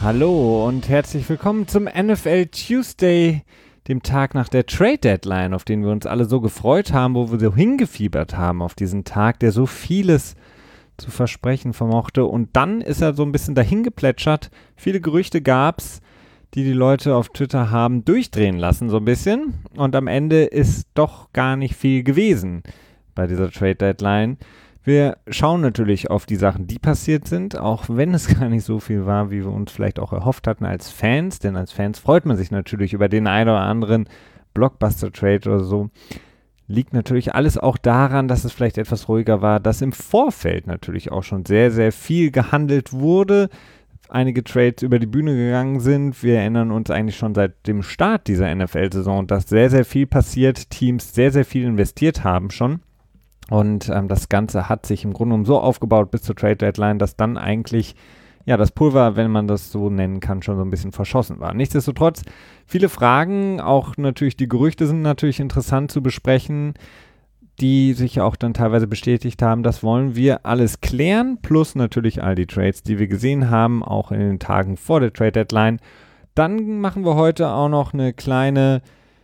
Hallo und herzlich willkommen zum NFL Tuesday, dem Tag nach der Trade Deadline, auf den wir uns alle so gefreut haben, wo wir so hingefiebert haben auf diesen Tag, der so vieles zu versprechen vermochte. Und dann ist er so ein bisschen dahin geplätschert. Viele Gerüchte gab's, die Leute auf Twitter haben durchdrehen lassen, so ein bisschen. Und am Ende ist doch gar nicht viel gewesen bei dieser Trade Deadline. Wir schauen natürlich auf die Sachen, die passiert sind, auch wenn es gar nicht so viel war, wie wir uns vielleicht auch erhofft hatten als Fans. Denn als Fans freut man sich natürlich über den einen oder anderen Blockbuster-Trade oder so. Liegt natürlich alles auch daran, dass es vielleicht etwas ruhiger war, dass im Vorfeld natürlich auch schon sehr, sehr viel gehandelt wurde. Einige Trades über die Bühne gegangen sind. Wir erinnern uns eigentlich schon seit dem Start dieser NFL-Saison, dass sehr, sehr viel passiert, Teams sehr, sehr viel investiert haben schon. Und das Ganze hat sich im Grunde genommen so aufgebaut bis zur Trade Deadline, dass dann eigentlich das Pulver, wenn man das so nennen kann, schon so ein bisschen verschossen war. Nichtsdestotrotz, viele Fragen, auch natürlich die Gerüchte sind natürlich interessant zu besprechen, die sich auch dann teilweise bestätigt haben. Das wollen wir alles klären, plus natürlich all die Trades, die wir gesehen haben, auch in den Tagen vor der Trade Deadline. Dann machen wir heute auch noch eine kleine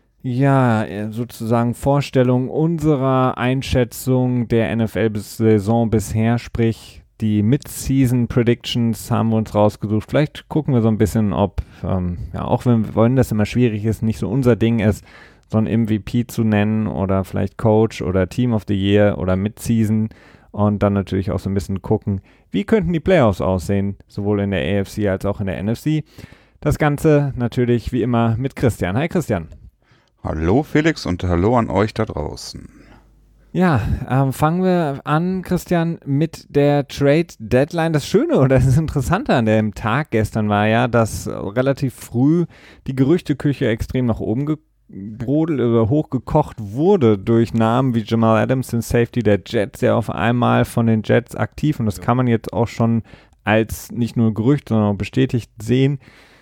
sozusagen Vorstellung unserer Einschätzung der NFL-Saison bisher, sprich die Mid-Season Predictions haben wir uns rausgesucht. Vielleicht gucken wir so ein bisschen, ob, auch wenn das immer schwierig ist, nicht so unser Ding ist, so ein MVP zu nennen oder vielleicht Coach oder Team of the Year oder Mid-Season und dann natürlich auch so ein bisschen gucken, wie könnten die Playoffs aussehen, sowohl in der AFC als auch in der NFC. Das Ganze natürlich wie immer mit Christian. Hi Christian. Hallo Felix und hallo an euch da draußen. Ja, fangen wir an, Christian, mit der Trade Deadline. Das Schöne oder das Interessante an dem Tag gestern war ja, dass relativ früh die Gerüchteküche extrem nach oben gebrodelt oder hochgekocht wurde durch Namen wie Jamal Adams, den Safety der Jets, ja auf einmal von den Jets aktiv, und das kann man jetzt auch schon als nicht nur Gerücht, sondern auch bestätigt sehen.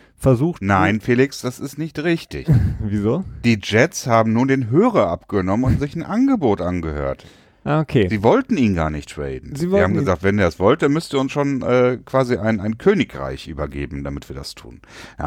Nein, Felix, das ist nicht richtig. Wieso? Die Jets haben nun den Hörer abgenommen und sich ein Angebot angehört. Okay. Sie wollten ihn gar nicht traden. Sie haben gesagt, wenn er es wollte, müsste uns schon quasi ein Königreich übergeben, damit wir das tun.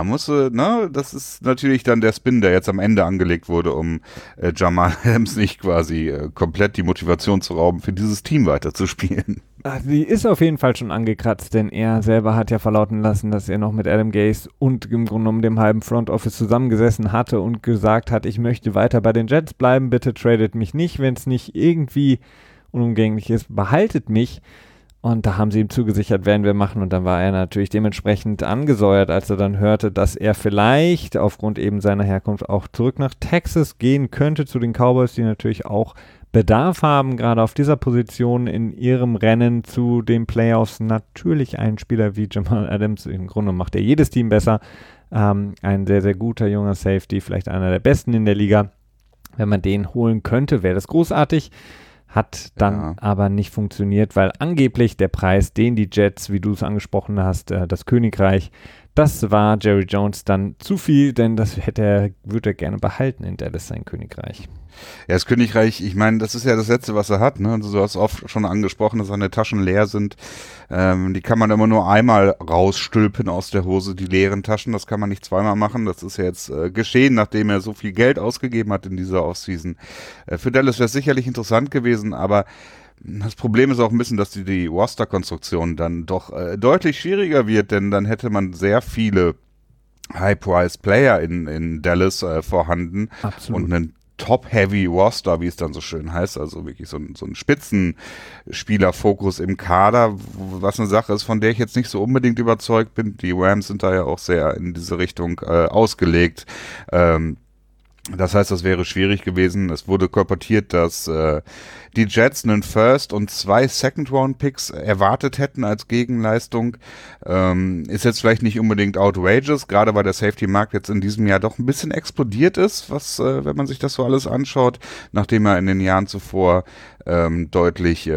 Das ist natürlich dann der Spin, der jetzt am Ende angelegt wurde, um Jamal Adams nicht quasi komplett die Motivation zu rauben, für dieses Team weiterzuspielen. Die ist auf jeden Fall schon angekratzt, denn er selber hat ja verlauten lassen, dass er noch mit Adam Gase und im Grunde genommen dem halben Front Office zusammengesessen hatte und gesagt hat, ich möchte weiter bei den Jets bleiben, bitte tradet mich nicht, wenn es nicht irgendwie unumgänglich ist, behaltet mich. Und da haben sie ihm zugesichert, werden wir machen, und dann war er natürlich dementsprechend angesäuert, als er dann hörte, dass er vielleicht aufgrund eben seiner Herkunft auch zurück nach Texas gehen könnte, zu den Cowboys, die natürlich auch Bedarf haben, gerade auf dieser Position in ihrem Rennen zu den Playoffs. Natürlich ein Spieler wie Jamal Adams, im Grunde macht er jedes Team besser. Ein sehr, sehr guter junger Safety, vielleicht einer der besten in der Liga. Wenn man den holen könnte, wäre das großartig. Hat dann aber nicht funktioniert, weil angeblich der Preis, den die Jets, wie du es angesprochen hast, das Königreich, das war Jerry Jones dann zu viel, denn das würde er gerne behalten in Dallas, sein Königreich. Ja, das Königreich, ich meine, das ist ja das Letzte, was er hat, ne? Du hast oft schon angesprochen, dass seine Taschen leer sind. Die kann man immer nur einmal rausstülpen aus der Hose, die leeren Taschen. Das kann man nicht zweimal machen. Das ist ja jetzt geschehen, nachdem er so viel Geld ausgegeben hat in dieser Offseason. Für Dallas wäre es sicherlich interessant gewesen, aber das Problem ist auch ein bisschen, dass die Roster-Konstruktion dann doch deutlich schwieriger wird, denn dann hätte man sehr viele High-Price-Player in Dallas vorhanden. Absolut. Und einen Top-Heavy-Roster, wie es dann so schön heißt, also wirklich so ein Spitzenspielerfokus im Kader, was eine Sache ist, von der ich jetzt nicht so unbedingt überzeugt bin. Die Rams sind da ja auch sehr in diese Richtung ausgelegt. Das heißt, das wäre schwierig gewesen. Es wurde kolportiert, dass die Jets einen First- und 2 Second-Round-Picks erwartet hätten als Gegenleistung. Ist jetzt vielleicht nicht unbedingt outrageous, gerade weil der Safety-Markt jetzt in diesem Jahr doch ein bisschen explodiert ist, wenn man sich das so alles anschaut, nachdem er in den Jahren zuvor deutlich,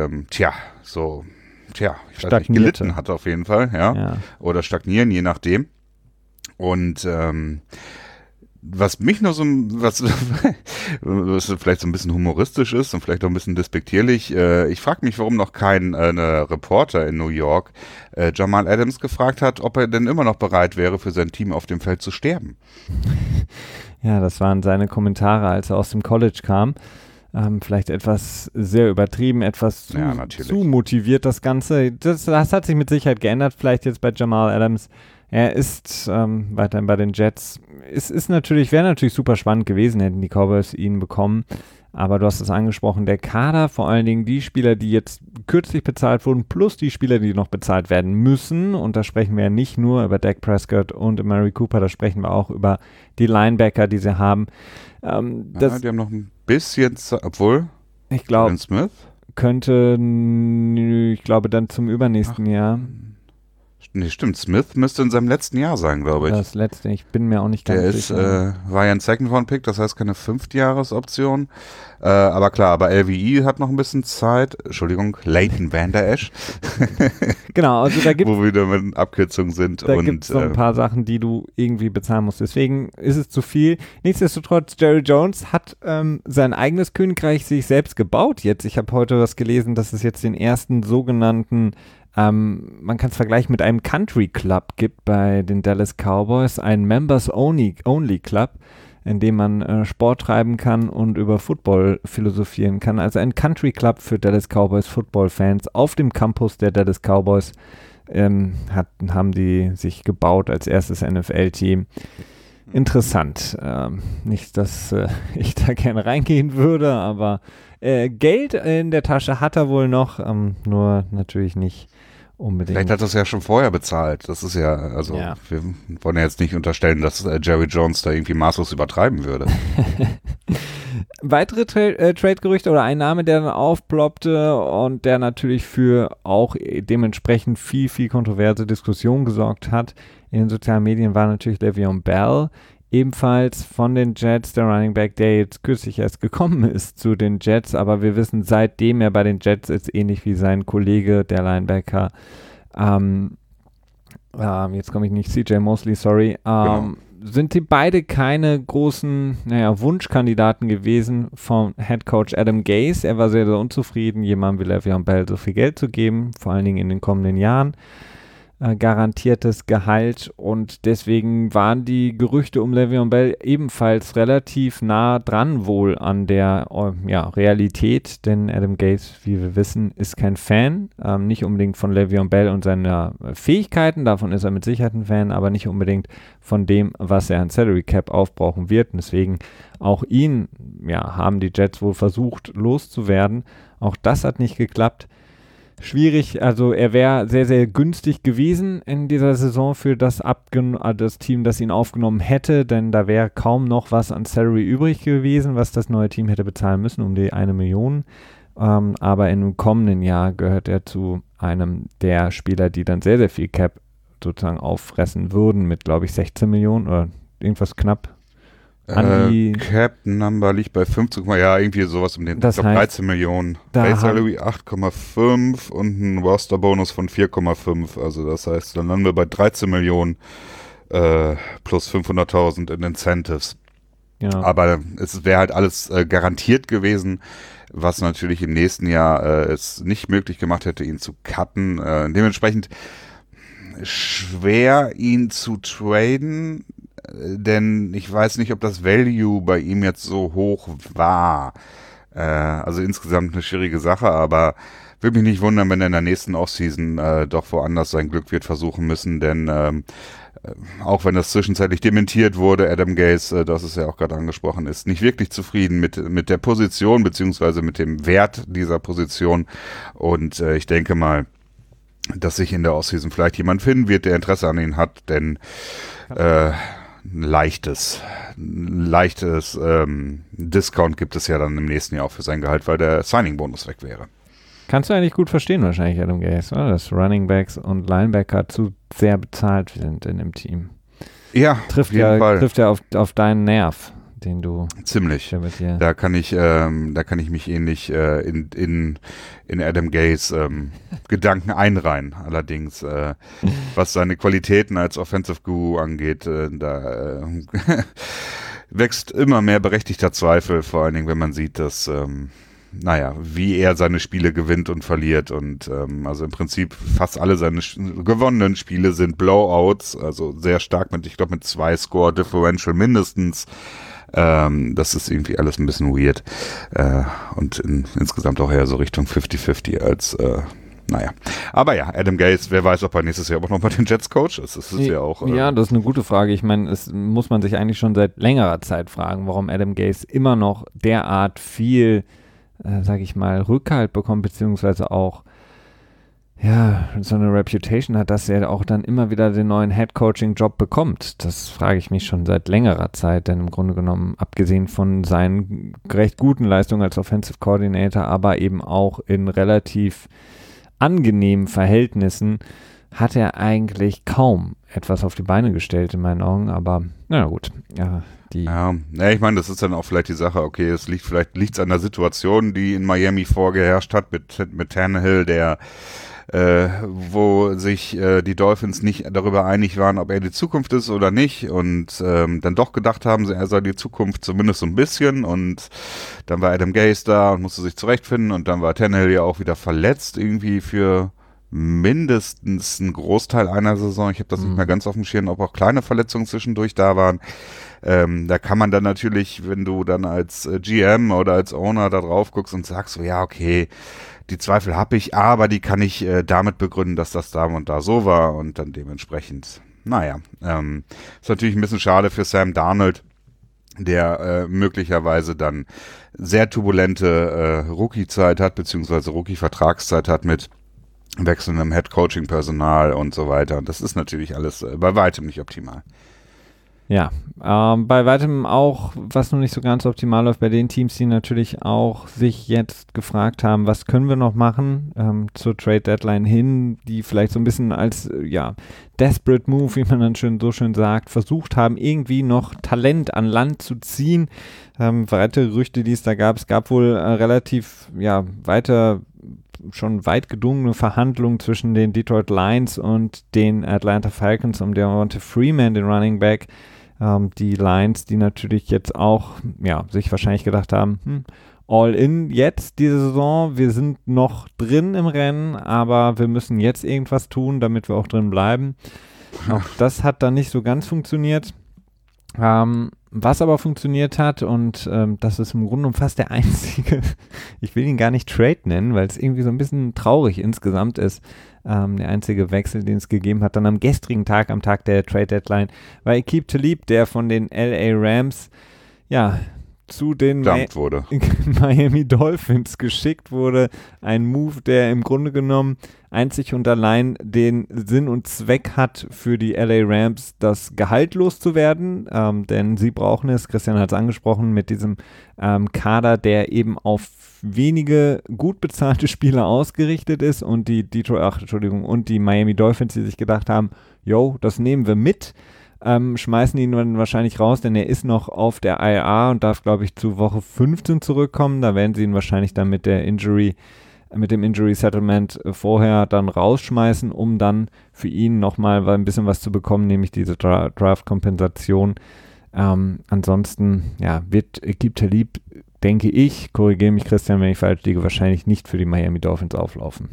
gelitten hat auf jeden Fall, ja. Oder stagnieren, je nachdem. Und Was mich nur was vielleicht so ein bisschen humoristisch ist und vielleicht auch ein bisschen despektierlich, ich frage mich, warum noch kein Reporter in New York Jamal Adams gefragt hat, ob er denn immer noch bereit wäre, für sein Team auf dem Feld zu sterben. Ja, das waren seine Kommentare, als er aus dem College kam. Vielleicht etwas sehr übertrieben, etwas zu motiviert, das Ganze. Das hat sich mit Sicherheit geändert, vielleicht jetzt bei Jamal Adams. Er ist weiterhin bei den Jets. Wäre natürlich super spannend gewesen, hätten die Cowboys ihn bekommen. Aber du hast es angesprochen, der Kader, vor allen Dingen die Spieler, die jetzt kürzlich bezahlt wurden, plus die Spieler, die noch bezahlt werden müssen. Und da sprechen wir ja nicht nur über Dak Prescott und Amari Cooper, da sprechen wir auch über die Linebacker, die sie haben. Die haben noch ein bisschen, obwohl, ich glaube, Smith ich glaube dann zum übernächsten Jahr. Nee, stimmt. Smith müsste in seinem letzten Jahr sein, glaube ich. Das letzte, ich bin mir auch nicht ganz sicher. War ja ein Second-Round-Pick, das heißt keine 5-Jahres-Option. Aber klar, aber LVE hat noch ein bisschen Zeit. Entschuldigung, Leighton Vander Esch. Genau, also da gibt wo wir wieder mit Abkürzungen sind. Da gibt es so ein paar Sachen, die du irgendwie bezahlen musst. Deswegen ist es zu viel. Nichtsdestotrotz, Jerry Jones hat sein eigenes Königreich sich selbst gebaut jetzt. Ich habe heute was gelesen, dass es jetzt den ersten sogenannten man kann es vergleichen mit einem Country Club gibt bei den Dallas Cowboys, ein Members-Only Club, in dem man Sport treiben kann und über Football philosophieren kann. Also ein Country Club für Dallas Cowboys Football-Fans auf dem Campus der Dallas Cowboys haben die sich gebaut als erstes NFL-Team. Interessant. Nicht, dass ich da gerne reingehen würde, aber Geld in der Tasche hat er wohl noch, nur natürlich nicht unbedingt. Vielleicht hat er es ja schon vorher bezahlt. Das ist ja, also wir wollen ja jetzt nicht unterstellen, dass Jerry Jones da irgendwie maßlos übertreiben würde. Weitere Trade-Gerüchte oder ein Name, der dann aufploppte und der natürlich für auch dementsprechend viel, viel kontroverse Diskussionen gesorgt hat in den sozialen Medien, war natürlich Le'Veon Bell. Ebenfalls von den Jets, der Running Back, der jetzt kürzlich erst gekommen ist zu den Jets, aber wir wissen, seitdem er bei den Jets ist, ähnlich wie sein Kollege, der Linebacker, jetzt komme ich nicht, CJ Mosley, sorry, genau. Sind die beide keine großen, Wunschkandidaten gewesen von Head Coach Adam Gase. Er war sehr, sehr unzufrieden, jemandem wie Le'Veon Bell so viel Geld zu geben, vor allen Dingen in den kommenden Jahren. Garantiertes Gehalt und deswegen waren die Gerüchte um Le'Veon Bell ebenfalls relativ nah dran wohl an der Realität, denn Adam Gase, wie wir wissen, ist kein Fan, nicht unbedingt von Le'Veon Bell und seiner Fähigkeiten, davon ist er mit Sicherheit ein Fan, aber nicht unbedingt von dem, was er an Salary Cap aufbrauchen wird, und deswegen auch ihn, haben die Jets wohl versucht loszuwerden, auch das hat nicht geklappt. Schwierig, also er wäre sehr, sehr günstig gewesen in dieser Saison für das Team, das ihn aufgenommen hätte, denn da wäre kaum noch was an Salary übrig gewesen, was das neue Team hätte bezahlen müssen, um die 1 Million. Aber im kommenden Jahr gehört er zu einem der Spieler, die dann sehr, sehr viel Cap sozusagen auffressen würden mit, glaube ich, 16 Millionen oder irgendwas knapp. Cap Number liegt bei 50, irgendwie sowas um den, ich glaube 13 Millionen. Base Salary 8,5 und ein Roster-Bonus von 4,5. Also das heißt, dann landen wir bei 13 Millionen plus 500.000 in Incentives. Ja. Aber es wäre halt alles garantiert gewesen, was natürlich im nächsten Jahr es nicht möglich gemacht hätte, ihn zu cutten. Dementsprechend schwer, ihn zu traden, denn ich weiß nicht, ob das Value bei ihm jetzt so hoch war. Also insgesamt eine schwierige Sache, aber würde mich nicht wundern, wenn er in der nächsten Offseason doch woanders sein Glück wird versuchen müssen, denn auch wenn das zwischenzeitlich dementiert wurde, Adam Gase, das ist ja auch gerade angesprochen, ist nicht wirklich zufrieden mit der Position beziehungsweise mit dem Wert dieser Position, und ich denke mal, dass sich in der Offseason vielleicht jemand finden wird, der Interesse an ihn hat, denn leichtes Discount gibt es ja dann im nächsten Jahr auch für sein Gehalt, weil der Signing-Bonus weg wäre. Kannst du eigentlich gut verstehen wahrscheinlich, Adam Gase, oder? Dass Running Backs und Linebacker zu sehr bezahlt sind in dem Team. Ja, trifft ja auf deinen Nerv, den du... Ziemlich. Da kann ich mich ähnlich in Adam Gase Gedanken einreihen. Allerdings, was seine Qualitäten als Offensive Guru angeht, wächst immer mehr berechtigter Zweifel, vor allen Dingen, wenn man sieht, dass wie er seine Spiele gewinnt und verliert und also im Prinzip fast alle seine gewonnenen Spiele sind Blowouts, also sehr stark ich glaube mit 2 Score Differential mindestens. Das ist irgendwie alles ein bisschen weird und insgesamt auch eher so Richtung 50-50 als aber ja, Adam Gase, wer weiß, ob er nächstes Jahr auch noch mal den Jets Coach ist. Das ist ja auch. Ja, das ist eine gute Frage. Ich meine, es muss man sich eigentlich schon seit längerer Zeit fragen, warum Adam Gase immer noch derart viel, sag ich mal, Rückhalt bekommt, beziehungsweise auch so eine Reputation hat, dass er auch dann immer wieder den neuen Head-Coaching-Job bekommt. Das frage ich mich schon seit längerer Zeit, denn im Grunde genommen, abgesehen von seinen recht guten Leistungen als Offensive Coordinator, aber eben auch in relativ angenehmen Verhältnissen, hat er eigentlich kaum etwas auf die Beine gestellt in meinen Augen, aber na gut. Ich meine, das ist dann auch vielleicht die Sache, okay, es liegt an der Situation, die in Miami vorgeherrscht hat mit Tannehill, der wo sich die Dolphins nicht darüber einig waren, ob er die Zukunft ist oder nicht und dann doch gedacht haben, er sei die Zukunft zumindest so ein bisschen und dann war Adam Gase da und musste sich zurechtfinden und dann war Tannehill ja auch wieder verletzt irgendwie für mindestens einen Großteil einer Saison. Ich habe das nicht mehr ganz auf dem Schirm, ob auch kleine Verletzungen zwischendurch da waren. Da kann man dann natürlich, wenn du dann als GM oder als Owner da drauf guckst und sagst so, ja, okay, die Zweifel habe ich, aber die kann ich damit begründen, dass das da und da so war und dann dementsprechend, ist natürlich ein bisschen schade für Sam Darnold, der möglicherweise dann sehr turbulente Rookie-Zeit hat, beziehungsweise Rookie-Vertragszeit hat mit wechselndem Head-Coaching-Personal und so weiter. Und das ist natürlich alles bei weitem nicht optimal. Ja, bei weitem auch, was noch nicht so ganz optimal läuft, bei den Teams, die natürlich auch sich jetzt gefragt haben, was können wir noch machen zur Trade-Deadline hin, die vielleicht so ein bisschen als, desperate Move, wie man dann so schön sagt, versucht haben, irgendwie noch Talent an Land zu ziehen. Weitere Gerüchte, die es da gab, es gab wohl relativ, schon weit gedungene Verhandlungen zwischen den Detroit Lions und den Atlanta Falcons um Devonta Freeman, den Running Back. Die Lions, die natürlich jetzt auch, sich wahrscheinlich gedacht haben, all in jetzt diese Saison, wir sind noch drin im Rennen, aber wir müssen jetzt irgendwas tun, damit wir auch drin bleiben. Auch das hat dann nicht so ganz funktioniert. Was aber funktioniert hat, und das ist im Grunde genommen fast der einzige, ich will ihn gar nicht Trade nennen, weil es irgendwie so ein bisschen traurig insgesamt ist, der einzige Wechsel, den es gegeben hat, dann am gestrigen Tag, am Tag der Trade-Deadline, war Aqib Talib, der von den LA Rams, zu den Miami Dolphins geschickt wurde. Ein Move, der im Grunde genommen einzig und allein den Sinn und Zweck hat, für die LA Rams das Gehalt loszuwerden, denn sie brauchen es, Christian hat es angesprochen, mit diesem Kader, der eben auf wenige gut bezahlte Spieler ausgerichtet ist und die Miami Dolphins, die sich gedacht haben, das nehmen wir mit. Schmeißen ihn dann wahrscheinlich raus, denn er ist noch auf der IR und darf, glaube ich, zu Woche 15 zurückkommen. Da werden sie ihn wahrscheinlich dann mit dem Injury Settlement vorher dann rausschmeißen, um dann für ihn nochmal ein bisschen was zu bekommen, nämlich diese Draft-Kompensation. Ansonsten, wird Aqib Talib, denke ich, korrigiere mich Christian, wenn ich falsch liege, wahrscheinlich nicht für die Miami Dolphins auflaufen.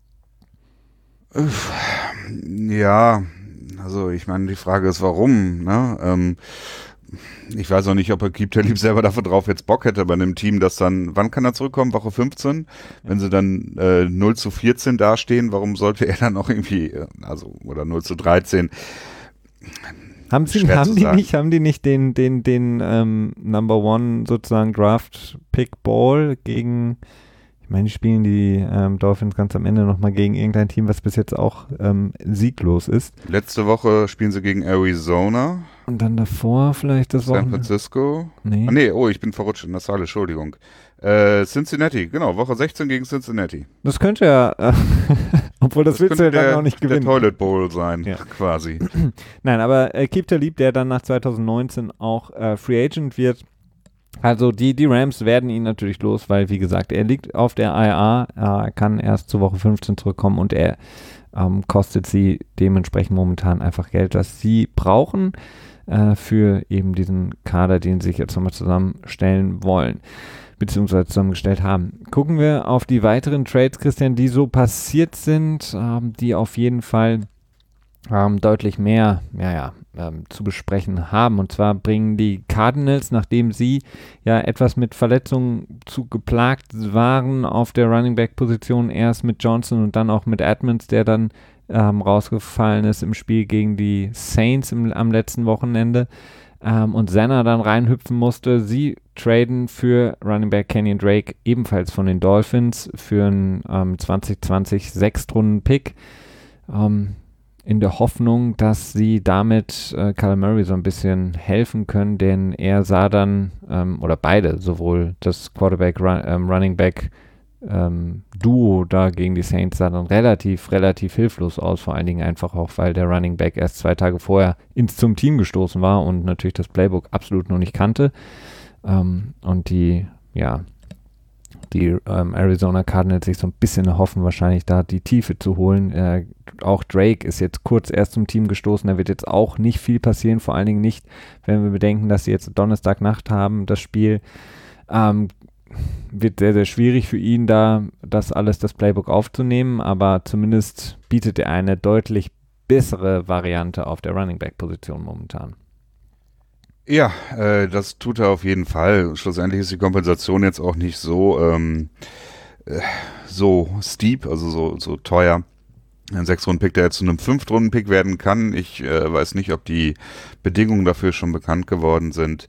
Also ich meine, die Frage ist, warum, ne? Ich weiß auch nicht, ob Aqib Talib selber dafür drauf jetzt Bock hätte bei einem Team, das dann, wann kann er zurückkommen? Woche 15? Wenn sie dann 0-14 dastehen, warum sollte er dann auch irgendwie, oder 0-13? Haben die nicht den Number One sozusagen Draft Pick Ball gegen, ich meine, die spielen die Dolphins ganz am Ende nochmal gegen irgendein Team, was bis jetzt auch sieglos ist. Letzte Woche spielen sie gegen Arizona. Und dann davor vielleicht das San Francisco. Nee. Ich bin verrutscht in der Saale, Entschuldigung. Cincinnati, genau, Woche 16 gegen Cincinnati. Das könnte ja, obwohl das willst du ja dann auch nicht gewinnen. Der Toilet Bowl sein, quasi. Nein, aber Aqib Talib, der dann nach 2019 auch Free Agent wird, also die Rams werden ihn natürlich los, weil, wie gesagt, er liegt auf der IR, er kann erst zur Woche 15 zurückkommen und er kostet sie dementsprechend momentan einfach Geld, was sie brauchen. für eben diesen Kader, den sie sich jetzt nochmal zusammenstellen wollen, beziehungsweise zusammengestellt haben. Gucken wir auf die weiteren Trades, Christian, die so passiert sind, die auf jeden Fall deutlich mehr zu besprechen haben. Und zwar bringen die Cardinals, nachdem sie ja etwas mit Verletzungen geplagt waren auf der Running Back Position, erst mit Johnson und dann auch mit Edmonds, der dann rausgefallen ist im Spiel gegen die Saints am letzten Wochenende, und Senna dann reinhüpfen musste. Sie traden für Running Back Kenyon Drake, ebenfalls von den Dolphins, für einen 2020 Sechstrunden-Pick, in der Hoffnung, dass sie damit Kyler Murray so ein bisschen helfen können, denn er sah dann, oder beide, sowohl das Quarterback-Running Back Duo da gegen die Saints, sah dann relativ hilflos aus, vor allen Dingen einfach auch, weil der Running Back erst 2 Tage vorher zum Team gestoßen war und natürlich das Playbook absolut noch nicht kannte, und die Arizona Cardinals sich so ein bisschen erhoffen, wahrscheinlich da die Tiefe zu holen. Auch Drake ist jetzt kurz erst zum Team gestoßen, da wird jetzt auch nicht viel passieren, vor allen Dingen nicht, wenn wir bedenken, dass sie jetzt Donnerstagnacht haben, das Spiel. Wird sehr, sehr schwierig für ihn, da das Playbook aufzunehmen, aber zumindest bietet er eine deutlich bessere Variante auf der Running Back Position momentan. Ja, das tut er auf jeden Fall. Schlussendlich ist die Kompensation jetzt auch nicht so steep, also so teuer. Ein 6-Runden-Pick, der jetzt zu einem 5-Runden-Pick werden kann. Ich weiß nicht, ob die Bedingungen dafür schon bekannt geworden sind.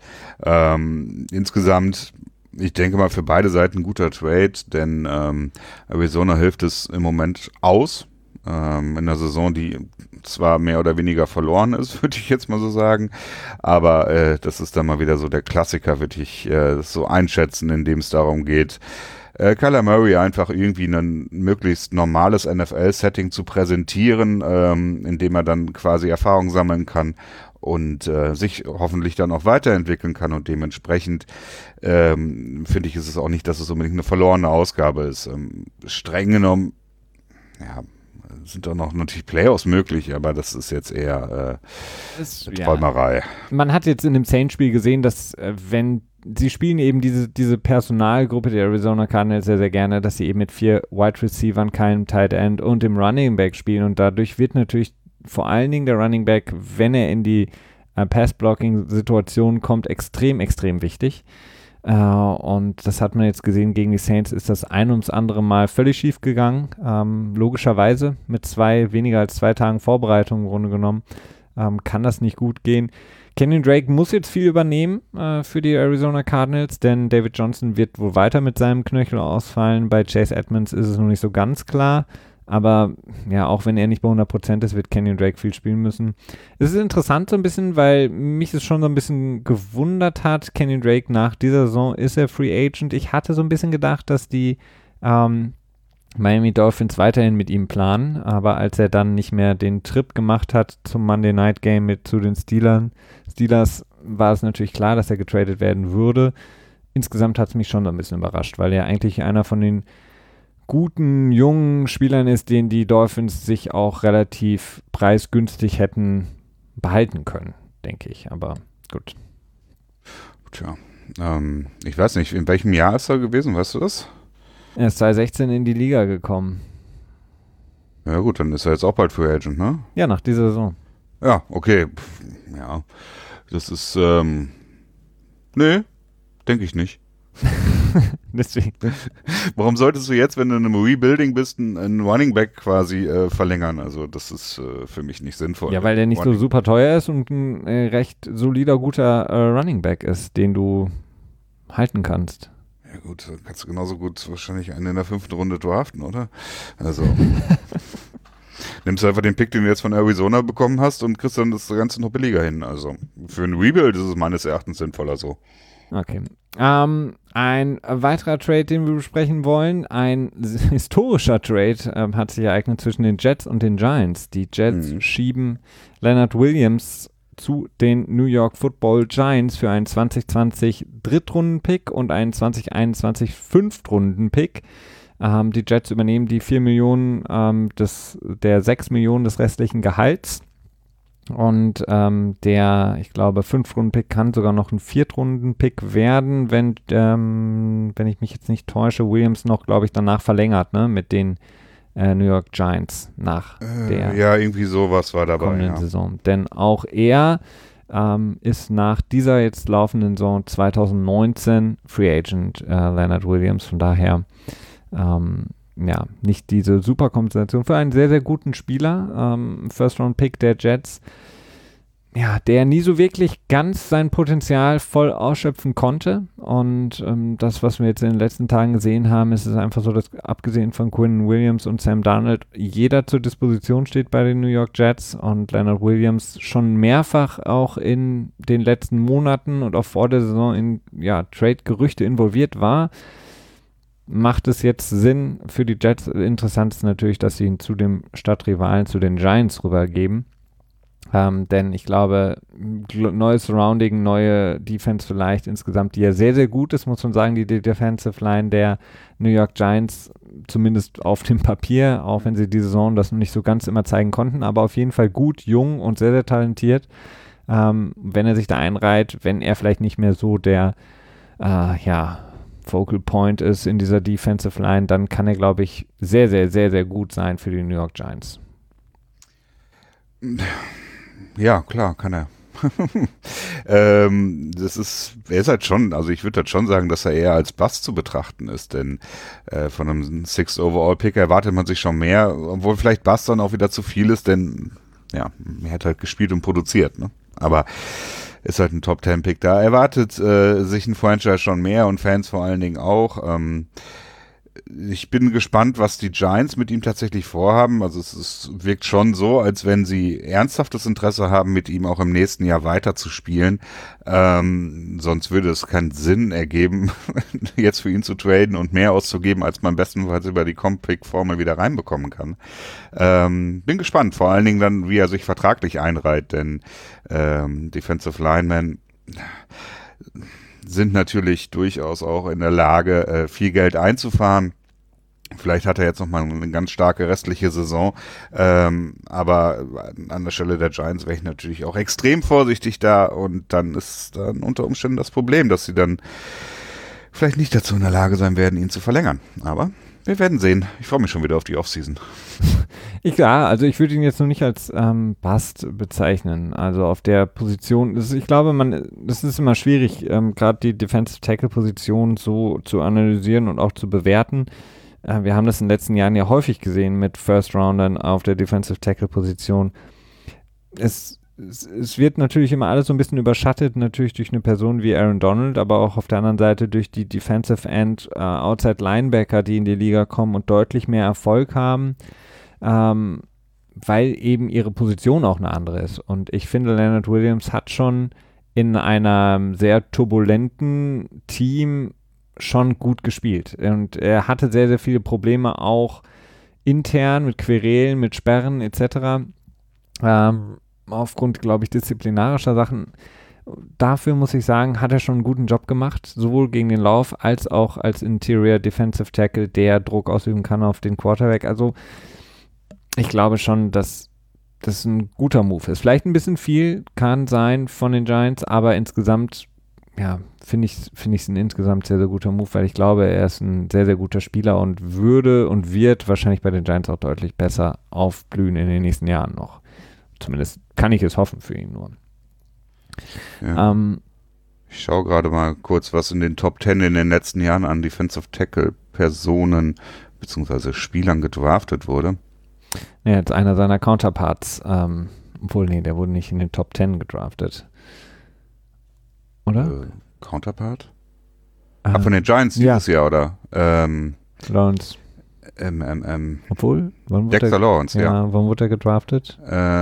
Insgesamt, ich denke mal, für beide Seiten ein guter Trade, denn Arizona hilft es im Moment aus. In einer Saison, die zwar mehr oder weniger verloren ist, würde ich jetzt mal so sagen, aber das ist dann mal wieder so der Klassiker, würde ich so einschätzen, in dem es darum geht, Kyler Murray einfach irgendwie ein möglichst normales NFL-Setting zu präsentieren, in dem er dann quasi Erfahrung sammeln kann und sich hoffentlich dann auch weiterentwickeln kann, und dementsprechend finde ich, ist es auch nicht, dass es unbedingt eine verlorene Ausgabe ist. Streng genommen, ja, sind da noch natürlich Playoffs möglich, aber das ist jetzt eher Träumerei. Ja. Man hat jetzt in dem Saints-Spiel gesehen, dass wenn sie spielen eben diese Personalgruppe der Arizona Cardinals sehr, sehr gerne, dass sie eben mit 4 Wide Receivern, keinem Tight End und dem Running Back spielen, und dadurch wird natürlich vor allen Dingen der Running Back, wenn er in die Pass-Blocking-Situation kommt, extrem, extrem wichtig. Und das hat man jetzt gesehen, gegen die Saints ist das ein ums andere Mal völlig schief gegangen. Logischerweise mit weniger als 2 Tagen Vorbereitung im Grunde genommen kann das nicht gut gehen. Kenyon Drake muss jetzt viel übernehmen für die Arizona Cardinals, denn David Johnson wird wohl weiter mit seinem Knöchel ausfallen. Bei Chase Edmonds ist es noch nicht so ganz klar. Aber ja, auch wenn er nicht bei 100% ist, wird Kenyon Drake viel spielen müssen. Es ist interessant so ein bisschen, weil mich es schon so ein bisschen gewundert hat. Kenyon Drake nach dieser Saison ist er Free Agent. Ich hatte so ein bisschen gedacht, dass die Miami Dolphins weiterhin mit ihm planen. Aber als er dann nicht mehr den Trip gemacht hat zum Monday Night Game zu den Steelers, war es natürlich klar, dass er getradet werden würde. Insgesamt hat es mich schon so ein bisschen überrascht, weil er eigentlich einer von den guten, jungen Spielern ist, den die Dolphins sich auch relativ preisgünstig hätten behalten können, denke ich. Aber gut. Tja, ich weiß nicht, in welchem Jahr ist er gewesen, weißt du das? Er ist 2016 in die Liga gekommen. Ja gut, dann ist er jetzt auch bald Free Agent, ne? Ja, nach dieser Saison. Ja, okay. Ja, das ist, nee, denke ich nicht. Deswegen. Warum solltest du jetzt, wenn du in einem Rebuilding bist, einen Running Back quasi verlängern? Also das ist für mich nicht sinnvoll. Ja, weil der nicht so super teuer ist und ein recht solider, guter Running Back ist, den du halten kannst. Ja gut, dann kannst du genauso gut wahrscheinlich einen in der 5. Runde draften, oder? Also nimmst du einfach den Pick, den du jetzt von Arizona bekommen hast, und kriegst dann das Ganze noch billiger hin. Also für ein Rebuild ist es meines Erachtens sinnvoller so. Okay. Ein weiterer Trade, den wir besprechen wollen, ein historischer Trade hat sich ereignet zwischen den Jets und den Giants. Die Jets schieben Leonard Williams zu den New York Football Giants für einen 2020 Drittrunden-Pick und einen 2021 Fünftrunden-Pick. Die Jets übernehmen die 4 Millionen der 6 Millionen des restlichen Gehalts. Und der, ich glaube, 5-Runden-Pick kann sogar noch ein 4-Runden-Pick werden, wenn ich mich jetzt nicht täusche, Williams noch, glaube ich, danach verlängert, ne, mit den New York Giants nach der ja, irgendwie sowas war dabei, kommenden Saison. Denn auch er ist nach dieser jetzt laufenden Saison 2019 Free Agent, Leonard Williams. Von daher, nicht diese super Kompensation für einen sehr, sehr guten Spieler. First-Round-Pick der Jets, ja, der nie so wirklich ganz sein Potenzial voll ausschöpfen konnte. Und das, was wir jetzt in den letzten Tagen gesehen haben, ist es einfach so, dass abgesehen von Quinn Williams und Sam Darnold jeder zur Disposition steht bei den New York Jets und Leonard Williams schon mehrfach auch in den letzten Monaten und auch vor der Saison in Trade-Gerüchte involviert war. Macht es jetzt Sinn für die Jets? Interessant ist natürlich, dass sie ihn zu dem Stadtrivalen, zu den Giants rübergeben. Denn ich glaube, neues Surrounding, neue Defense vielleicht insgesamt, die ja sehr, sehr gut ist, muss man sagen, die Defensive Line der New York Giants, zumindest auf dem Papier, auch wenn sie die Saison das noch nicht so ganz immer zeigen konnten, aber auf jeden Fall gut, jung und sehr, sehr talentiert. Wenn er sich da einreiht, wenn er vielleicht nicht mehr so der, Focal Point ist in dieser Defensive Line, dann kann er, glaube ich, sehr, sehr, sehr, sehr gut sein für die New York Giants. Ja, klar, kann er. Er ist halt schon, also ich würde halt schon sagen, dass er eher als Bust zu betrachten ist, denn von einem 6th Overall Pick erwartet man sich schon mehr, obwohl vielleicht Bust dann auch wieder zu viel ist, denn ja, er hat halt gespielt und produziert, ne? Aber ist halt ein Top 10 Pick da. Erwartet sich ein Franchise schon mehr und Fans vor allen Dingen auch. Ich bin gespannt, was die Giants mit ihm tatsächlich vorhaben. Also es wirkt schon so, als wenn sie ernsthaftes Interesse haben, mit ihm auch im nächsten Jahr weiter zu spielen. Sonst würde es keinen Sinn ergeben, jetzt für ihn zu traden und mehr auszugeben, als man bestenfalls über die Comp-Pick-Formel wieder reinbekommen kann. Bin gespannt, vor allen Dingen dann, wie er sich vertraglich einreiht, denn Defensive Linemen sind natürlich durchaus auch in der Lage, viel Geld einzufahren. Vielleicht hat er jetzt nochmal eine ganz starke restliche Saison, aber an der Stelle der Giants wäre ich natürlich auch extrem vorsichtig da und dann ist dann unter Umständen das Problem, dass sie dann vielleicht nicht dazu in der Lage sein werden, ihn zu verlängern. Aber wir werden sehen. Ich freue mich schon wieder auf die Offseason. Also ich würde ihn jetzt noch nicht als Bust bezeichnen. Also auf der Position, ich glaube, das ist immer schwierig, gerade die Defensive Tackle Position so zu analysieren und auch zu bewerten. Wir haben das in den letzten Jahren ja häufig gesehen mit First Roundern auf der Defensive Tackle Position. Es wird natürlich immer alles so ein bisschen überschattet, natürlich durch eine Person wie Aaron Donald, aber auch auf der anderen Seite durch die Defensive End Outside Linebacker, die in die Liga kommen und deutlich mehr Erfolg haben, weil eben ihre Position auch eine andere ist. Und ich finde, Leonard Williams hat schon in einem sehr turbulenten Team schon gut gespielt. Und er hatte sehr, sehr viele Probleme auch intern mit Querelen, mit Sperren etc. Aufgrund, glaube ich, disziplinarischer Sachen. Dafür muss ich sagen, hat er schon einen guten Job gemacht, sowohl gegen den Lauf als auch als Interior Defensive Tackle, der Druck ausüben kann auf den Quarterback. Also ich glaube schon, dass das ein guter Move ist. Vielleicht ein bisschen viel kann sein von den Giants, aber insgesamt finde ich es ein insgesamt sehr, sehr guter Move, weil ich glaube, er ist ein sehr, sehr guter Spieler und würde und wird wahrscheinlich bei den Giants auch deutlich besser aufblühen in den nächsten Jahren noch. Zumindest kann ich es hoffen für ihn nur. Ja. Ich schaue gerade mal kurz, was in den Top 10 in den letzten Jahren an Defensive Tackle Personen bzw. Spielern gedraftet wurde. Ja, jetzt einer seiner Counterparts, der wurde nicht in den Top 10 gedraftet. Oder? Counterpart? Von den Giants dieses Jahr, oder? Lawrence. Obwohl? Dexter Lawrence, ja. Wann wurde er gedraftet?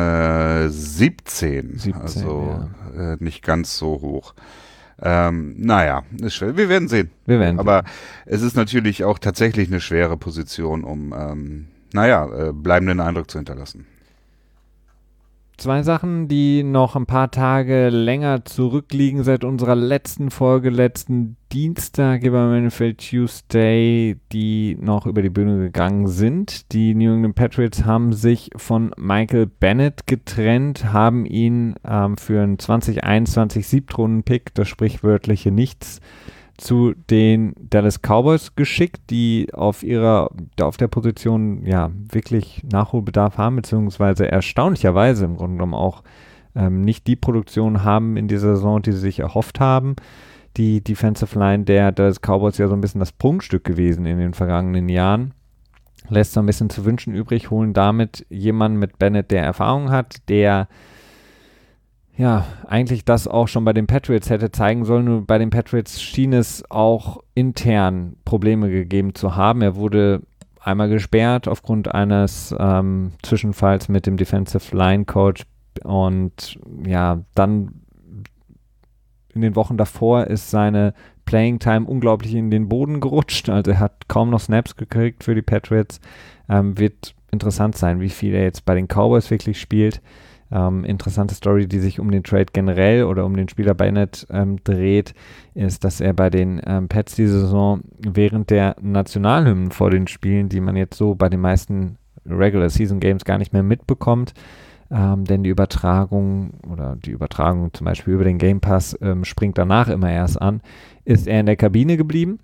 17. Also nicht ganz so hoch. Ist schwer. Wir werden sehen. Aber es ist natürlich auch tatsächlich eine schwere Position, um bleibenden Eindruck zu hinterlassen. zwei Sachen, die noch ein paar Tage länger zurückliegen seit unserer letzten Folge, letzten Dienstag hier beim NFL Tuesday, die noch über die Bühne gegangen sind. Die New England Patriots haben sich von Michael Bennett getrennt, haben ihn für einen 2021 Siebtrunden-Pick, das sprichwörtliche Nichts, zu den Dallas Cowboys geschickt, die auf der Position ja wirklich Nachholbedarf haben, beziehungsweise erstaunlicherweise im Grunde genommen auch nicht die Produktion haben in dieser Saison, die sie sich erhofft haben. Die Defensive Line der Dallas Cowboys ja so ein bisschen das Prunkstück gewesen in den vergangenen Jahren. Lässt so ein bisschen zu wünschen übrig, holen damit jemanden mit Bennett, der Erfahrung hat, der ja, eigentlich das auch schon bei den Patriots hätte zeigen sollen. Nur bei den Patriots schien es auch intern Probleme gegeben zu haben. Er wurde einmal gesperrt aufgrund eines Zwischenfalls mit dem Defensive Line Coach und ja, dann in den Wochen davor ist seine Playing Time unglaublich in den Boden gerutscht. Also er hat kaum noch Snaps gekriegt für die Patriots. Wird interessant sein, wie viel er jetzt bei den Cowboys wirklich spielt. Interessante Story, die sich um den Trade generell oder um den Spieler Bennett dreht, ist, dass er bei den Pats diese Saison während der Nationalhymnen vor den Spielen, die man jetzt so bei den meisten Regular Season Games gar nicht mehr mitbekommt, denn die Übertragung zum Beispiel über den Game Pass springt danach immer erst an, ist er in der Kabine geblieben.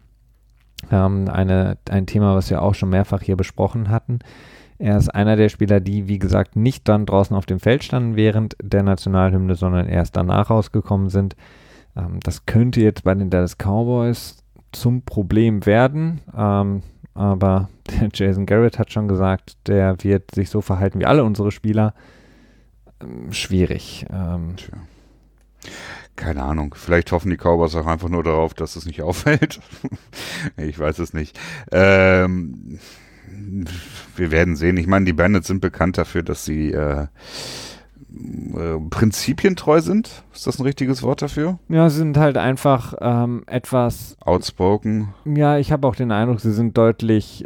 Ein Thema, was wir auch schon mehrfach hier besprochen hatten. Er ist einer der Spieler, die, wie gesagt, nicht dann draußen auf dem Feld standen während der Nationalhymne, sondern erst danach rausgekommen sind. Das könnte jetzt bei den Dallas Cowboys zum Problem werden, aber der Jason Garrett hat schon gesagt, der wird sich so verhalten wie alle unsere Spieler. Schwierig. Keine Ahnung. Vielleicht hoffen die Cowboys auch einfach nur darauf, dass es nicht auffällt. Ich weiß es nicht. Wir werden sehen. Ich meine, die Bandits sind bekannt dafür, dass sie prinzipientreu sind. Ist das ein richtiges Wort dafür? Ja, sie sind halt einfach etwas outspoken. Ja, ich habe auch den Eindruck, sie sind deutlich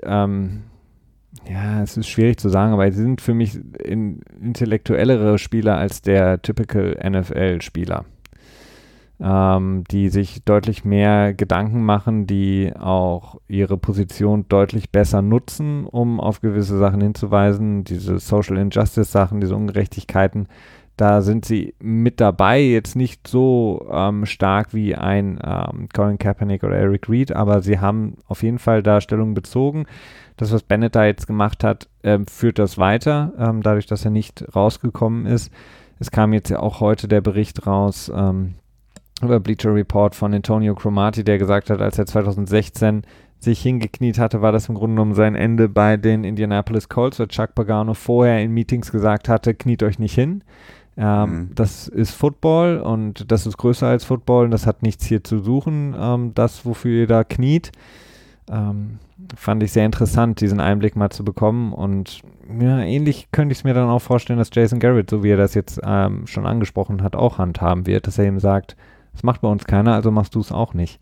es ist schwierig zu sagen, aber sie sind für mich intellektuellere Spieler als der typical NFL-Spieler. Die sich deutlich mehr Gedanken machen, die auch ihre Position deutlich besser nutzen, um auf gewisse Sachen hinzuweisen. Diese Social Injustice Sachen, diese Ungerechtigkeiten, da sind sie mit dabei, jetzt nicht so stark wie ein Colin Kaepernick oder Eric Reid, aber sie haben auf jeden Fall da Stellung bezogen. Das, was Bennett da jetzt gemacht hat, führt das weiter, dadurch, dass er nicht rausgekommen ist. Es kam jetzt ja auch heute der Bericht raus, über Bleacher Report von Antonio Cromartie, der gesagt hat, als er 2016 sich hingekniet hatte, war das im Grunde genommen sein Ende bei den Indianapolis Colts, weil Chuck Pagano vorher in Meetings gesagt hatte, kniet euch nicht hin. Das ist Football und das ist größer als Football und das hat nichts hier zu suchen, das, wofür ihr da kniet. Fand ich sehr interessant, diesen Einblick mal zu bekommen und ja, ähnlich könnte ich es mir dann auch vorstellen, dass Jason Garrett, so wie er das jetzt schon angesprochen hat, auch handhaben wird, dass er ihm sagt, das macht bei uns keiner, also machst du es auch nicht.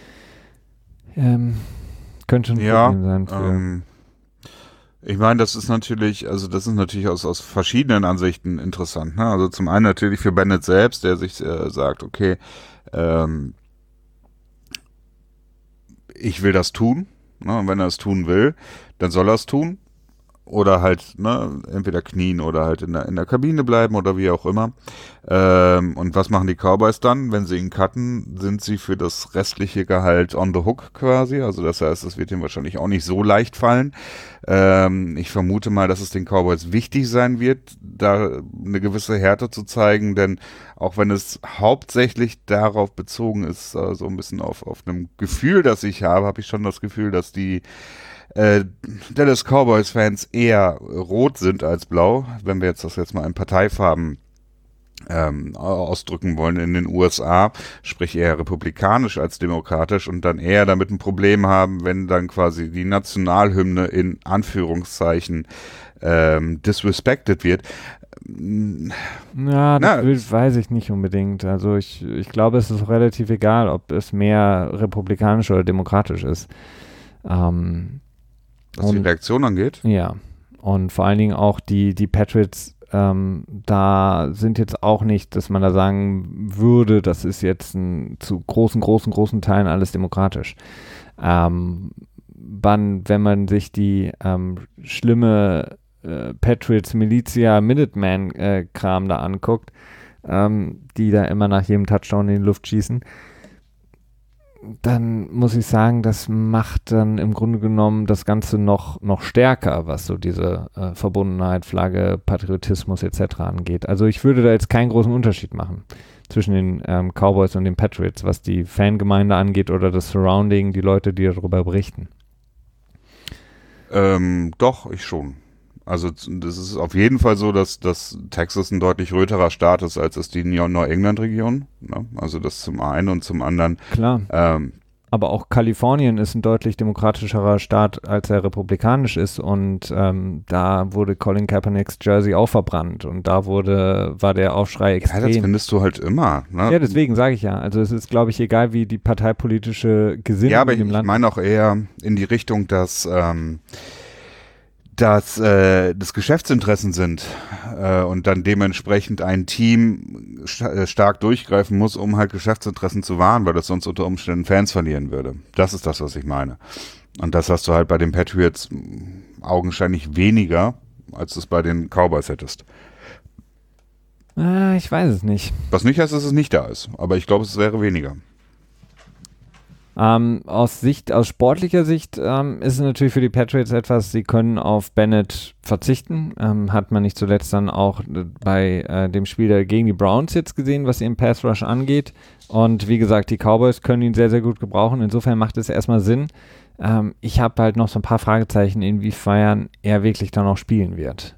Könnte ein Problem sein für ich meine, das ist natürlich aus verschiedenen Ansichten interessant. Ne? Also zum einen natürlich für Bennett selbst, der sich sagt, okay, ich will das tun. Ne? Und wenn er es tun will, dann soll er es tun. Oder halt, entweder knien oder halt in der Kabine bleiben oder wie auch immer. Und was machen die Cowboys dann? Wenn sie ihn cutten, sind sie für das restliche Gehalt on the hook quasi. Also das heißt, es wird ihm wahrscheinlich auch nicht so leicht fallen. Ich vermute mal, dass es den Cowboys wichtig sein wird, da eine gewisse Härte zu zeigen, denn auch wenn es hauptsächlich darauf bezogen ist, so ein bisschen auf einem Gefühl, das ich habe ich schon das Gefühl, dass die Dallas Cowboys-Fans eher rot sind als blau, wenn wir jetzt mal in Parteifarben ausdrücken wollen in den USA, sprich eher republikanisch als demokratisch und dann eher damit ein Problem haben, wenn dann quasi die Nationalhymne in Anführungszeichen disrespected wird. Ja, das weiß ich nicht unbedingt. Also ich glaube, es ist relativ egal, ob es mehr republikanisch oder demokratisch ist. Was die Reaktion angeht? Ja, und vor allen Dingen auch die Patriots da sind jetzt auch nicht, dass man da sagen würde, das ist jetzt zu großen Teilen alles demokratisch. Wenn man sich die schlimme Patriots Militia Minuteman Kram da anguckt, die da immer nach jedem Touchdown in die Luft schießen, dann muss ich sagen, das macht dann im Grunde genommen das Ganze noch stärker, was so diese Verbundenheit, Flagge, Patriotismus etc. angeht. Also ich würde da jetzt keinen großen Unterschied machen zwischen den Cowboys und den Patriots, was die Fangemeinde angeht oder das Surrounding, die Leute, die darüber berichten. Doch, ich schon. Also das ist auf jeden Fall so, dass Texas ein deutlich röterer Staat ist, als es die New-England-Region. Ne? Also das zum einen und zum anderen. Klar. Aber auch Kalifornien ist ein deutlich demokratischerer Staat, als er republikanisch ist. Und da wurde Colin Kaepernicks Jersey auch verbrannt. Und da war der Aufschrei extrem. Ja, das findest du halt immer. Ne? Ja, deswegen sage ich ja. Also es ist, glaube ich, egal, wie die parteipolitische Gesinnung in dem Land. Ja, aber ich meine auch eher in die Richtung, dass das Geschäftsinteressen sind und dann dementsprechend ein Team stark durchgreifen muss, um halt Geschäftsinteressen zu wahren, weil das sonst unter Umständen Fans verlieren würde. Das ist das, was ich meine. Und das hast du halt bei den Patriots augenscheinlich weniger, als du es bei den Cowboys hättest. Ich weiß es nicht. Was nicht heißt, dass es nicht da ist, aber ich glaube, es wäre weniger. Aus sportlicher Sicht ist es natürlich für die Patriots etwas, sie können auf Bennett verzichten. Hat man nicht zuletzt dann auch bei dem Spiel gegen die Browns jetzt gesehen, was ihren Pass Rush angeht. Und wie gesagt, die Cowboys können ihn sehr, sehr gut gebrauchen. Insofern macht es erstmal Sinn. Ich habe halt noch so ein paar Fragezeichen, inwiefern er wirklich dann auch spielen wird.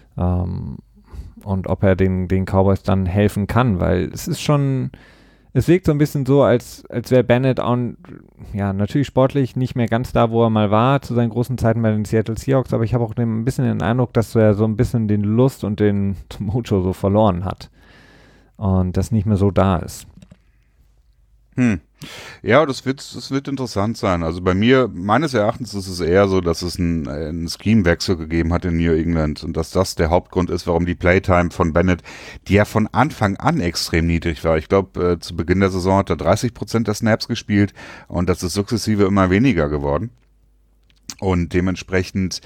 Und ob er den Cowboys dann helfen kann, weil es ist schon... Es wirkt so ein bisschen so, als wäre Bennett auch, ja, natürlich sportlich nicht mehr ganz da, wo er mal war, zu seinen großen Zeiten bei den Seattle Seahawks, aber ich habe auch ein bisschen den Eindruck, dass er so ein bisschen den Lust und den Mojo so verloren hat und das nicht mehr so da ist. Ja, das wird interessant sein. Also meines Erachtens ist es eher so, dass es einen Scheme-Wechsel gegeben hat in New England und dass das der Hauptgrund ist, warum die Playtime von Bennett, die ja von Anfang an extrem niedrig war. Ich glaube, zu Beginn der Saison hat er 30% der Snaps gespielt und das ist sukzessive immer weniger geworden. Und dementsprechend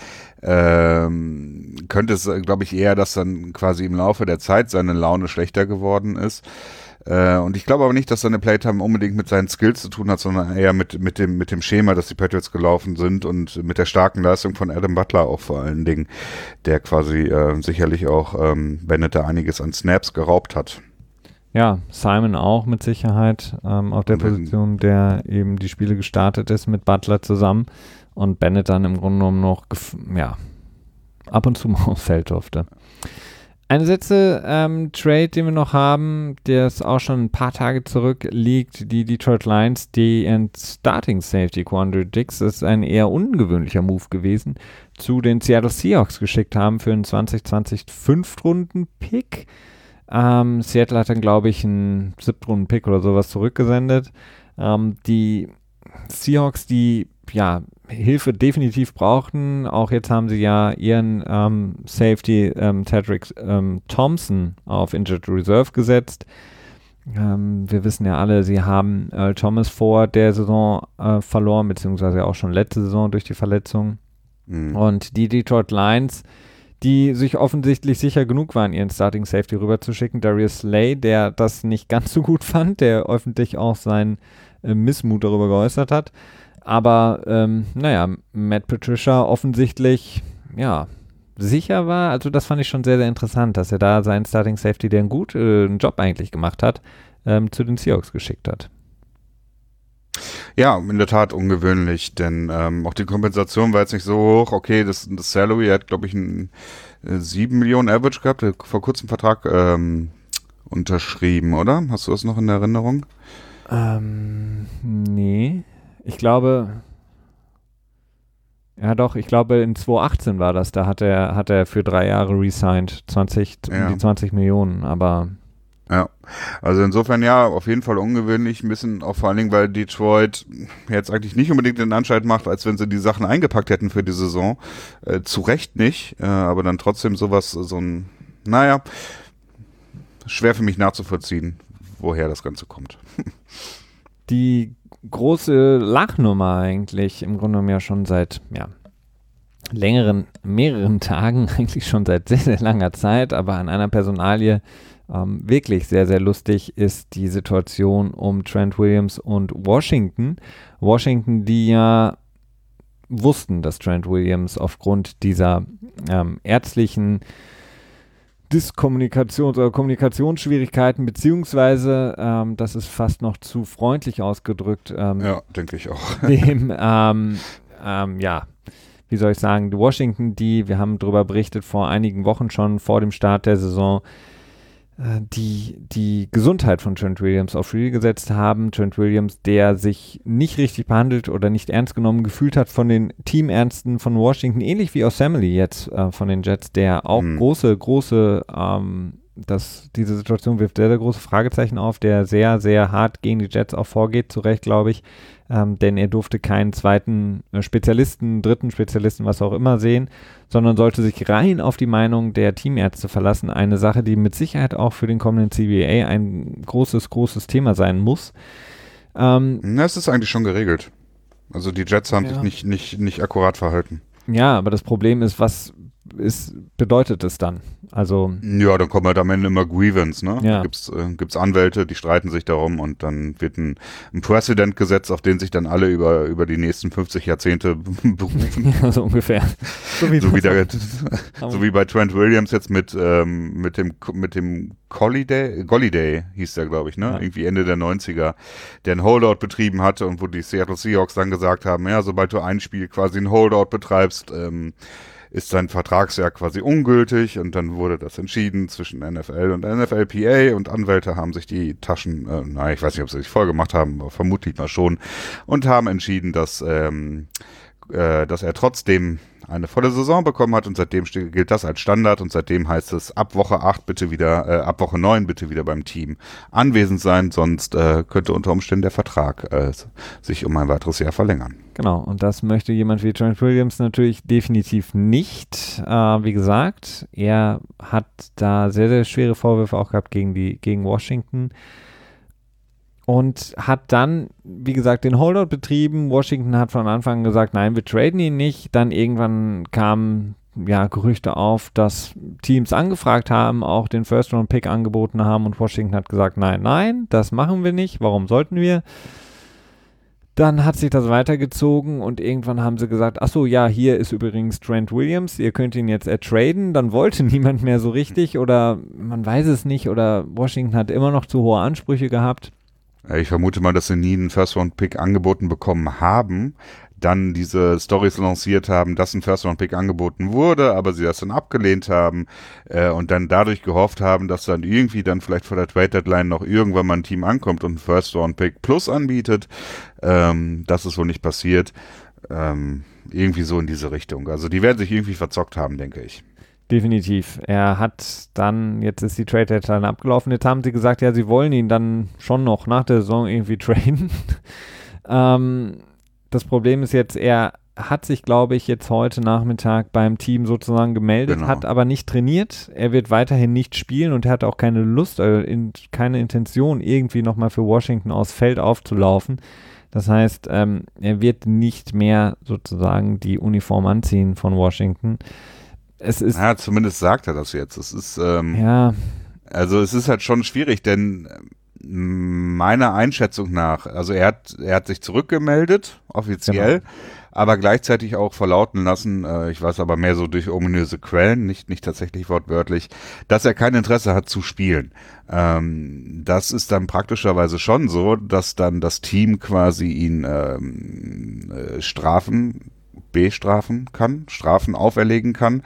könnte es, glaube ich, eher, dass dann quasi im Laufe der Zeit seine Laune schlechter geworden ist. Und ich glaube aber nicht, dass seine Playtime unbedingt mit seinen Skills zu tun hat, sondern eher mit dem Schema, das die Patriots gelaufen sind und mit der starken Leistung von Adam Butler auch vor allen Dingen, der quasi sicherlich auch Bennett da einiges an Snaps geraubt hat. Ja, Simon auch mit Sicherheit auf der Position, der eben die Spiele gestartet ist mit Butler zusammen und Bennett dann im Grunde genommen noch ab und zu mal aufs Feld durfte. Ein letzter Trade, den wir noch haben, der ist auch schon ein paar Tage zurück liegt, die Detroit Lions, die Starting Safety Quandre Diggs, das ist ein eher ungewöhnlicher Move gewesen, zu den Seattle Seahawks geschickt haben für einen 2020 5-Runden-Pick. Seattle hat dann, glaube ich, einen 7-Runden-Pick oder sowas zurückgesendet. Die Seahawks, die Hilfe definitiv brauchten. Auch jetzt haben sie ja ihren Safety Tedrick Thompson auf Injured Reserve gesetzt. Wir wissen ja alle, sie haben Earl Thomas vor der Saison verloren, beziehungsweise auch schon letzte Saison durch die Verletzung. Und die Detroit Lions, die sich offensichtlich sicher genug waren, ihren Starting Safety rüberzuschicken. Darius Slay, der das nicht ganz so gut fand, der öffentlich auch seinen Missmut darüber geäußert hat. Aber, Matt Patricia offensichtlich, sicher war. Also das fand ich schon sehr, sehr interessant, dass er da seinen Starting Safety, der einen guten Job eigentlich gemacht hat, zu den Seahawks geschickt hat. Ja, in der Tat ungewöhnlich, denn auch die Kompensation war jetzt nicht so hoch. Okay, das Salary hat, glaube ich, einen 7 Millionen Average gehabt, der vor kurzem Vertrag unterschrieben, oder? Hast du das noch in der Erinnerung? Nee. Ich glaube, ich glaube in 2018 war das, da hat er für 3 Jahre resigned, die 20 Millionen, aber... Ja, also insofern auf jeden Fall ungewöhnlich, ein bisschen auch vor allen Dingen, weil Detroit jetzt eigentlich nicht unbedingt den Anschein macht, als wenn sie die Sachen eingepackt hätten für die Saison, zu Recht nicht, aber dann trotzdem so ein naja, schwer für mich nachzuvollziehen, woher das Ganze kommt. Die große Lachnummer eigentlich im Grunde genommen ja schon seit mehreren Tagen, eigentlich schon seit sehr, sehr langer Zeit, aber an einer Personalie wirklich sehr, sehr lustig ist die Situation um Trent Williams und Washington. Washington, die ja wussten, dass Trent Williams aufgrund dieser ärztlichen oder Kommunikationsschwierigkeiten, beziehungsweise, das ist fast noch zu freundlich ausgedrückt, ja, denke ich auch. dem, wie soll ich sagen, die Washington, wir haben darüber berichtet vor einigen Wochen schon, vor dem Start der Saison, die Gesundheit von Trent Williams aufs Spiel gesetzt haben. Trent Williams, der sich nicht richtig behandelt oder nicht ernst genommen gefühlt hat von den Teamärzten von Washington, ähnlich wie Osemele jetzt von den Jets, der auch diese Situation wirft sehr, sehr große Fragezeichen auf, der sehr, sehr hart gegen die Jets auch vorgeht, zu Recht, glaube ich, denn er durfte keinen zweiten Spezialisten, dritten Spezialisten, was auch immer sehen, sondern sollte sich rein auf die Meinung der Teamärzte verlassen. Eine Sache, die mit Sicherheit auch für den kommenden CBA ein großes, großes Thema sein muss. Das ist eigentlich schon geregelt. Also die Jets haben sich nicht akkurat verhalten. Ja, aber das Problem ist, was bedeutet es dann? Also ja, dann kommt halt am Ende immer Grievance, ne? Ja. Da gibt's Anwälte, die streiten sich darum und dann wird ein Precedent gesetzt, auf den sich dann alle über die nächsten 50 Jahrzehnte berufen. Ja, so ungefähr. So wie bei Trent Williams jetzt mit dem Golliday hieß der, glaube ich, ne? Ja. Irgendwie Ende der 90er, der einen Holdout betrieben hatte und wo die Seattle Seahawks dann gesagt haben, ja, sobald du ein Spiel quasi einen Holdout betreibst, ist sein Vertragsjahr quasi ungültig und dann wurde das entschieden zwischen NFL und NFLPA und Anwälte haben sich die Taschen, ich weiß nicht, ob sie sich voll gemacht haben, aber vermutlich mal schon, und haben entschieden, dass er trotzdem eine volle Saison bekommen hat und seitdem gilt das als Standard und seitdem heißt es ab Woche 9 bitte wieder beim Team anwesend sein, sonst könnte unter Umständen der Vertrag sich um ein weiteres Jahr verlängern. Genau, und das möchte jemand wie Trent Williams natürlich definitiv nicht. Wie gesagt, er hat da sehr, sehr schwere Vorwürfe auch gehabt gegen Washington. Und hat dann, wie gesagt, den Holdout betrieben. Washington hat von Anfang an gesagt, nein, wir traden ihn nicht. Dann irgendwann kamen Gerüchte auf, dass Teams angefragt haben, auch den First-Round-Pick angeboten haben und Washington hat gesagt, nein, das machen wir nicht. Warum sollten wir? Dann hat sich das weitergezogen und irgendwann haben sie gesagt, achso, ja, hier ist übrigens Trent Williams, ihr könnt ihn jetzt traden. Dann wollte niemand mehr so richtig oder man weiß es nicht oder Washington hat immer noch zu hohe Ansprüche gehabt. Ich vermute mal, dass sie nie einen First-Round-Pick angeboten bekommen haben, dann diese Storys lanciert haben, dass ein First-Round-Pick angeboten wurde, aber sie das dann abgelehnt haben und dann dadurch gehofft haben, dass dann irgendwie dann vielleicht vor der Trade-Deadline noch irgendwann mal ein Team ankommt und einen First-Round-Pick plus anbietet. Das ist wohl nicht passiert. Irgendwie so in diese Richtung. Also die werden sich irgendwie verzockt haben, denke ich. Definitiv. Er hat dann, jetzt ist die Trade-Deadline abgelaufen, jetzt haben sie gesagt, ja, sie wollen ihn dann schon noch nach der Saison irgendwie traden. Das Problem ist jetzt, er hat sich, glaube ich, jetzt heute Nachmittag beim Team sozusagen gemeldet, hat aber nicht trainiert. Er wird weiterhin nicht spielen und er hat auch keine Lust, keine Intention, irgendwie nochmal für Washington aufs Feld aufzulaufen. Das heißt, er wird nicht mehr sozusagen die Uniform anziehen von Washington. Zumindest sagt er das jetzt. Es ist, also es ist halt schon schwierig, denn meiner Einschätzung nach, also er hat sich zurückgemeldet, offiziell, genau, aber gleichzeitig auch verlauten lassen, ich weiß aber mehr so durch ominöse Quellen, nicht tatsächlich wortwörtlich, dass er kein Interesse hat zu spielen. Das ist dann praktischerweise schon so, dass dann das Team quasi ihn bestrafen kann, Strafen auferlegen kann.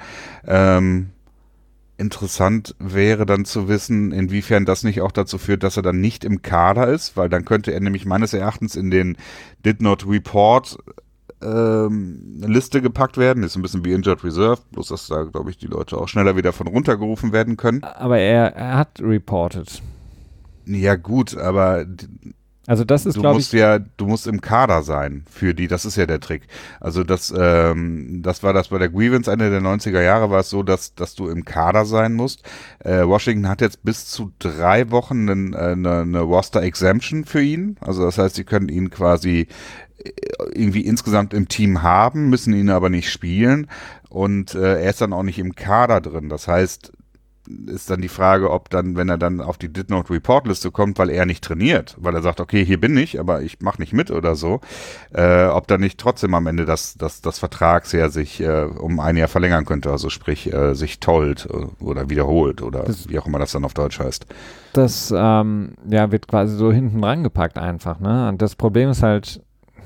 Interessant wäre dann zu wissen, inwiefern das nicht auch dazu führt, dass er dann nicht im Kader ist, weil dann könnte er nämlich meines Erachtens in den Did Not Report Liste gepackt werden. Ist ein bisschen wie Injured Reserve, bloß dass da, glaube ich, die Leute auch schneller wieder von runtergerufen werden können. Aber er hat reported. Ja gut, aber Also das ist, glaube ich... Du musst im Kader sein für die, das ist ja der Trick. Also das war das bei der Grievance Ende der 90er Jahre, war es so, dass du im Kader sein musst. Washington hat jetzt bis zu 3 Wochen eine Roster Exemption für ihn. Also das heißt, sie können ihn quasi irgendwie insgesamt im Team haben, müssen ihn aber nicht spielen. Und er ist dann auch nicht im Kader drin. Das heißt, ist dann die Frage, ob dann, wenn er dann auf die Did Not Report Liste kommt, weil er nicht trainiert, weil er sagt, okay, hier bin ich, aber ich mache nicht mit oder so, ob dann nicht trotzdem am Ende das Vertragsjahr sich um 1 Jahr verlängern könnte, also sprich sich tollt oder wiederholt oder wie auch immer das dann auf Deutsch heißt. Das wird quasi so hinten rangepackt einfach, ne? Und das Problem ist halt,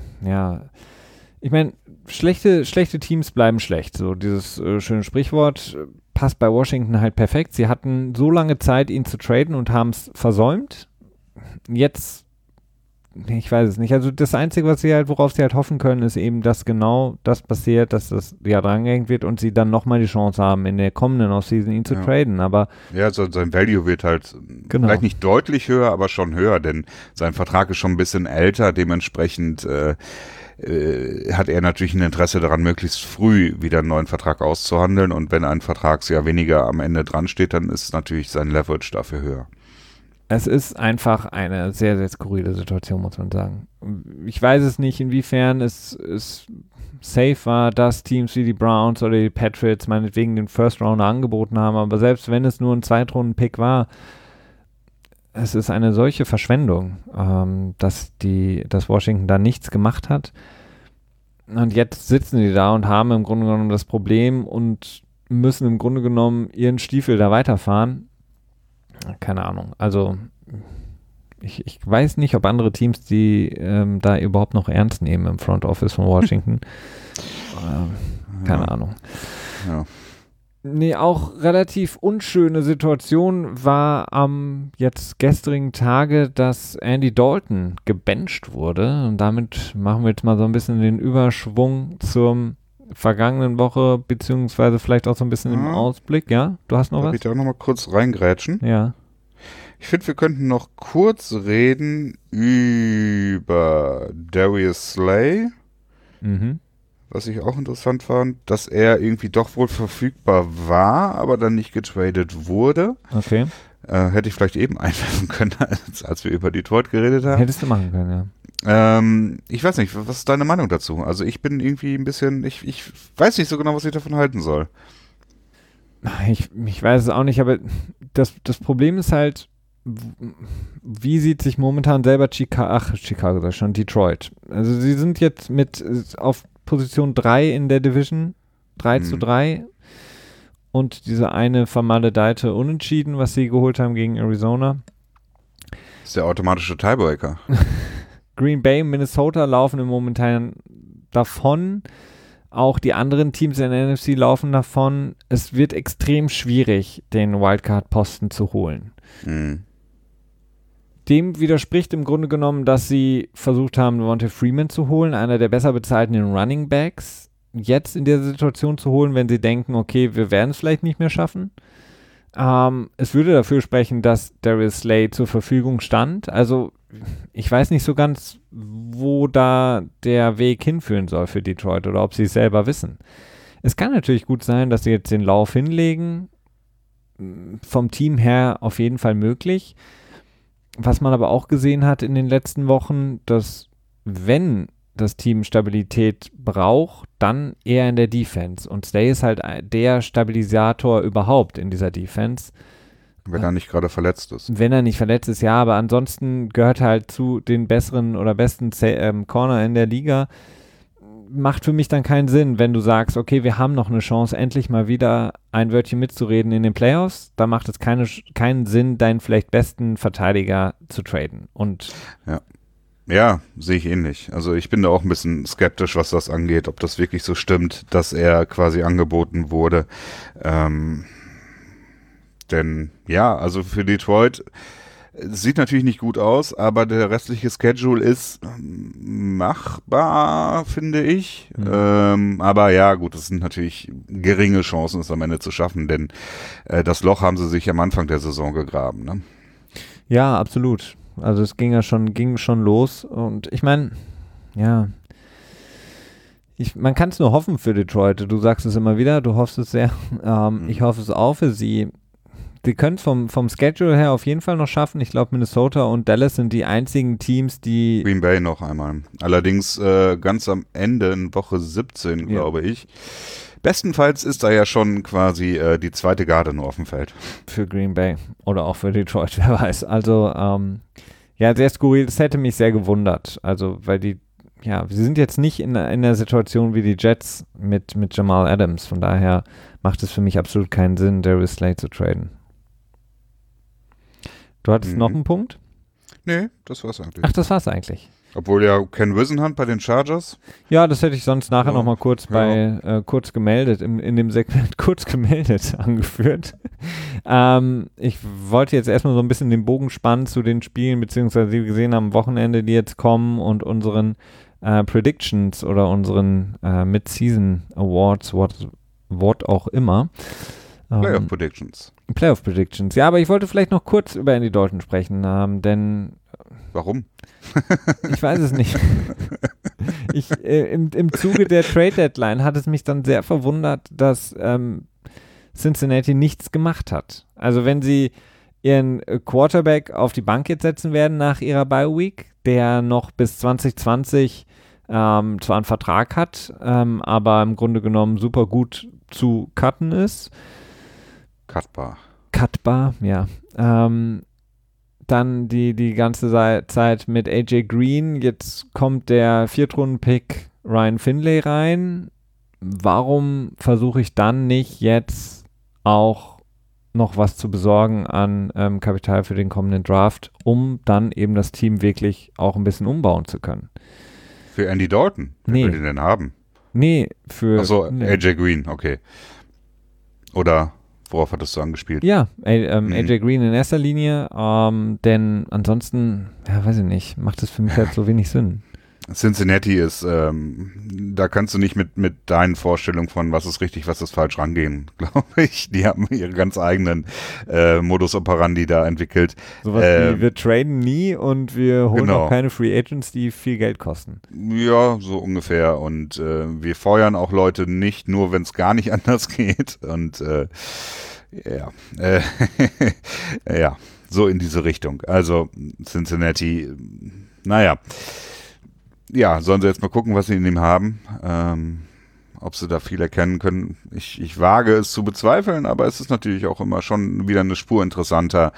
ich meine, schlechte Teams bleiben schlecht. So dieses schöne Sprichwort passt bei Washington halt perfekt. Sie hatten so lange Zeit, ihn zu traden und haben es versäumt. Jetzt, ich weiß es nicht. Also das Einzige, worauf sie halt hoffen können, ist eben, dass genau das passiert, dass das Jahr drangehängt wird und sie dann nochmal die Chance haben, in der kommenden Offseason ihn zu traden. Aber sein Value wird halt vielleicht nicht deutlich höher, aber schon höher, denn sein Vertrag ist schon ein bisschen älter. Dementsprechend hat er natürlich ein Interesse daran, möglichst früh wieder einen neuen Vertrag auszuhandeln, und wenn ein Vertragsjahr weniger am Ende dran steht, dann ist natürlich sein Leverage dafür höher. Es ist einfach eine sehr, sehr skurrile Situation, muss man sagen. Ich weiß es nicht, inwiefern es safe war, dass Teams wie die Browns oder die Patriots meinetwegen den First Rounder angeboten haben, aber selbst wenn es nur ein Zweitrunden-Pick war, es ist eine solche Verschwendung, dass Washington da nichts gemacht hat. Und jetzt sitzen die da und haben im Grunde genommen das Problem und müssen im Grunde genommen ihren Stiefel da weiterfahren. Keine Ahnung. Also ich weiß nicht, ob andere Teams die da überhaupt noch ernst nehmen im Front Office von Washington. Keine Ahnung. Ja. Nee, auch relativ unschöne Situation war am jetzt gestrigen Tage, dass Andy Dalton gebencht wurde. Und damit machen wir jetzt mal so ein bisschen den Überschwung zur vergangenen Woche, beziehungsweise vielleicht auch so ein bisschen im Ausblick. Ja, du hast noch was? Darf ich da auch noch mal kurz reingrätschen? Ja. Ich finde, wir könnten noch kurz reden über Darius Slay. Was ich auch interessant fand, dass er irgendwie doch wohl verfügbar war, aber dann nicht getradet wurde. Okay. Hätte ich vielleicht eben einwerfen können, als wir über Detroit geredet haben. Hättest du machen können, ja. Ich weiß nicht, was ist deine Meinung dazu? Also ich bin irgendwie ein bisschen, ich weiß nicht so genau, was ich davon halten soll. Ich weiß es auch nicht, aber das Problem ist halt, wie sieht sich momentan selber Chicago, schon Detroit. Also sie sind jetzt auf Position 3 in der Division, 3-3, und diese eine vermaledeite Unentschieden, was sie geholt haben gegen Arizona. Das ist der automatische Tiebreaker. Green Bay und Minnesota laufen im Momentan davon. Auch die anderen Teams in der NFC laufen davon. Es wird extrem schwierig, den Wildcard-Posten zu holen. Dem widerspricht im Grunde genommen, dass sie versucht haben, Devonta Freeman zu holen, einer der besser bezahlten Running Backs, jetzt in der Situation zu holen, wenn sie denken, okay, wir werden es vielleicht nicht mehr schaffen. Es würde dafür sprechen, dass Darius Slay zur Verfügung stand. Also ich weiß nicht so ganz, wo da der Weg hinführen soll für Detroit oder ob sie es selber wissen. Es kann natürlich gut sein, dass sie jetzt den Lauf hinlegen. Vom Team her auf jeden Fall möglich. Was man aber auch gesehen hat in den letzten Wochen, dass wenn das Team Stabilität braucht, dann eher in der Defense. Und Slay ist halt der Stabilisator überhaupt in dieser Defense. Wenn er nicht gerade verletzt ist. Wenn er nicht verletzt ist, ja, aber ansonsten gehört er halt zu den besseren oder besten Corner in der Liga. Macht für mich dann keinen Sinn, wenn du sagst, okay, wir haben noch eine Chance, endlich mal wieder ein Wörtchen mitzureden in den Playoffs. Da macht es keinen Sinn, deinen vielleicht besten Verteidiger zu traden. Und ja, sehe ich ähnlich. Also ich bin da auch ein bisschen skeptisch, was das angeht, ob das wirklich so stimmt, dass er quasi angeboten wurde. Denn ja, also für Detroit sieht natürlich nicht gut aus, aber der restliche Schedule ist machbar, finde ich. Aber ja, gut, es sind natürlich geringe Chancen, es am Ende zu schaffen, denn das Loch haben sie sich am Anfang der Saison gegraben. Ne? Ja, absolut. Also es ging schon los und ich meine, ja, man kann es nur hoffen für Detroit. Du sagst es immer wieder, du hoffst es sehr. Ich hoffe es auch für sie. Sie können es vom Schedule her auf jeden Fall noch schaffen. Ich glaube, Minnesota und Dallas sind die einzigen Teams, die... Green Bay noch einmal. Allerdings ganz am Ende in Woche 17, glaube ich. Bestenfalls ist da ja schon quasi die zweite Garde nur auf dem Feld. Für Green Bay oder auch für Detroit, wer weiß. Also, ja, sehr skurril. Das hätte mich sehr gewundert. Also, weil sie sind jetzt nicht in der Situation wie die Jets mit Jamal Adams. Von daher macht es für mich absolut keinen Sinn, Darius Slay zu traden. Du hattest noch einen Punkt? Nee, das war's eigentlich. Ach, das war's eigentlich. Obwohl ja Ken Whisenhunt bei den Chargers. Ja, das hätte ich sonst nachher noch mal kurz kurz gemeldet, in dem Segment kurz gemeldet angeführt. Ich wollte jetzt erstmal so ein bisschen den Bogen spannen zu den Spielen, beziehungsweise die wir gesehen haben am Wochenende, die jetzt kommen und unseren Predictions oder unseren Mid-Season Awards, what auch immer. Playoff Predictions. Playoff Predictions. Ja, aber ich wollte vielleicht noch kurz über Andy Dalton sprechen, denn... Warum? Ich weiß es nicht. Im Zuge der Trade Deadline hat es mich dann sehr verwundert, dass Cincinnati nichts gemacht hat. Also wenn sie ihren Quarterback auf die Bank jetzt setzen werden nach ihrer Bye Week, der noch bis 2020 zwar einen Vertrag hat, aber im Grunde genommen super gut zu cutten ist. Cutbar, ja. Dann die ganze Zeit mit AJ Green. Jetzt kommt der Viertrunden-Pick Ryan Finlay rein. Warum versuche ich dann nicht jetzt auch noch was zu besorgen an Kapital für den kommenden Draft, um dann eben das Team wirklich auch ein bisschen umbauen zu können? Für Andy Dalton? Wer will den denn haben? Nee, für... Achso, AJ Green, okay. Oder... Worauf hattest du angespielt? Ja, AJ Green in erster Linie, denn ansonsten, ja, weiß ich nicht, macht es für mich halt so wenig Sinn. Cincinnati ist, da kannst du nicht mit deinen Vorstellungen von was ist richtig, was ist falsch rangehen, glaube ich. Die haben ihre ganz eigenen Modus operandi da entwickelt. Sowas wie, wir traden nie und wir holen auch keine Free Agents, die viel Geld kosten. Ja, so ungefähr. Und wir feuern auch Leute nicht, nur wenn es gar nicht anders geht. Und ja, so in diese Richtung. Also Cincinnati, naja. Ja, sollen sie jetzt mal gucken, was sie in ihm haben. Ob sie da viel erkennen können. Ich wage es zu bezweifeln, aber es ist natürlich auch immer schon wieder eine Spur interessanter.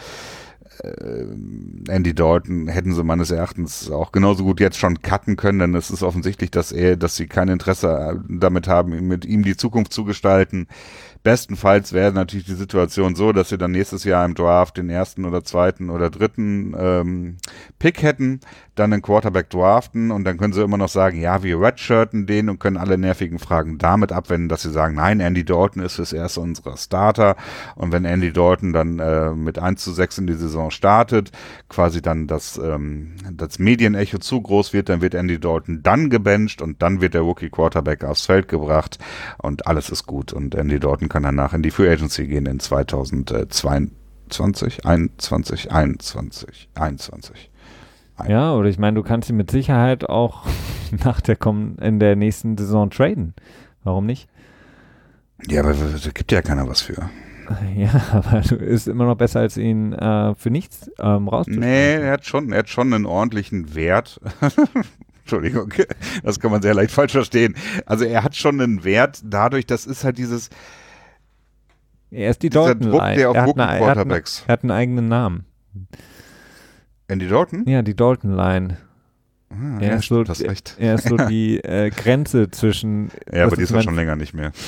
Andy Dalton hätten sie meines Erachtens auch genauso gut jetzt schon cutten können, denn es ist offensichtlich, dass sie kein Interesse damit haben, mit ihm die Zukunft zu gestalten. Bestenfalls wäre natürlich die Situation so, dass sie dann nächstes Jahr im Draft den ersten oder zweiten oder dritten Pick hätten, dann einen Quarterback draften und dann können sie immer noch sagen, ja, wir redshirten den und können alle nervigen Fragen damit abwenden, dass sie sagen, nein, Andy Dalton ist fürs Erste unser Starter und wenn Andy Dalton dann mit 1:6 in die Saison startet, quasi dann das Medienecho zu groß wird, dann wird Andy Dalton dann gebencht und dann wird der Rookie Quarterback aufs Feld gebracht und alles ist gut und Andy Dalton kann danach in die Free Agency gehen in 2022, 21. Ja, oder ich meine, du kannst ihn mit Sicherheit auch in der nächsten Saison traden. Warum nicht? Ja, aber da gibt ja keiner was für. Ja, aber du ist immer noch besser, als ihn für nichts rauszuschmeißen. Nee, er hat schon einen ordentlichen Wert. Entschuldigung, das kann man sehr leicht falsch verstehen. Also er hat schon einen Wert dadurch, das ist halt er ist die Dalton-Line. Der auf Rookie-Quarterbacks. Er hat einen eigenen Namen. Andy Dalton? Ja, die Dalton-Line. Er ist so die Grenze zwischen... Ja, aber die ist ja schon länger nicht mehr.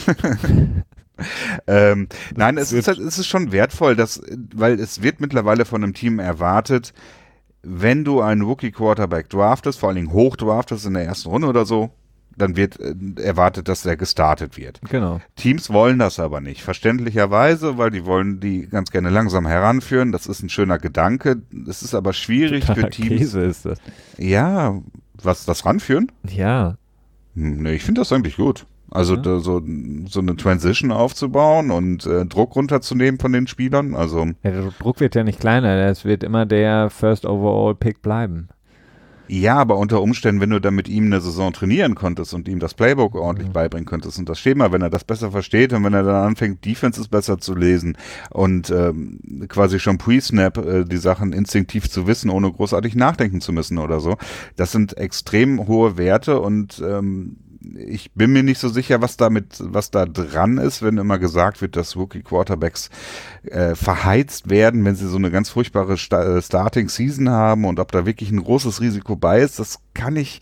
Nein, es ist schon wertvoll, weil es wird mittlerweile von einem Team erwartet, wenn du einen Rookie-Quarterback draftest, vor allen Dingen hoch draftest in der ersten Runde oder so, dann wird erwartet, dass der gestartet wird. Genau. Teams wollen das aber nicht, verständlicherweise, weil die wollen die ganz gerne langsam heranführen. Das ist ein schöner Gedanke. Es ist aber schwierig für Teams. Käse ist das. Ja, was ranführen? Ja. Nee, ich finde das eigentlich gut. Also so eine Transition aufzubauen und Druck runterzunehmen von den Spielern. Also Ja, der Druck wird ja nicht kleiner, es wird immer der First Overall Pick bleiben. ja, aber unter Umständen, wenn du dann mit ihm eine Saison trainieren konntest und ihm das Playbook ordentlich beibringen konntest und das Schema, wenn er das besser versteht und wenn er dann anfängt, Defenses besser zu lesen und quasi schon pre-Snap die Sachen instinktiv zu wissen, ohne großartig nachdenken zu müssen oder so, das sind extrem hohe Werte und ich bin mir nicht so sicher, was da dran ist, wenn immer gesagt wird, dass Rookie-Quarterbacks verheizt werden, wenn sie so eine ganz furchtbare Starting-Season haben und ob da wirklich ein großes Risiko bei ist, das kann ich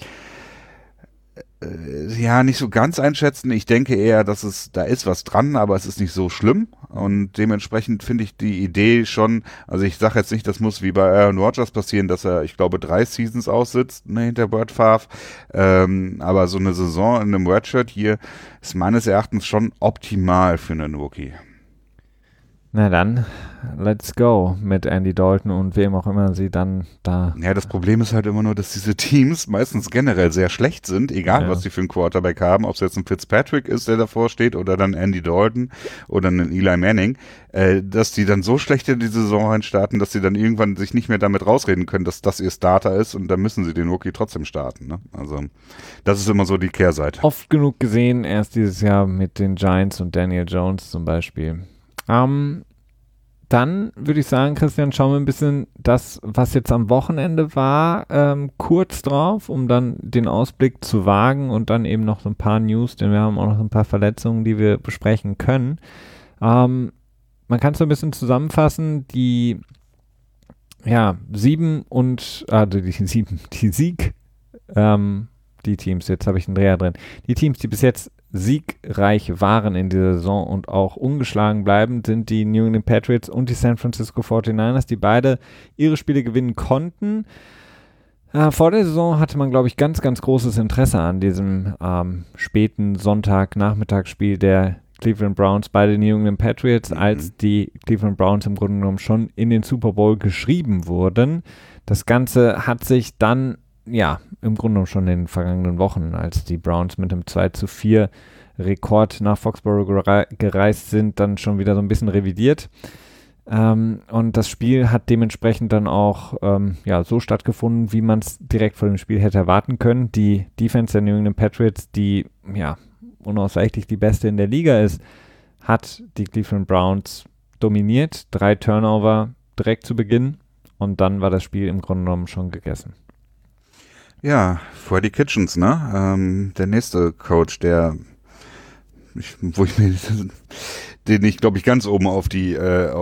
ja nicht so ganz einschätzen. Ich denke eher, dass da ist was dran, aber es ist nicht so schlimm und dementsprechend finde ich die Idee schon, also ich sage jetzt nicht, das muss wie bei Aaron Rodgers passieren, dass er, ich glaube, 3 Seasons aussitzt, ne, hinter Brett Favre, aber so eine Saison in einem Redshirt hier ist meines Erachtens schon optimal für einen Rookie. Na dann, let's go mit Andy Dalton und wem auch immer sie dann da. Ja, das Problem ist halt immer nur, dass diese Teams meistens generell sehr schlecht sind, egal was sie für einen Quarterback haben, ob es jetzt ein Fitzpatrick ist, der davor steht, oder dann Andy Dalton oder ein Eli Manning, dass die dann so schlecht in die Saison reinstarten, dass sie dann irgendwann sich nicht mehr damit rausreden können, dass das ihr Starter ist und dann müssen sie den Rookie trotzdem starten. Ne? Also das ist immer so die Kehrseite. Oft genug gesehen, erst dieses Jahr mit den Giants und Daniel Jones zum Beispiel. Dann würde ich sagen, Christian, schauen wir ein bisschen das, was jetzt am Wochenende war, kurz drauf, um dann den Ausblick zu wagen und dann eben noch so ein paar News, denn wir haben auch noch ein paar Verletzungen, die wir besprechen können. Man kann es so ein bisschen zusammenfassen, die Teams, jetzt habe ich einen Dreher drin, die Teams, die bis jetzt siegreich waren in dieser Saison und auch ungeschlagen bleiben, sind die New England Patriots und die San Francisco 49ers, die beide ihre Spiele gewinnen konnten. Vor der Saison hatte man, glaube ich, ganz, ganz großes Interesse an diesem späten Sonntag-Nachmittagsspiel der Cleveland Browns bei den New England Patriots, als die Cleveland Browns im Grunde genommen schon in den Super Bowl geschrieben wurden. Das Ganze hat sich dann im Grunde genommen schon in den vergangenen Wochen, als die Browns mit einem 2:4 Rekord nach Foxborough gereist sind, dann schon wieder so ein bisschen revidiert. Und das Spiel hat dementsprechend dann auch so stattgefunden, wie man es direkt vor dem Spiel hätte erwarten können. Die Defense der New England Patriots, die unausweichlich die beste in der Liga ist, hat die Cleveland Browns dominiert. 3 Turnover direkt zu Beginn und dann war das Spiel im Grunde genommen schon gegessen. Ja, Freddie Kitchens, ne? Der nächste Coach, den ich glaube ich ganz oben auf die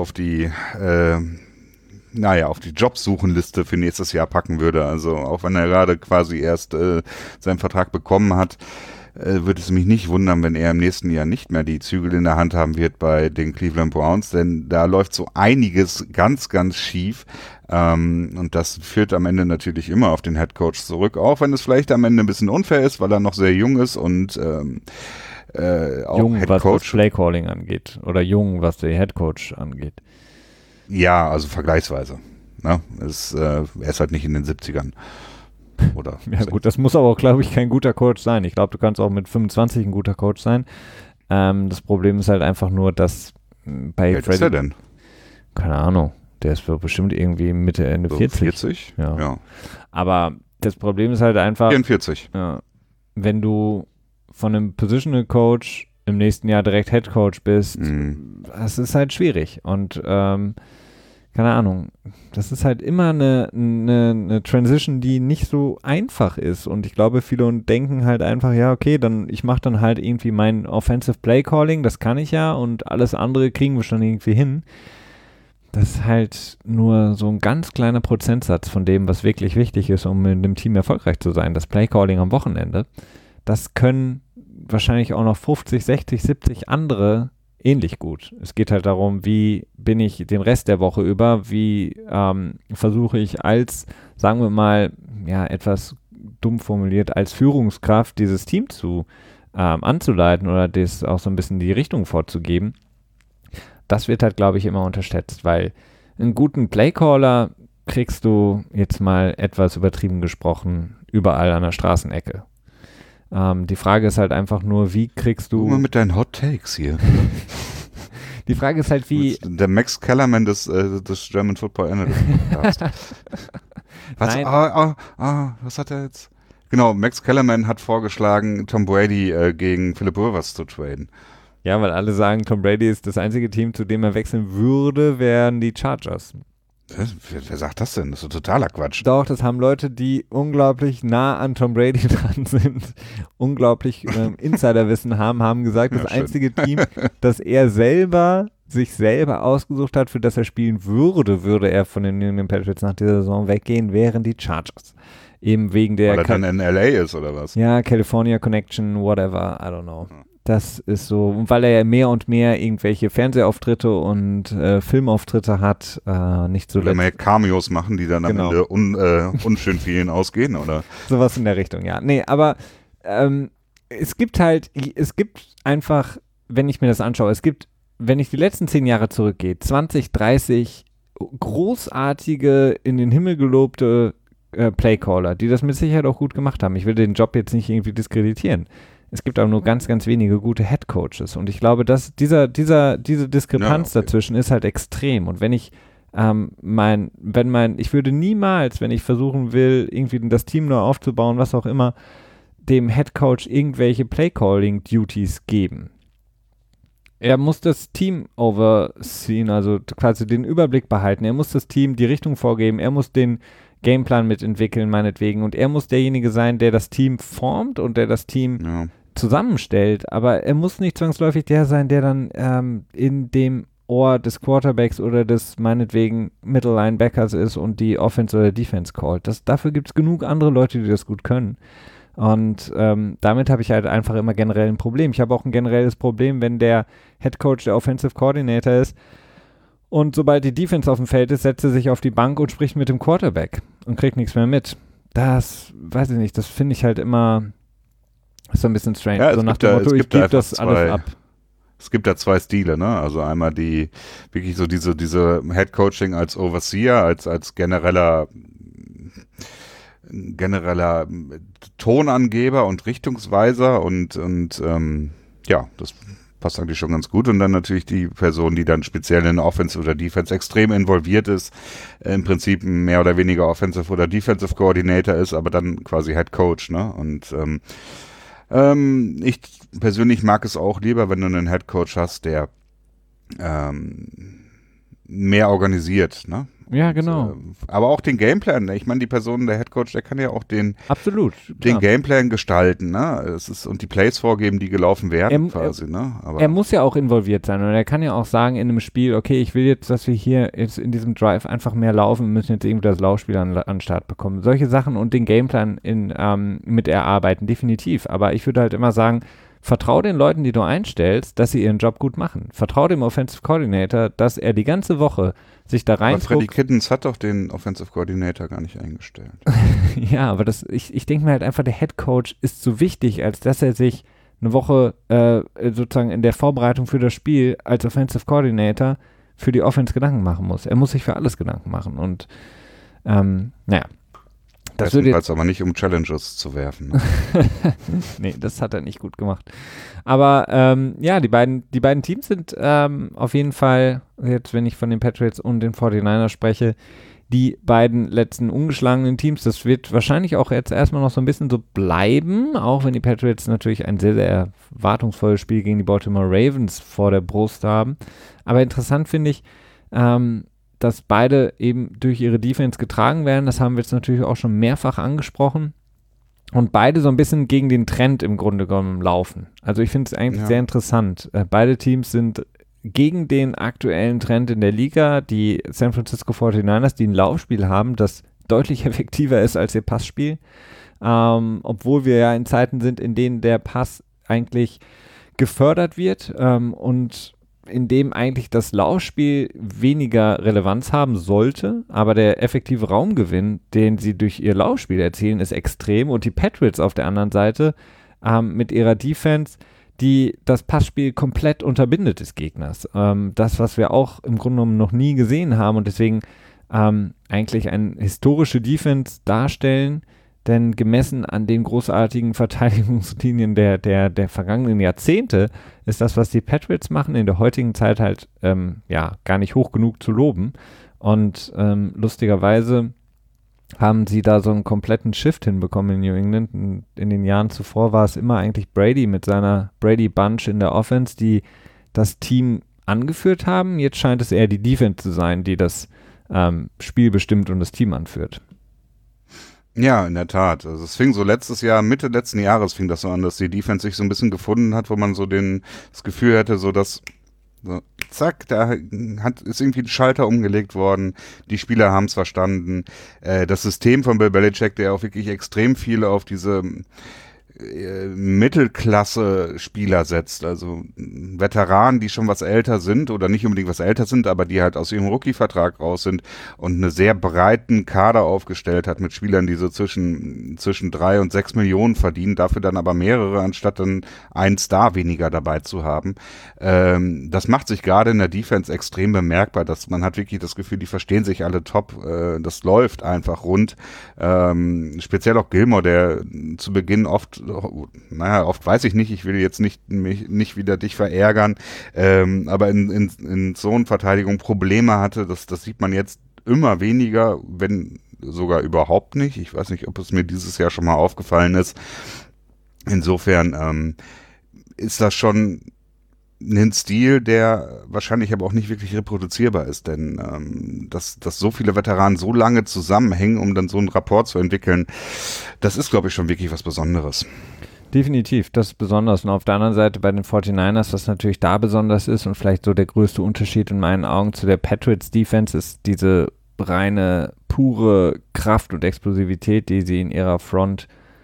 Jobsuchenliste für nächstes Jahr packen würde. Also auch wenn er gerade quasi erst seinen Vertrag bekommen hat, würde es mich nicht wundern, wenn er im nächsten Jahr nicht mehr die Zügel in der Hand haben wird bei den Cleveland Browns, denn da läuft so einiges ganz, ganz schief. Und das führt am Ende natürlich immer auf den Headcoach zurück, auch wenn es vielleicht am Ende ein bisschen unfair ist, weil er noch sehr jung ist und auch jung, Headcoach. Was das Playcalling angeht oder jung, was der Headcoach angeht. Ja, also vergleichsweise. Ne? Er ist halt nicht in den 70ern. Oder ja gut, das muss aber auch, glaube ich, kein guter Coach sein. Ich glaube, du kannst auch mit 25 ein guter Coach sein. Das Problem ist halt einfach nur, dass bei Freddy... Was ist er denn? Keine Ahnung. Der ist bestimmt irgendwie Mitte, Ende so 40. 40? Ja. Aber das Problem ist halt einfach... 44. Ja, wenn du von einem Positional Coach im nächsten Jahr direkt Head Coach bist, das ist halt schwierig. Und keine Ahnung, das ist halt immer eine Transition, die nicht so einfach ist und ich glaube, viele denken halt einfach, ja okay, ich mache dann halt irgendwie mein Offensive Play Calling, das kann ich ja und alles andere kriegen wir schon irgendwie hin. Das ist halt nur so ein ganz kleiner Prozentsatz von dem, was wirklich wichtig ist, um mit dem Team erfolgreich zu sein. Das Play Calling am Wochenende, das können wahrscheinlich auch noch 50, 60, 70 andere ähnlich gut. Es geht halt darum, wie bin ich den Rest der Woche über, wie versuche ich als, sagen wir mal, etwas dumm formuliert, als Führungskraft dieses Team anzuleiten oder das auch so ein bisschen die Richtung vorzugeben. Das wird halt, glaube ich, immer unterschätzt, weil einen guten Playcaller kriegst du jetzt mal etwas übertrieben gesprochen überall an der Straßenecke. Die Frage ist halt einfach nur, wie kriegst du... Guck mal mit deinen Hot Takes hier. Die Frage ist halt, wie... Der Max Kellerman des German Football Analyst Podcast. Was? Was hat er jetzt? Genau, Max Kellerman hat vorgeschlagen, Tom Brady gegen Philip Rivers zu traden. Ja, weil alle sagen, Tom Brady ist das einzige Team, zu dem er wechseln würde, wären die Chargers. Wer sagt das denn? Das ist totaler Quatsch. Doch, das haben Leute, die unglaublich nah an Tom Brady dran sind, unglaublich Insiderwissen haben gesagt, das einzige Team, das er sich selber ausgesucht hat, für das er spielen würde er von den New England Patriots nach dieser Saison weggehen, wären die Chargers. Eben wegen der... Weil er dann in LA ist, oder was? Ja, California Connection, whatever, I don't know. Das ist so, weil er ja mehr und mehr irgendwelche Fernsehauftritte und Filmauftritte hat, nicht so... Oder mehr Cameos machen, die dann am Ende unschön vielen ausgehen, oder? Sowas in der Richtung, ja. Nee, aber es gibt einfach, wenn ich mir das anschaue, wenn ich die letzten 10 Jahre zurückgehe, 20, 30 großartige, in den Himmel gelobte Playcaller, die das mit Sicherheit auch gut gemacht haben. Ich will den Job jetzt nicht irgendwie diskreditieren. Es gibt aber nur ganz, ganz wenige gute Headcoaches. Und ich glaube, dass diese Diskrepanz dazwischen ist halt extrem. Und wenn ich ich würde niemals, wenn ich versuchen will, irgendwie das Team neu aufzubauen, was auch immer, dem Headcoach irgendwelche Playcalling-Duties geben. Er muss das Team overseen, also quasi den Überblick behalten. Er muss das Team die Richtung vorgeben. Er muss den Gameplan mitentwickeln, meinetwegen. Und er muss derjenige sein, der das Team formt und der das Team zusammenstellt. Aber er muss nicht zwangsläufig der sein, der dann in dem Ohr des Quarterbacks oder des meinetwegen Middle Linebackers ist und die Offense oder Defense callt. Dafür gibt es genug andere Leute, die das gut können. Und damit habe ich halt einfach immer generell ein Problem. Ich habe auch ein generelles Problem, wenn der Head Coach der Offensive Coordinator ist und sobald die Defense auf dem Feld ist, setzt er sich auf die Bank und spricht mit dem Quarterback und kriegt nichts mehr mit. Das, weiß ich nicht, das finde ich halt immer so ein bisschen strange. Ja, so nach dem Motto, ich gebe das alles ab. Es gibt da 2 Stile, ne? Also einmal die, wirklich so diese Head Coaching als Overseer, als genereller Tonangeber und Richtungsweiser und das passt eigentlich schon ganz gut. Und dann natürlich die Person, die dann speziell in Offense oder Defense extrem involviert ist, im Prinzip mehr oder weniger Offensive oder Defensive Coordinator ist, aber dann quasi Head Coach, ne? Und ich persönlich mag es auch lieber, wenn du einen Head Coach hast, der mehr organisiert, ne? Ja, genau. Aber auch den Gameplan, ne? Ich meine, die Person, der Headcoach, der kann ja auch den klar. Gameplan gestalten, ne? Und die Plays vorgeben, die gelaufen werden quasi, ne? Aber er muss ja auch involviert sein und er kann ja auch sagen in einem Spiel, okay, ich will jetzt, dass wir hier jetzt in diesem Drive einfach mehr laufen, wir müssen jetzt irgendwie das Laufspiel an den Start bekommen. Solche Sachen und den Gameplan mit erarbeiten, definitiv. Aber ich würde halt immer sagen, vertrau den Leuten, die du einstellst, dass sie ihren Job gut machen. Vertrau dem Offensive Coordinator, dass er die ganze Woche sich da reinguckt. Aber Freddy Kittens hat doch den Offensive Coordinator gar nicht eingestellt. Ja, aber ich denke mir halt einfach, der Head Coach ist so wichtig, als dass er sich eine Woche sozusagen in der Vorbereitung für das Spiel als Offensive Coordinator für die Offense Gedanken machen muss. Er muss sich für alles Gedanken machen und naja. Das würde jetzt aber nicht, um Challenges zu werfen. Nee, das hat er nicht gut gemacht. Aber ja, die beiden Teams sind auf jeden Fall, jetzt wenn ich von den Patriots und den 49ers spreche, die beiden letzten ungeschlagenen Teams. Das wird wahrscheinlich auch jetzt erstmal noch so ein bisschen so bleiben, auch wenn die Patriots natürlich ein sehr, sehr erwartungsvolles Spiel gegen die Baltimore Ravens vor der Brust haben. Aber interessant finde ich, dass beide eben durch ihre Defense getragen werden. Das haben wir jetzt natürlich auch schon mehrfach angesprochen. Und beide so ein bisschen gegen den Trend im Grunde genommen laufen. Also ich finde es eigentlich sehr interessant. Beide Teams sind gegen den aktuellen Trend in der Liga. Die San Francisco 49ers, die ein Laufspiel haben, das deutlich effektiver ist als ihr Passspiel. Obwohl wir ja in Zeiten sind, in denen der Pass eigentlich gefördert wird und in dem eigentlich das Laufspiel weniger Relevanz haben sollte, aber der effektive Raumgewinn, den sie durch ihr Laufspiel erzielen, ist extrem und die Patriots auf der anderen Seite mit ihrer Defense, die das Passspiel komplett unterbindet des Gegners. Das, was wir auch im Grunde genommen noch nie gesehen haben und deswegen eigentlich eine historische Defense darstellen, denn gemessen an den großartigen Verteidigungslinien der vergangenen Jahrzehnte ist das, was die Patriots machen, in der heutigen Zeit halt gar nicht hoch genug zu loben. Und lustigerweise haben sie da so einen kompletten Shift hinbekommen in New England. In den Jahren zuvor war es immer eigentlich Brady mit seiner Brady Bunch in der Offense, die das Team angeführt haben. Jetzt scheint es eher die Defense zu sein, die das Spiel bestimmt und das Team anführt. Ja, in der Tat. Also es fing so Mitte letzten Jahres fing das so an, dass die Defense sich so ein bisschen gefunden hat, wo man so das Gefühl hatte, so dass so, zack, da ist irgendwie ein Schalter umgelegt worden. Die Spieler haben es verstanden. Das System von Bill Belichick, der auch wirklich extrem viel auf diese Mittelklasse-Spieler setzt, also Veteranen, die schon was älter sind oder nicht unbedingt was älter sind, aber die halt aus ihrem Rookie-Vertrag raus sind und einen sehr breiten Kader aufgestellt hat mit Spielern, die so zwischen 3 und 6 Millionen verdienen, dafür dann aber mehrere, anstatt dann einen Star weniger dabei zu haben. Das macht sich gerade in der Defense extrem bemerkbar, dass man hat wirklich das Gefühl, die verstehen sich alle top, das läuft einfach rund. Speziell auch Gilmore, der zu Beginn oft weiß ich nicht, ich will jetzt nicht wieder dich verärgern, aber in Zonenverteidigung Probleme hatte, das sieht man jetzt immer weniger, wenn sogar überhaupt nicht. Ich weiß nicht, ob es mir dieses Jahr schon mal aufgefallen ist. Insofern ist das schon ein Stil, der wahrscheinlich aber auch nicht wirklich reproduzierbar ist, denn dass so viele Veteranen so lange zusammenhängen, um dann so einen Rapport zu entwickeln, das ist, glaube ich, schon wirklich was Besonderes. Definitiv, das ist besonders. Und auf der anderen Seite bei den 49ers, was natürlich da besonders ist und vielleicht so der größte Unterschied in meinen Augen zu der Patriots Defense, ist diese reine, pure Kraft und Explosivität, die sie in ihrer Front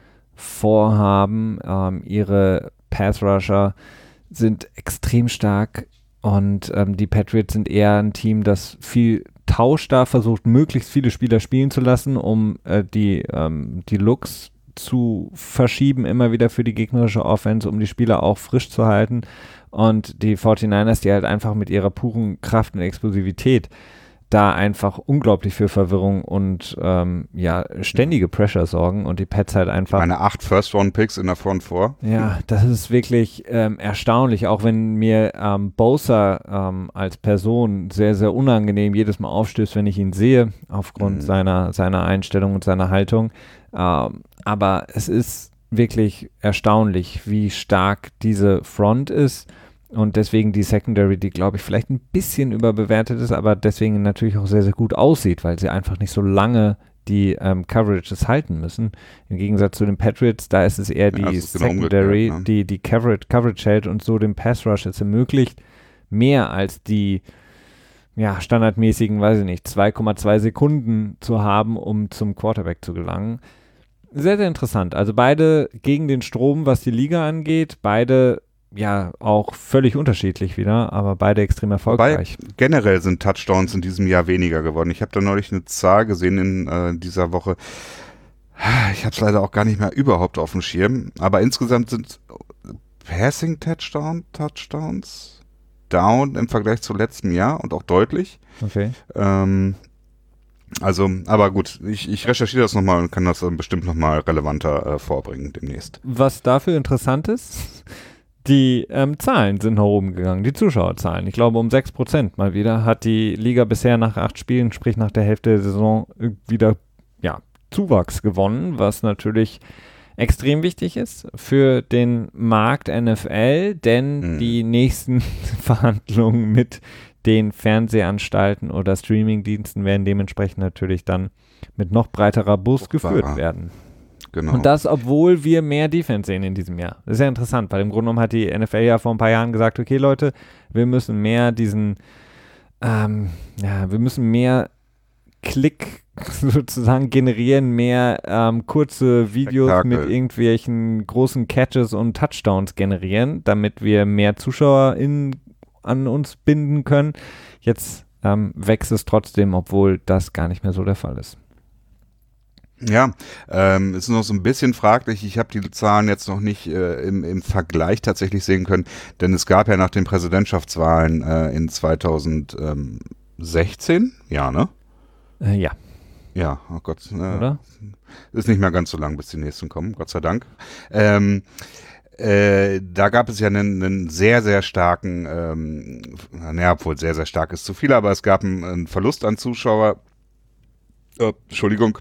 vorhaben. Ihre Pass-Rusher sind extrem stark und die Patriots sind eher ein Team, das viel tauschstar versucht, möglichst viele Spieler spielen zu lassen, um die Looks zu verschieben, immer wieder für die gegnerische Offense, um die Spieler auch frisch zu halten. Und die 49ers, die halt einfach mit ihrer puren Kraft und Explosivität da einfach unglaublich für Verwirrung und ständige Pressure sorgen und die Pets halt einfach... Meine 8 First-Round-Picks in der Front 4. Ja, das ist wirklich erstaunlich, auch wenn mir Bosa als Person sehr, sehr unangenehm jedes Mal aufstößt, wenn ich ihn sehe, aufgrund seiner Einstellung und seiner Haltung. Aber es ist wirklich erstaunlich, wie stark diese Front ist. Und deswegen die Secondary, die, glaube ich, vielleicht ein bisschen überbewertet ist, aber deswegen natürlich auch sehr, sehr gut aussieht, weil sie einfach nicht so lange die Coverages halten müssen. Im Gegensatz zu den Patriots, da ist es eher die Secondary, genau die Coverage hält und so den Pass Rush es ermöglicht, mehr als die standardmäßigen, 2,2 Sekunden zu haben, um zum Quarterback zu gelangen. Sehr, sehr interessant. Also beide gegen den Strom, was die Liga angeht, beide auch völlig unterschiedlich wieder, aber beide extrem erfolgreich. Wobei, generell sind Touchdowns in diesem Jahr weniger geworden. Ich habe da neulich eine Zahl gesehen in dieser Woche. Ich habe es leider auch gar nicht mehr überhaupt auf dem Schirm, aber insgesamt sind Passing Touchdowns down im Vergleich zu letztem Jahr und auch deutlich. Okay. Aber gut, ich recherchiere das nochmal und kann das dann bestimmt nochmal relevanter vorbringen demnächst. Was dafür interessant ist, die Zahlen sind nach oben gegangen, die Zuschauerzahlen. Ich glaube, um 6% mal wieder hat die Liga bisher nach 8 Spielen, sprich nach der Hälfte der Saison, wieder Zuwachs gewonnen, was natürlich extrem wichtig ist für den Markt NFL, denn die nächsten Verhandlungen mit den Fernsehanstalten oder Streamingdiensten werden dementsprechend natürlich dann mit noch breiterer Brust geführt werden. Genau. Und das, obwohl wir mehr Defense sehen in diesem Jahr. Das ist ja interessant, weil im Grunde genommen hat die NFL ja vor ein paar Jahren gesagt, okay Leute, wir müssen mehr wir müssen mehr Klick sozusagen generieren, mehr kurze Videos Spektakel mit irgendwelchen großen Catches und Touchdowns generieren, damit wir mehr Zuschauer an uns binden können. Jetzt wächst es trotzdem, obwohl das gar nicht mehr so der Fall ist. Ja, ist noch so ein bisschen fraglich. Ich habe die Zahlen jetzt noch nicht im Vergleich tatsächlich sehen können, denn es gab ja nach den Präsidentschaftswahlen in 2016, ja, ne? Ja. Ja, oh Gott. Oder? Ist nicht mehr ganz so lang, bis die nächsten kommen, Gott sei Dank. Da gab es ja einen sehr, sehr starken, obwohl sehr, sehr stark ist zu viel, aber es gab einen Verlust an Zuschauer. Entschuldigung.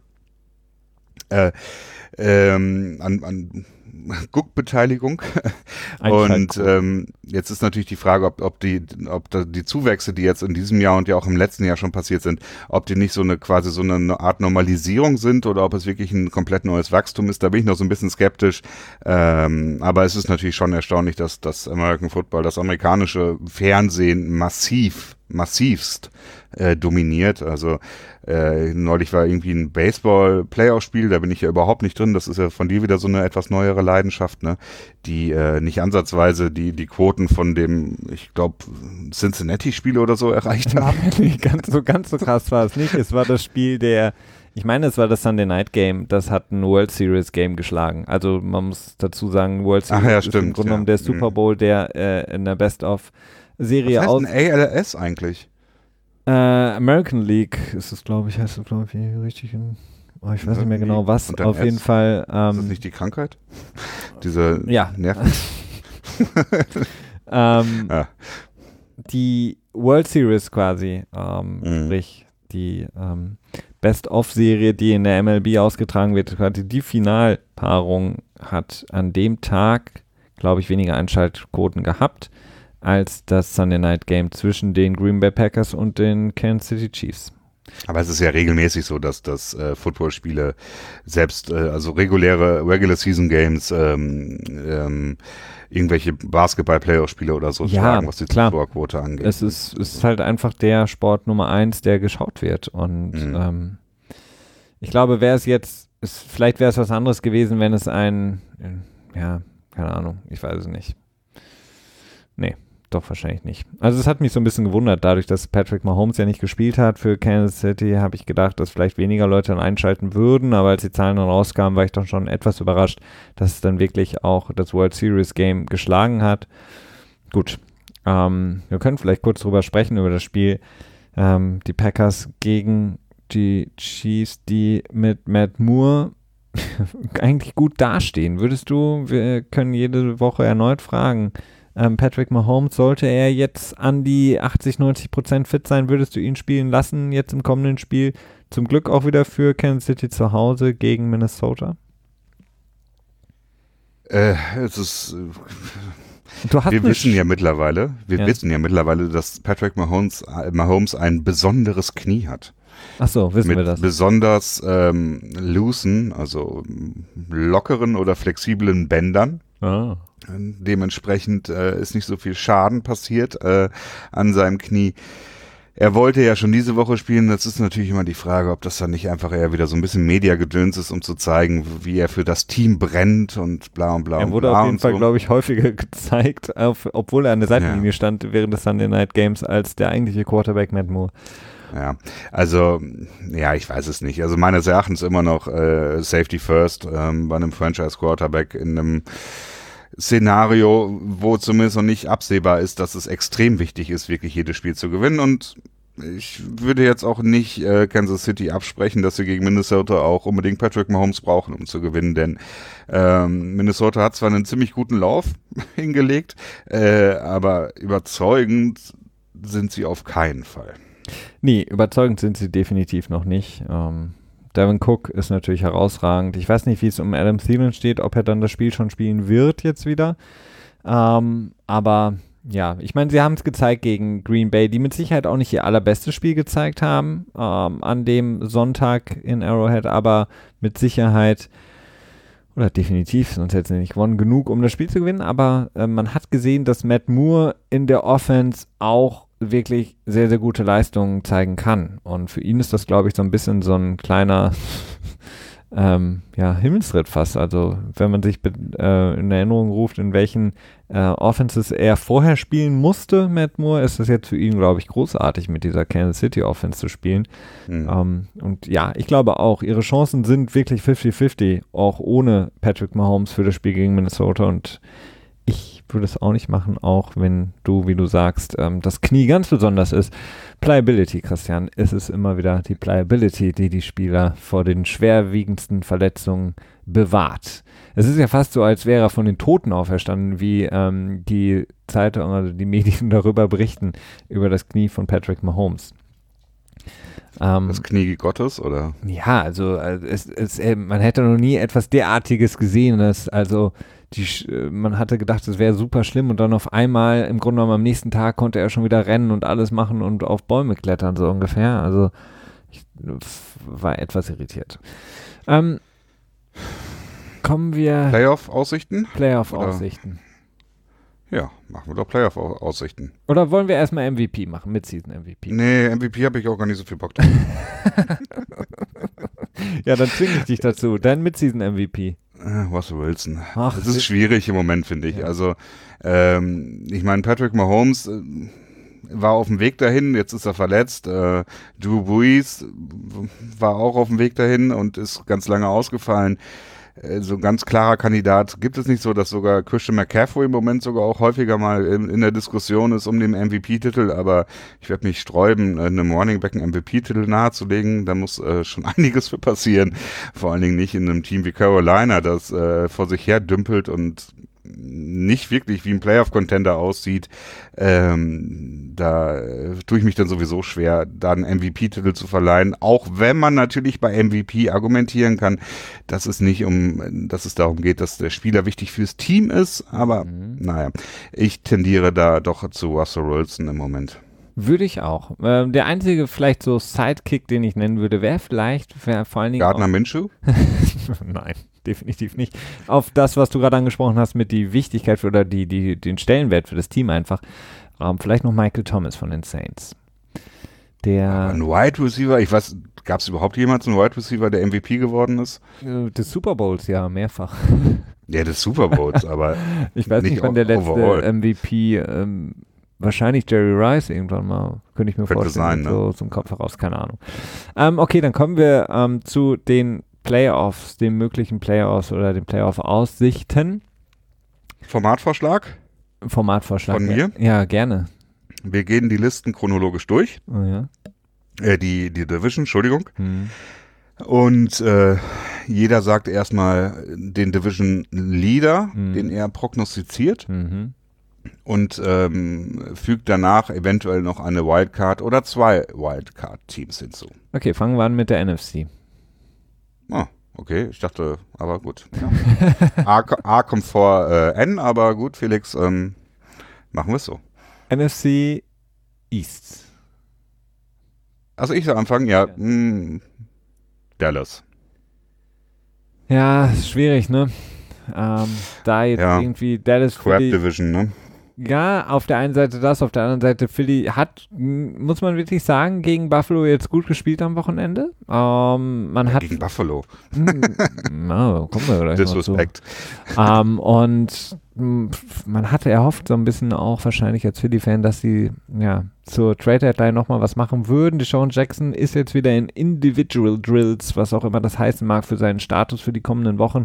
An Guckbeteiligung. Und jetzt ist natürlich die Frage, ob die Zuwächse, die jetzt in diesem Jahr und ja auch im letzten Jahr schon passiert sind, ob die nicht quasi so eine Art Normalisierung sind oder ob es wirklich ein komplett neues Wachstum ist. Da bin ich noch so ein bisschen skeptisch. Aber es ist natürlich schon erstaunlich, dass das American Football, das amerikanische Fernsehen massivst dominiert. Also neulich war irgendwie ein Baseball-Playoff-Spiel, da bin ich ja überhaupt nicht drin. Das ist ja von dir wieder so eine etwas neuere Leidenschaft, ne? Die nicht ansatzweise die Quoten von dem, ich glaube, Cincinnati-Spiel oder so erreicht haben. Nee, ganz so krass war es nicht. Es war das Spiel ich meine, es war das Sunday Night Game, das hat ein World Series Game geschlagen. Also man muss dazu sagen, World Series ist im Grunde genommen der Super Bowl, der in der Best-of-Serie Was heißt ein ALS eigentlich? American League ist es, glaube ich, heißt es, glaube ich, richtig. Ich weiß nicht mehr genau was. Auf jeden Fall. Ist das nicht die Krankheit? Diese Nerven? Die World Series quasi, sprich die Best-of-Serie, die in der MLB ausgetragen wird, quasi die Finalpaarung hat an dem Tag, glaube ich, weniger Einschaltquoten gehabt als das Sunday Night Game zwischen den Green Bay Packers und den Kansas City Chiefs. Aber es ist ja regelmäßig so, dass Footballspiele selbst, also Regular Season Games, irgendwelche Basketball-Playoff-Spiele oder so schlagen, was die Zuschauerquote angeht. Es ist halt einfach der Sport Nummer 1, der geschaut wird. Und ich glaube, vielleicht wäre es was anderes gewesen, wenn es keine Ahnung, ich weiß es nicht. Nee. Doch, wahrscheinlich nicht. Also es hat mich so ein bisschen gewundert, dadurch, dass Patrick Mahomes ja nicht gespielt hat für Kansas City, habe ich gedacht, dass vielleicht weniger Leute dann einschalten würden, aber als die Zahlen dann rauskamen, war ich doch schon etwas überrascht, dass es dann wirklich auch das World Series Game geschlagen hat. Gut, wir können vielleicht kurz drüber sprechen, über das Spiel. Die Packers gegen die Chiefs, die mit Matt Moore eigentlich gut dastehen. Wir können jede Woche erneut fragen, Patrick Mahomes, sollte er jetzt an die 80-90% fit sein, würdest du ihn spielen lassen jetzt im kommenden Spiel? Zum Glück auch wieder für Kansas City zu Hause gegen Minnesota? Wir wissen ja mittlerweile, dass Patrick Mahomes ein besonderes Knie hat. Ach so, wissen wir das. Mit besonders loosen, also lockeren oder flexiblen Bändern. Ah. Dementsprechend ist nicht so viel Schaden passiert an seinem Knie. Er wollte ja schon diese Woche spielen. Das ist natürlich immer die Frage, ob das dann nicht einfach eher wieder so ein bisschen Mediagedöns ist, um zu zeigen, wie er für das Team brennt und bla und bla. Er wurde auf jeden Fall, glaube ich, häufiger gezeigt, obwohl er an der Seitenlinie stand während des Sunday Night Games als der eigentliche Quarterback Matt Moore. Ja, also, ich weiß es nicht. Also meines Erachtens immer noch Safety First bei einem Franchise-Quarterback in einem Szenario, wo zumindest noch nicht absehbar ist, dass es extrem wichtig ist, wirklich jedes Spiel zu gewinnen. Und ich würde jetzt auch nicht Kansas City absprechen, dass sie gegen Minnesota auch unbedingt Patrick Mahomes brauchen, um zu gewinnen, denn Minnesota hat zwar einen ziemlich guten Lauf hingelegt, aber überzeugend sind sie auf keinen Fall. Nee, überzeugend sind sie definitiv noch nicht. Devin Cook ist natürlich herausragend. Ich weiß nicht, wie es um Adam Thielen steht, ob er dann das Spiel schon spielen wird jetzt wieder. Aber ja, ich meine, sie haben es gezeigt gegen Green Bay, die mit Sicherheit auch nicht ihr allerbestes Spiel gezeigt haben an dem Sonntag in Arrowhead, aber mit Sicherheit oder definitiv, sonst hätten sie nicht gewonnen, genug, um das Spiel zu gewinnen. Aber man hat gesehen, dass Matt Moore in der Offense auch wirklich sehr, sehr gute Leistungen zeigen kann. Und für ihn ist das, glaube ich, so ein bisschen so ein kleiner Himmelsritt fast. Also wenn man sich in Erinnerung ruft, in welchen Offenses er vorher spielen musste, Matt Moore, ist das jetzt für ihn, glaube ich, großartig, mit dieser Kansas City Offense zu spielen. Und ja, ich glaube auch, ihre Chancen sind wirklich 50-50, auch ohne Patrick Mahomes für das Spiel gegen Minnesota. Und Ich würde es auch nicht machen, auch wenn du, wie du sagst, das Knie ganz besonders ist. Pliability, Christian, es ist immer wieder die Pliability, die die Spieler vor den schwerwiegendsten Verletzungen bewahrt. Es ist ja fast so, als wäre er von den Toten auferstanden, wie die Zeitung oder die Medien darüber berichten, über das Knie von Patrick Mahomes. Das Knie Gottes, oder? Ja, also man hätte noch nie etwas derartiges gesehen. Man hatte gedacht, es wäre super schlimm und dann auf einmal, im Grunde genommen am nächsten Tag konnte er schon wieder rennen und alles machen und auf Bäume klettern, so ungefähr. Also ich war etwas irritiert. Kommen wir... Playoff-Aussichten? Playoff-Aussichten. Ja, machen wir doch Playoff-Aussichten. Oder wollen wir erstmal MVP machen, Mid-Season-MVP? Nee, MVP habe ich auch gar nicht so viel Bock drauf. Ja, dann zwinge ich dich dazu. Dein Mid-Season-MVP. Russell Wilson. Ach, das ist schwierig im Moment, finde ich. Ja. Also, ich meine, Patrick Mahomes war auf dem Weg dahin, jetzt ist er verletzt. Drew Brees war auch auf dem Weg dahin und ist ganz lange ausgefallen. So ein ganz klarer Kandidat gibt es nicht, so dass sogar Christian McCaffrey im Moment sogar auch häufiger mal in der Diskussion ist um den MVP-Titel, aber ich werde mich sträuben, einem Running Back einen MVP-Titel nahezulegen. Da muss schon einiges für passieren, vor allen Dingen nicht in einem Team wie Carolina, das vor sich her dümpelt und nicht wirklich wie ein Playoff-Contender aussieht. Da tue ich mich dann sowieso schwer, da einen MVP-Titel zu verleihen, auch wenn man natürlich bei MVP argumentieren kann, dass es darum geht, dass der Spieler wichtig fürs Team ist, aber naja, ich tendiere da doch zu Russell Wilson im Moment. Würde ich auch. Der einzige vielleicht so Sidekick, den ich nennen würde, wäre vor allen Dingen Gardner Minshew? Nein, definitiv nicht. Auf das, was du gerade angesprochen hast, mit die Wichtigkeit oder den Stellenwert für das Team einfach. Vielleicht noch Michael Thomas von den Saints. Ein Wide Receiver, ich weiß, gab es überhaupt jemals einen Wide Receiver, der MVP geworden ist? Des Super Bowls, ja, mehrfach. Ja, des Super Bowls, aber ich weiß nicht, wann der letzte overall. MVP wahrscheinlich Jerry Rice irgendwann mal, könnte ich mir Könnte vorstellen, sein, ne? so zum Kopf heraus, keine Ahnung. Okay, dann kommen wir zu den Playoffs, den möglichen Playoffs oder den Playoff-Aussichten. Formatvorschlag Formatvorschlag. von mir? Ja, gerne. Wir gehen die Listen chronologisch durch. Oh, ja. Die Division, Entschuldigung. Und jeder sagt erstmal den Division Leader, den er prognostiziert. Und fügt danach eventuell noch eine Wildcard oder 2 Wildcard-Teams hinzu. Okay, fangen wir an mit der NFC. Ah, okay, ich dachte, aber gut. Ja. A kommt vor N, aber gut, Felix, machen wir es so. NFC East. Also ich soll anfangen, ja. Dallas. Ja, ist schwierig, ne? Da jetzt irgendwie Dallas Crab Division, ne? Ja, auf der einen Seite das, auf der anderen Seite Philly hat, muss man wirklich sagen, gegen Buffalo jetzt gut gespielt am Wochenende. Gegen Buffalo. Na, kommen wir gleich Disrespect. Und man hatte erhofft so ein bisschen auch wahrscheinlich als Philly-Fan, dass sie zur Trade-Deadline nochmal was machen würden. Deshaun Jackson ist jetzt wieder in Individual Drills, was auch immer das heißen mag für seinen Status für die kommenden Wochen.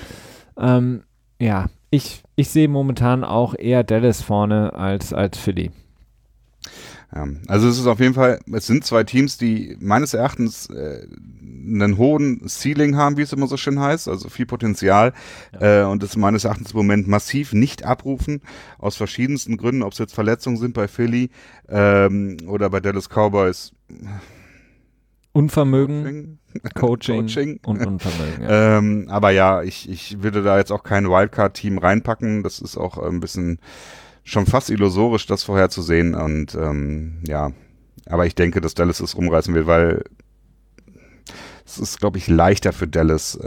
Ich sehe momentan auch eher Dallas vorne als Philly. Ja, also es ist auf jeden Fall, es sind 2 Teams, die meines Erachtens einen hohen Ceiling haben, wie es immer so schön heißt, also viel Potenzial und das meines Erachtens im Moment massiv nicht abrufen, aus verschiedensten Gründen, ob es jetzt Verletzungen sind bei Philly oder bei Dallas Cowboys. Unvermögen, Coaching und Unvermögen. Ja. Aber ja, ich würde da jetzt auch kein Wildcard-Team reinpacken. Das ist auch ein bisschen schon fast illusorisch, das vorherzusehen. Und aber ich denke, dass Dallas es rumreißen wird, weil es ist, glaube ich, leichter für Dallas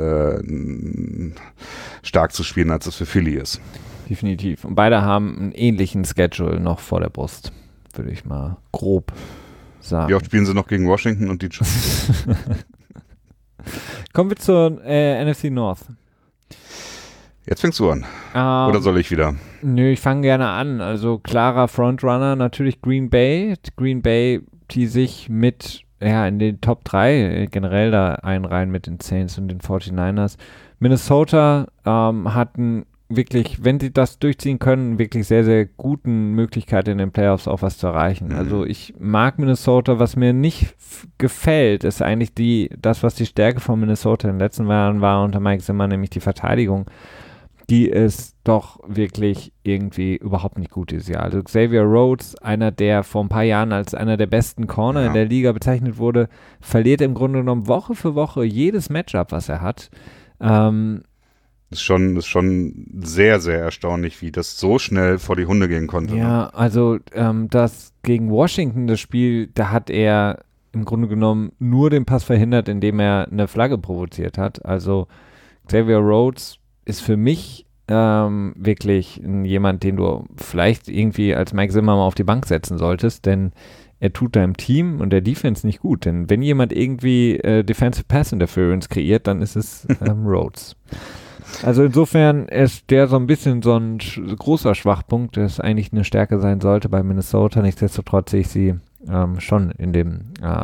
stark zu spielen, als es für Philly ist. Definitiv. Und beide haben einen ähnlichen Schedule noch vor der Brust, würde ich mal grob sagen. Wie oft spielen sie noch gegen Washington und Detroit? Kommen wir zur NFC North. Jetzt fängst du an. Oder soll ich wieder? Nö, ich fange gerne an. Also klarer Frontrunner natürlich Green Bay. Green Bay, die sich mit in den Top 3 generell da einreihen mit den Saints und den 49ers. Minnesota hat ein wirklich, wenn sie das durchziehen können, wirklich sehr, sehr guten Möglichkeit in den Playoffs auch was zu erreichen. Also ich mag Minnesota, was mir nicht gefällt, ist eigentlich das, was die Stärke von Minnesota in den letzten Jahren war unter Mike Zimmer, nämlich die Verteidigung. Die ist doch wirklich irgendwie überhaupt nicht gut dieses Jahr. Also Xavier Rhodes, einer, der vor ein paar Jahren als einer der besten Corner in der Liga bezeichnet wurde, verliert im Grunde genommen Woche für Woche jedes Matchup, was er hat. Ist schon sehr, sehr erstaunlich, wie das so schnell vor die Hunde gehen konnte. Ja, ne? also das gegen Washington, das Spiel, da hat er im Grunde genommen nur den Pass verhindert, indem er eine Flagge provoziert hat. Also Xavier Rhodes ist für mich wirklich jemand, den du vielleicht irgendwie als Mike Zimmer mal auf die Bank setzen solltest, denn er tut deinem Team und der Defense nicht gut. Denn wenn jemand irgendwie Defensive Pass Interference kreiert, dann ist es Rhodes. Also insofern ist der so ein bisschen so ein großer Schwachpunkt, der eigentlich eine Stärke sein sollte bei Minnesota. Nichtsdestotrotz sehe ich sie schon in dem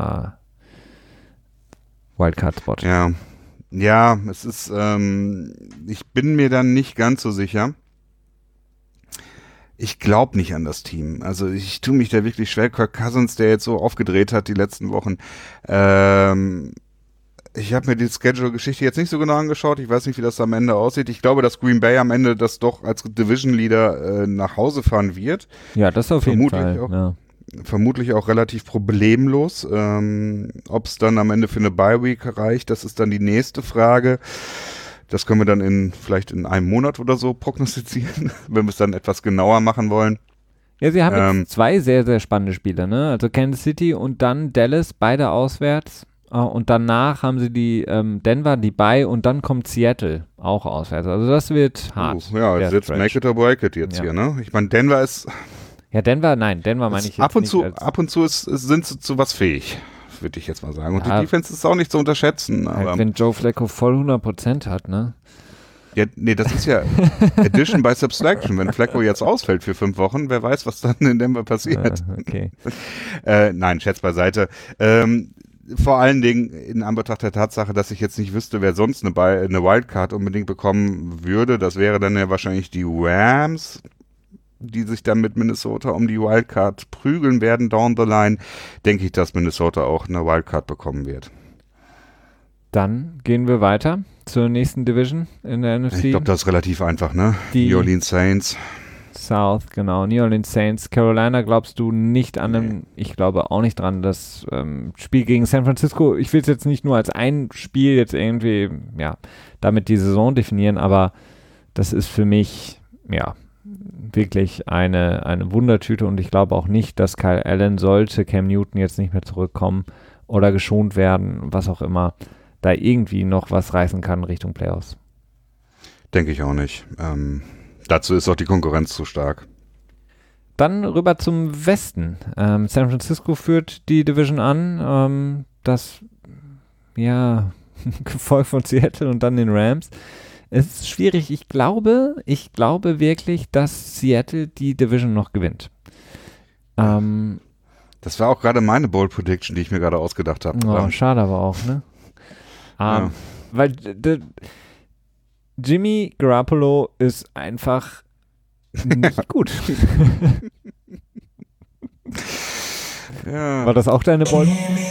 Wildcard-Spot. Ja, es ist, ich bin mir dann nicht ganz so sicher. Ich glaube nicht an das Team. Also ich tue mich da wirklich schwer. Kirk Cousins, der jetzt so aufgedreht hat die letzten Wochen, ich habe mir die Schedule-Geschichte jetzt nicht so genau angeschaut. Ich weiß nicht, wie das am Ende aussieht. Ich glaube, dass Green Bay am Ende das doch als Division-Leader nach Hause fahren wird. Ja, das auf jeden Fall. Auch, vermutlich auch relativ problemlos. Ob es dann am Ende für eine Bye-Week reicht, das ist dann die nächste Frage. Das können wir dann vielleicht in einem Monat oder so prognostizieren, wenn wir es dann etwas genauer machen wollen. Ja, sie haben jetzt zwei sehr, sehr spannende Spiele, ne? Also Kansas City und dann Dallas, beide auswärts. Und danach haben sie die Denver, die Bye und dann kommt Seattle auch auswärts. Also das wird hart. Ja, jetzt make it or break it jetzt hier, ne? Ich meine, Denver ist... Ja, Denver meine ich jetzt ab und nicht. Ab und zu sind sie zu was fähig, würde ich jetzt mal sagen. Und die Defense ist auch nicht zu unterschätzen. Halt, aber wenn Joe Flacco voll 100% hat, ne? Ja, nee, das ist ja Addition by Subtraction. Wenn Flacco jetzt ausfällt für 5 Wochen, wer weiß, was dann in Denver passiert. Okay. Nein, Scherz beiseite. Vor allen Dingen in Anbetracht der Tatsache, dass ich jetzt nicht wüsste, wer sonst eine Wildcard unbedingt bekommen würde. Das wäre dann ja wahrscheinlich die Rams, die sich dann mit Minnesota um die Wildcard prügeln werden down the line. Denke ich, dass Minnesota auch eine Wildcard bekommen wird. Dann gehen wir weiter zur nächsten Division in der NFC. Ich glaube, das ist relativ einfach, ne? Die New Orleans Saints. South, genau. New Orleans Saints. Carolina glaubst du nicht an einem, ich glaube auch nicht dran, das Spiel gegen San Francisco, ich will es jetzt nicht nur als ein Spiel jetzt irgendwie, ja, damit die Saison definieren, aber das ist für mich, ja, wirklich eine Wundertüte und ich glaube auch nicht, dass Kyle Allen, sollte Cam Newton jetzt nicht mehr zurückkommen oder geschont werden, was auch immer, da irgendwie noch was reißen kann Richtung Playoffs. Denke ich auch nicht. Dazu ist auch die Konkurrenz zu stark. Dann rüber zum Westen. San Francisco führt die Division an. Das, ja, gefolgt von Seattle und dann den Rams. Es ist schwierig. Ich glaube wirklich, dass Seattle die Division noch gewinnt. Das war auch gerade meine Bold Prediction, die ich mir gerade ausgedacht habe. Oh, schade aber auch, ne? Ja. Weil Jimmy Garoppolo ist einfach nicht gut. Ja. War das auch deine Bold?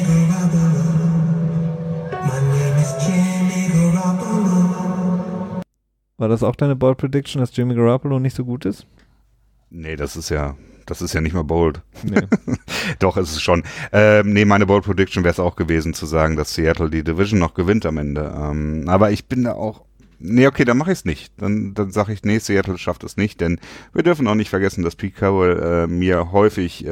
War das auch deine Bold Prediction, dass Jimmy Garoppolo nicht so gut ist? Nee, das ist ja nicht mal bold. Nee. Doch, ist es schon. Nee, meine Bold Prediction wäre es auch gewesen, zu sagen, dass Seattle die Division noch gewinnt am Ende. Aber ich bin da auch... Nee, okay, dann mache ich es nicht. Dann sage ich, nee, Seattle schafft es nicht, denn wir dürfen auch nicht vergessen, dass Pete Carroll mir häufig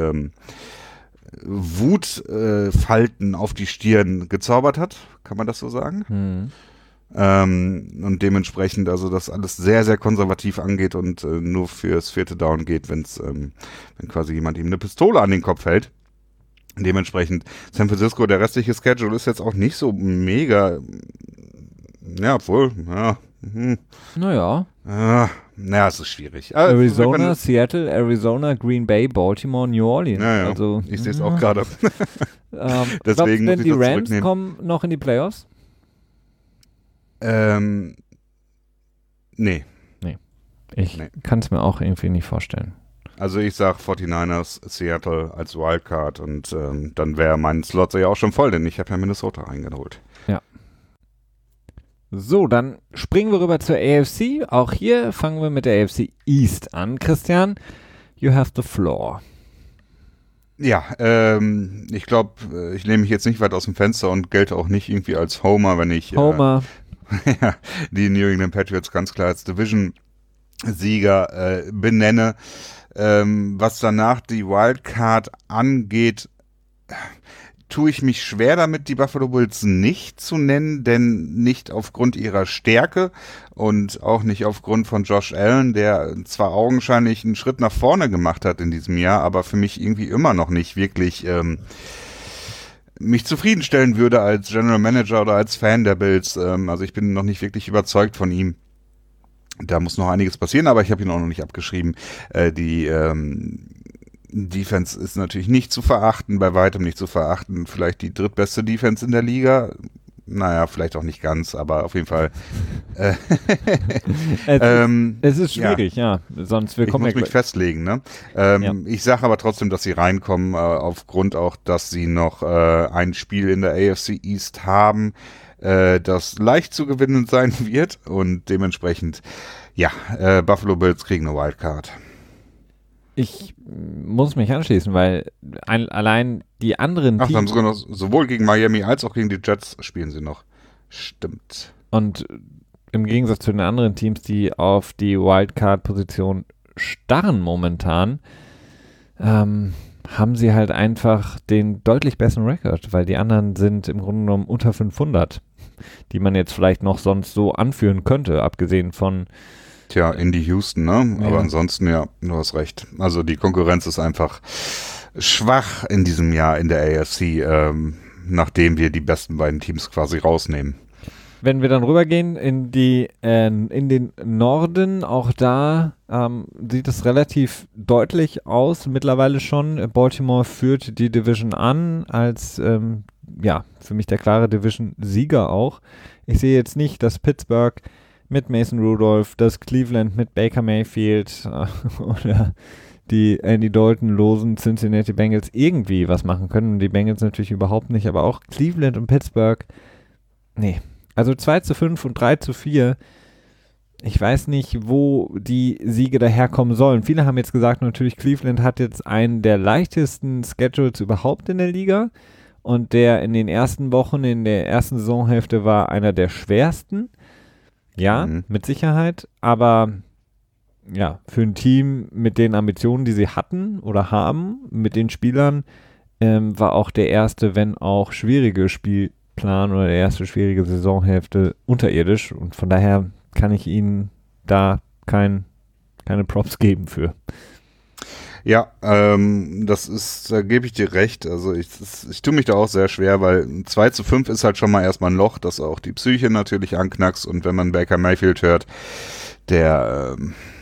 Wutfalten auf die Stirn gezaubert hat. Kann man das so sagen? Und dementsprechend also das alles sehr, sehr konservativ angeht und nur fürs 4. Down geht, wenn quasi jemand ihm eine Pistole an den Kopf hält. Dementsprechend San Francisco, der restliche Schedule ist jetzt auch nicht so mega, ja, obwohl, ja. Naja. Naja, es ist schwierig. Arizona, Seattle, Arizona, Green Bay, Baltimore, New Orleans. Ja. Also, ich sehe es auch gerade. Deswegen glaubst du denn, die Rams kommen noch in die Playoffs? Nee. Ich kann es mir auch irgendwie nicht vorstellen. Also ich sag 49ers, Seattle als Wildcard und dann wäre mein Slot ja auch schon voll, denn ich habe ja Minnesota reingeholt. Ja. So, dann springen wir rüber zur AFC. Auch hier fangen wir mit der AFC East an. Christian, you have the floor. Ja, ich glaube, ich lehne mich jetzt nicht weit aus dem Fenster und gelte auch nicht irgendwie als Homer, wenn ich die New England Patriots ganz klar als Division-Sieger benenne. Was danach die Wildcard angeht, tue ich mich schwer damit, die Buffalo Bills nicht zu nennen, denn nicht aufgrund ihrer Stärke und auch nicht aufgrund von Josh Allen, der zwar augenscheinlich einen Schritt nach vorne gemacht hat in diesem Jahr, aber für mich irgendwie immer noch nicht wirklich mich zufriedenstellen würde als General Manager oder als Fan der Bills. Also ich bin noch nicht wirklich überzeugt von ihm. Da muss noch einiges passieren, aber ich habe ihn auch noch nicht abgeschrieben. Die Defense ist natürlich nicht zu verachten, bei weitem nicht zu verachten. Vielleicht die drittbeste Defense in der Liga. Naja, vielleicht auch nicht ganz, aber auf jeden Fall. Es ist schwierig, ja. Sonst wir kommen ich muss mich festlegen, ne? Ich sage aber trotzdem, dass sie reinkommen, aufgrund auch, dass sie noch ein Spiel in der AFC East haben, das leicht zu gewinnen sein wird und dementsprechend, Buffalo Bills kriegen eine Wildcard. Ich muss mich anschließen, weil allein die anderen Teams... Ach, haben sie sowohl gegen Miami als auch gegen die Jets spielen sie noch. Stimmt. Und im Gegensatz zu den anderen Teams, die auf die Wildcard-Position starren momentan, haben sie halt einfach den deutlich besseren Rekord, weil die anderen sind im Grunde genommen unter 500, die man jetzt vielleicht noch sonst so anführen könnte, abgesehen von Indy Houston, ne? Ja. Aber ansonsten, ja, du hast recht. Also die Konkurrenz ist einfach schwach in diesem Jahr in der AFC, nachdem wir die besten beiden Teams quasi rausnehmen. Wenn wir dann rübergehen in den Norden, auch da sieht es relativ deutlich aus, mittlerweile schon. Baltimore führt die Division an als, für mich der klare Division-Sieger auch. Ich sehe jetzt nicht, dass Pittsburgh mit Mason Rudolph, dass Cleveland mit Baker Mayfield oder die Andy Dalton-losen Cincinnati Bengals irgendwie was machen können. Die Bengals natürlich überhaupt nicht, aber auch Cleveland und Pittsburgh, nee. Also 2-5 und 3-4, ich weiß nicht, wo die Siege daherkommen sollen. Viele haben jetzt gesagt, natürlich Cleveland hat jetzt einen der leichtesten Schedules überhaupt in der Liga und der in den ersten Wochen, in der ersten Saisonhälfte war einer der schwersten. Ja, mit Sicherheit, aber ja, für ein Team mit den Ambitionen, die sie hatten oder haben, mit den Spielern, war auch der erste, wenn auch schwierige Spielplan oder der erste schwierige Saisonhälfte unterirdisch und von daher kann ich ihnen da keine Props geben für. Ja, da gebe ich dir recht. Also ich tue mich da auch sehr schwer, weil 2-5 ist halt schon mal erstmal ein Loch, das auch die Psyche natürlich anknackst. Und wenn man Baker Mayfield hört, der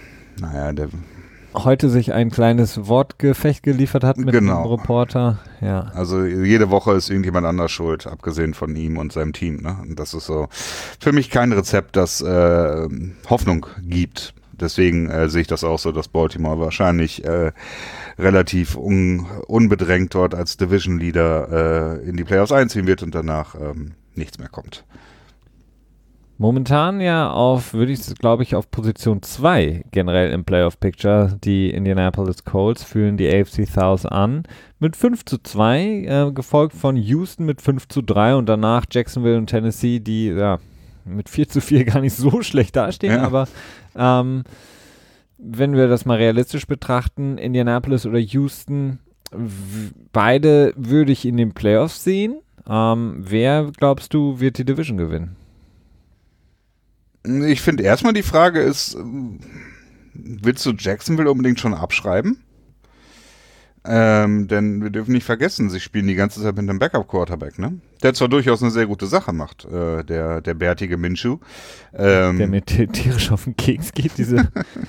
heute sich ein kleines Wortgefecht geliefert hat mit einem Reporter. Ja. Also jede Woche ist irgendjemand anders schuld, abgesehen von ihm und seinem Team. Ne? Und das ist so für mich kein Rezept, das Hoffnung gibt. Deswegen sehe ich das auch so, dass Baltimore wahrscheinlich relativ unbedrängt dort als Division Leader in die Playoffs einziehen wird und danach nichts mehr kommt. Momentan ja würde ich glaube ich, auf Position 2 generell im Playoff-Picture. Die Indianapolis Colts führen die AFC South an mit 5-2, gefolgt von Houston mit 5-3 und danach Jacksonville und Tennessee, die mit 4-4 gar nicht so schlecht dastehen, aber wenn wir das mal realistisch betrachten, Indianapolis oder Houston, beide würde ich in den Playoffs sehen. Wer, glaubst du, wird die Division gewinnen? Ich finde erstmal die Frage ist, willst du Jacksonville unbedingt schon abschreiben? Denn wir dürfen nicht vergessen, sie spielen die ganze Zeit mit einem Backup-Quarterback, ne? Der zwar durchaus eine sehr gute Sache macht, der bärtige Minshew. Der mir tierisch auf den Keks geht, diese.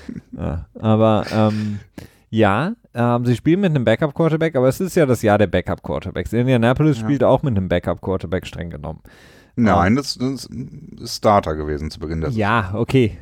Sie spielen mit einem Backup-Quarterback, aber es ist ja das Jahr der Backup-Quarterbacks. Indianapolis spielt auch mit einem Backup-Quarterback streng genommen. Nein, das ist Starter gewesen zu Beginn der Saison. Ja, okay.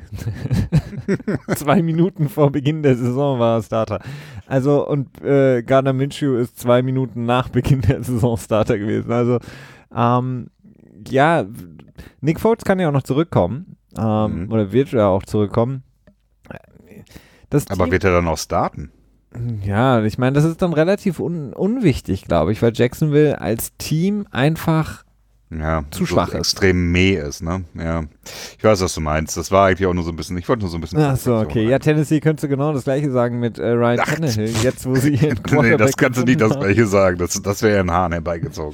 2 Minuten vor Beginn der Saison war er Starter. Also, und Gardner Minshew ist 2 Minuten nach Beginn der Saison Starter gewesen. Also, ja, Nick Foles kann ja auch noch zurückkommen. Oder wird ja auch zurückkommen. Aber wird er dann auch starten? Ja, ich meine, das ist dann relativ unwichtig, glaube ich, weil Jacksonville als Team einfach zu schwach ist. Extrem meh ist, ne? Ja. Ich weiß, was du meinst. Das war eigentlich auch nur so ein bisschen, ich wollte nur so ein bisschen. Ach so, okay. Ja, Tennessee könntest du genau das Gleiche sagen mit Ryan Tannehill, jetzt wo sie ihren Quarterback Nee, das kannst du nicht das Gleiche sagen. Das wäre ja ein Hahn herbeigezogen.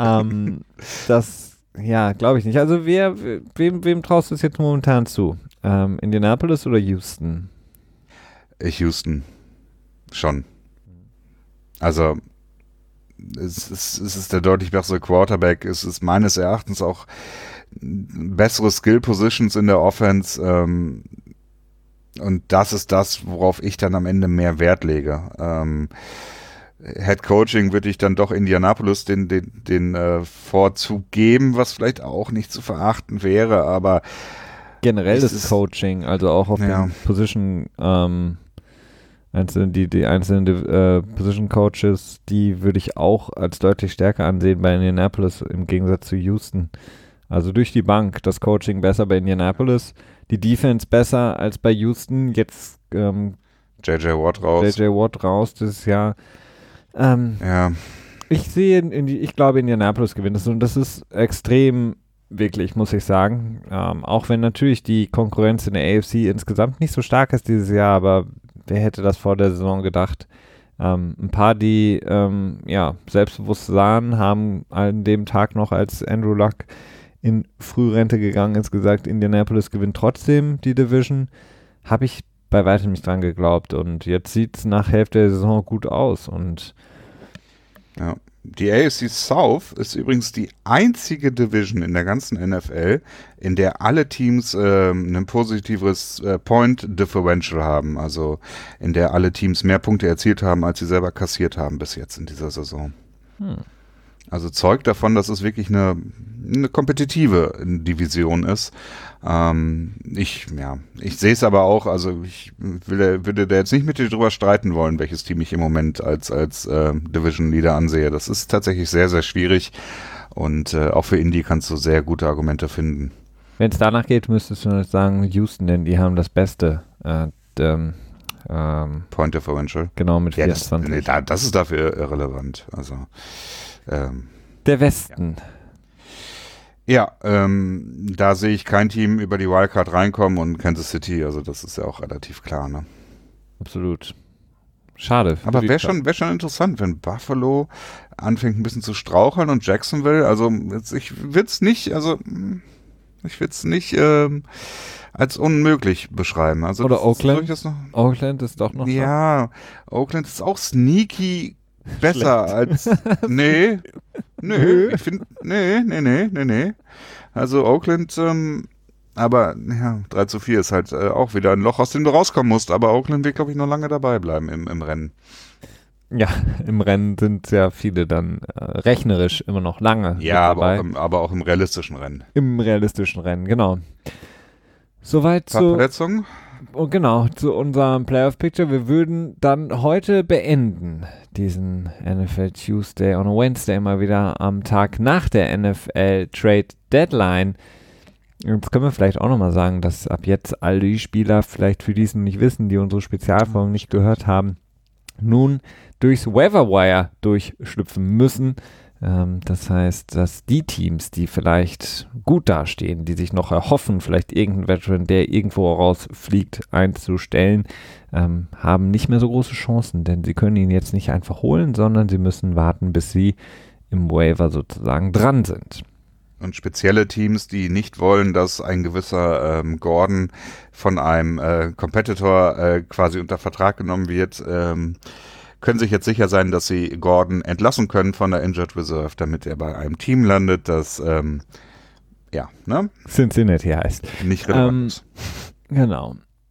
Ja, glaube ich nicht. Also wem traust du es jetzt momentan zu? Indianapolis oder Houston? Houston. Schon. Also es ist der deutlich bessere Quarterback. Es ist meines Erachtens auch bessere Skill-Positions in der Offense. Und das ist das, worauf ich dann am Ende mehr Wert lege. Head Coaching würde ich dann doch Indianapolis den Vorzug geben, was vielleicht auch nicht zu verachten wäre, aber generell das Coaching, also auch auf den Position die einzelnen Position Coaches, die würde ich auch als deutlich stärker ansehen bei Indianapolis im Gegensatz zu Houston. Also durch die Bank das Coaching besser bei Indianapolis, die Defense besser als bei Houston. Jetzt J.J. Watt raus dieses Jahr. Ich glaube Indianapolis gewinnt es und das ist extrem wirklich, muss ich sagen. Auch wenn natürlich die Konkurrenz in der AFC insgesamt nicht so stark ist dieses Jahr, aber wer hätte das vor der Saison gedacht? Ein paar, die selbstbewusst sahen, haben an dem Tag noch, als Andrew Luck in Frührente gegangen ist, gesagt, Indianapolis gewinnt trotzdem die Division. Habe ich bei weitem nicht dran geglaubt und jetzt sieht es nach Hälfte der Saison gut aus. Und ja. Die AFC South ist übrigens die einzige Division in der ganzen NFL, in der alle Teams ein positives Point Differential haben, also in der alle Teams mehr Punkte erzielt haben, als sie selber kassiert haben bis jetzt in dieser Saison. Also zeugt davon, dass es wirklich eine kompetitive Division ist. Ich sehe es aber auch, also ich würde da jetzt nicht mit dir drüber streiten wollen, welches Team ich im Moment als Division Leader ansehe. Das ist tatsächlich sehr, sehr schwierig und auch für Indy kannst du sehr gute Argumente finden. Wenn es danach geht, müsstest du sagen Houston, denn die haben das beste Point Differential. Genau, mit 24. Das ist dafür irrelevant. Also der Westen. Ja, da sehe ich kein Team über die Wildcard reinkommen und Kansas City, also das ist ja auch relativ klar, ne? Absolut. Schade. Aber wäre schon interessant, wenn Buffalo anfängt ein bisschen zu straucheln und Jacksonville, also ich würde es nicht als unmöglich beschreiben. Also oder Oakland? Oakland ist doch noch ja, Oakland ist auch sneaky besser als nee, ich finde nee. Also Oakland, aber ja, 3-4 ist halt auch wieder ein Loch, aus dem du rauskommen musst, aber Oakland wird, glaube ich, noch lange dabei bleiben im Rennen. Ja, im Rennen sind ja viele dann rechnerisch immer noch lange dabei. Aber auch im realistischen Rennen. Im realistischen Rennen, genau. Soweit zu Verletzungen. Und genau, zu unserem Playoff-Picture. Wir würden dann heute beenden, diesen NFL Tuesday on a Wednesday, mal wieder am Tag nach der NFL Trade Deadline. Jetzt können wir vielleicht auch nochmal sagen, dass ab jetzt all die Spieler, vielleicht für die es noch nicht wissen, die unsere Spezialfolgen nicht gehört haben, nun durchs Waiver-Wire durchschlüpfen müssen. Das heißt, dass die Teams, die vielleicht gut dastehen, die sich noch erhoffen, vielleicht irgendeinen Veteran, der irgendwo rausfliegt, einzustellen, haben nicht mehr so große Chancen, denn sie können ihn jetzt nicht einfach holen, sondern sie müssen warten, bis sie im Waiver sozusagen dran sind. Und spezielle Teams, die nicht wollen, dass ein gewisser Gordon von einem Competitor quasi unter Vertrag genommen wird, können sich jetzt sicher sein, dass sie Gordon entlassen können von der Injured Reserve, damit er bei einem Team landet, das Cincinnati heißt. Nicht relevant ist. Genau.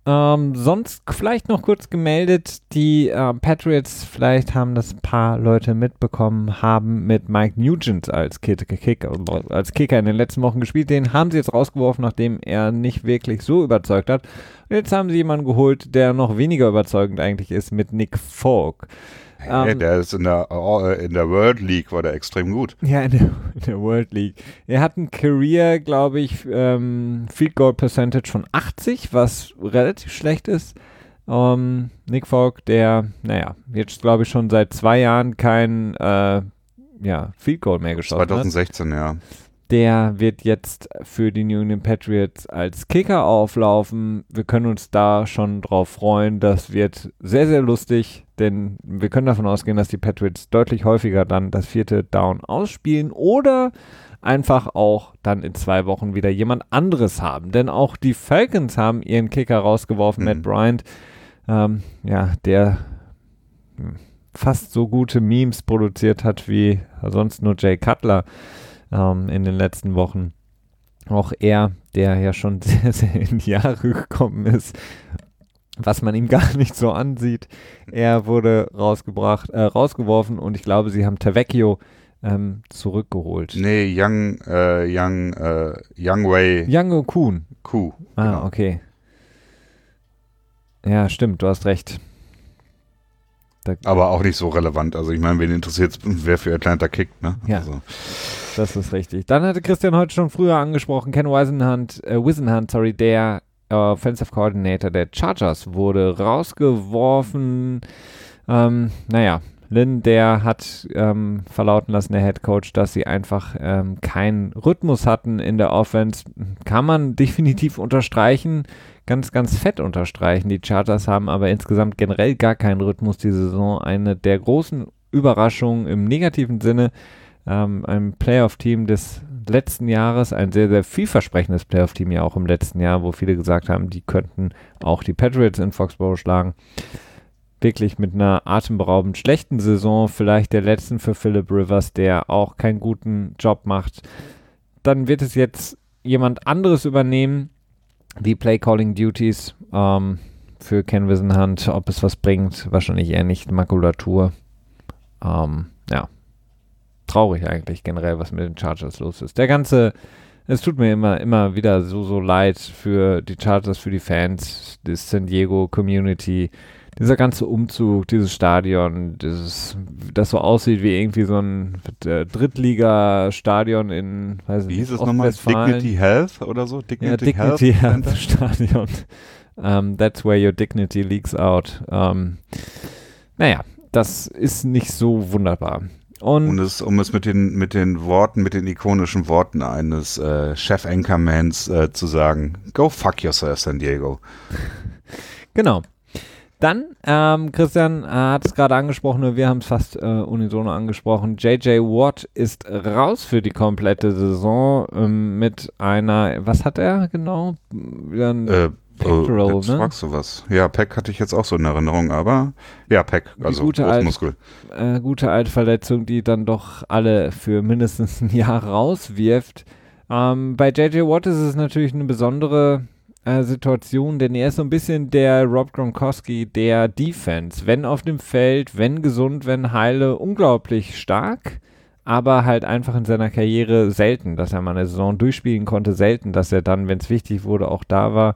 Sonst vielleicht noch kurz gemeldet, die Patriots, vielleicht haben das ein paar Leute mitbekommen, haben mit Mike Nugent als Kicker in den letzten Wochen gespielt. Den haben sie jetzt rausgeworfen, nachdem er nicht wirklich so überzeugt hat. Und jetzt haben sie jemanden geholt, der noch weniger überzeugend eigentlich ist, mit Nick Folk. Hey, der ist in der World League, war der extrem gut. Ja, in der World League. Er hat ein Career, glaube ich, Field Goal Percentage von 80, was relativ schlecht ist. Nick Folk, der, jetzt glaube ich schon seit 2 Jahren kein Field Goal mehr geschossen 2016, hat. ja. Der wird jetzt für die New England Patriots als Kicker auflaufen. Wir können uns da schon drauf freuen. Das wird sehr, sehr lustig, denn wir können davon ausgehen, dass die Patriots deutlich häufiger dann das 4. Down ausspielen oder einfach auch dann in 2 Wochen wieder jemand anderes haben. Denn auch die Falcons haben ihren Kicker rausgeworfen, Matt Bryant, der fast so gute Memes produziert hat wie sonst nur Jay Cutler in den letzten Wochen. Auch er, der ja schon sehr, sehr in die Jahre gekommen ist, was man ihm gar nicht so ansieht. Er wurde rausgeworfen und ich glaube, sie haben Tavecchio zurückgeholt. Nee, Young Wei. Young Kuhn. Kuh. Genau. Okay. Ja, stimmt, du hast recht. Aber auch nicht so relevant. Also ich meine, wen interessiert es, wer für Atlanta kickt, ne? Ja, also. Das ist richtig. Dann hatte Christian heute schon früher angesprochen, Ken Whisenhunt, der Offensive Coordinator der Chargers, wurde rausgeworfen. Lynn, der hat verlauten lassen, der Head Coach, dass sie einfach keinen Rhythmus hatten in der Offense. Kann man definitiv unterstreichen, ganz, ganz fett unterstreichen. Die Chargers haben aber insgesamt generell gar keinen Rhythmus diese Saison. Eine der großen Überraschungen im negativen Sinne. Ein Playoff-Team des letzten Jahres, ein sehr, sehr vielversprechendes Playoff-Team ja auch im letzten Jahr, wo viele gesagt haben, die könnten auch die Patriots in Foxborough schlagen. Wirklich mit einer atemberaubend schlechten Saison, vielleicht der letzten für Philip Rivers, der auch keinen guten Job macht. Dann wird es jetzt jemand anderes übernehmen, die Play-Calling-Duties für Ken Whisenhunt. Ob es was bringt, wahrscheinlich eher nicht. Makulatur. Traurig eigentlich generell, was mit den Chargers los ist. Es tut mir immer wieder so leid für die Chargers, für die Fans, die San Diego Community, dieser ganze Umzug, dieses Stadion, das so aussieht wie irgendwie so ein Drittliga-Stadion in, weiß wie nicht, hieß es nochmal? Dignity Health oder so? Dignity Health Stadion. That's where your dignity leaks out. Das ist nicht so wunderbar. Um es mit den Worten, mit den ikonischen Worten eines Chef-Anchormans zu sagen, go fuck yourself, San Diego. Genau. Dann, Christian hat es gerade angesprochen, wir haben es fast unisono angesprochen, J.J. Watt ist raus für die komplette Saison mit einer, was hat er genau? Pectoral, jetzt fragst du was. Ja, Pec hatte ich jetzt auch so in Erinnerung, aber ja, Pec, also Brustmuskel. Gute alte Verletzung, die dann doch alle für mindestens ein Jahr rauswirft. Bei J.J. Watt ist es natürlich eine besondere Situation, denn er ist so ein bisschen der Rob Gronkowski der Defense. Wenn auf dem Feld, wenn gesund, wenn heile, unglaublich stark, aber halt einfach in seiner Karriere selten, dass er mal eine Saison durchspielen konnte, selten, dass er dann, wenn es wichtig wurde, auch da war.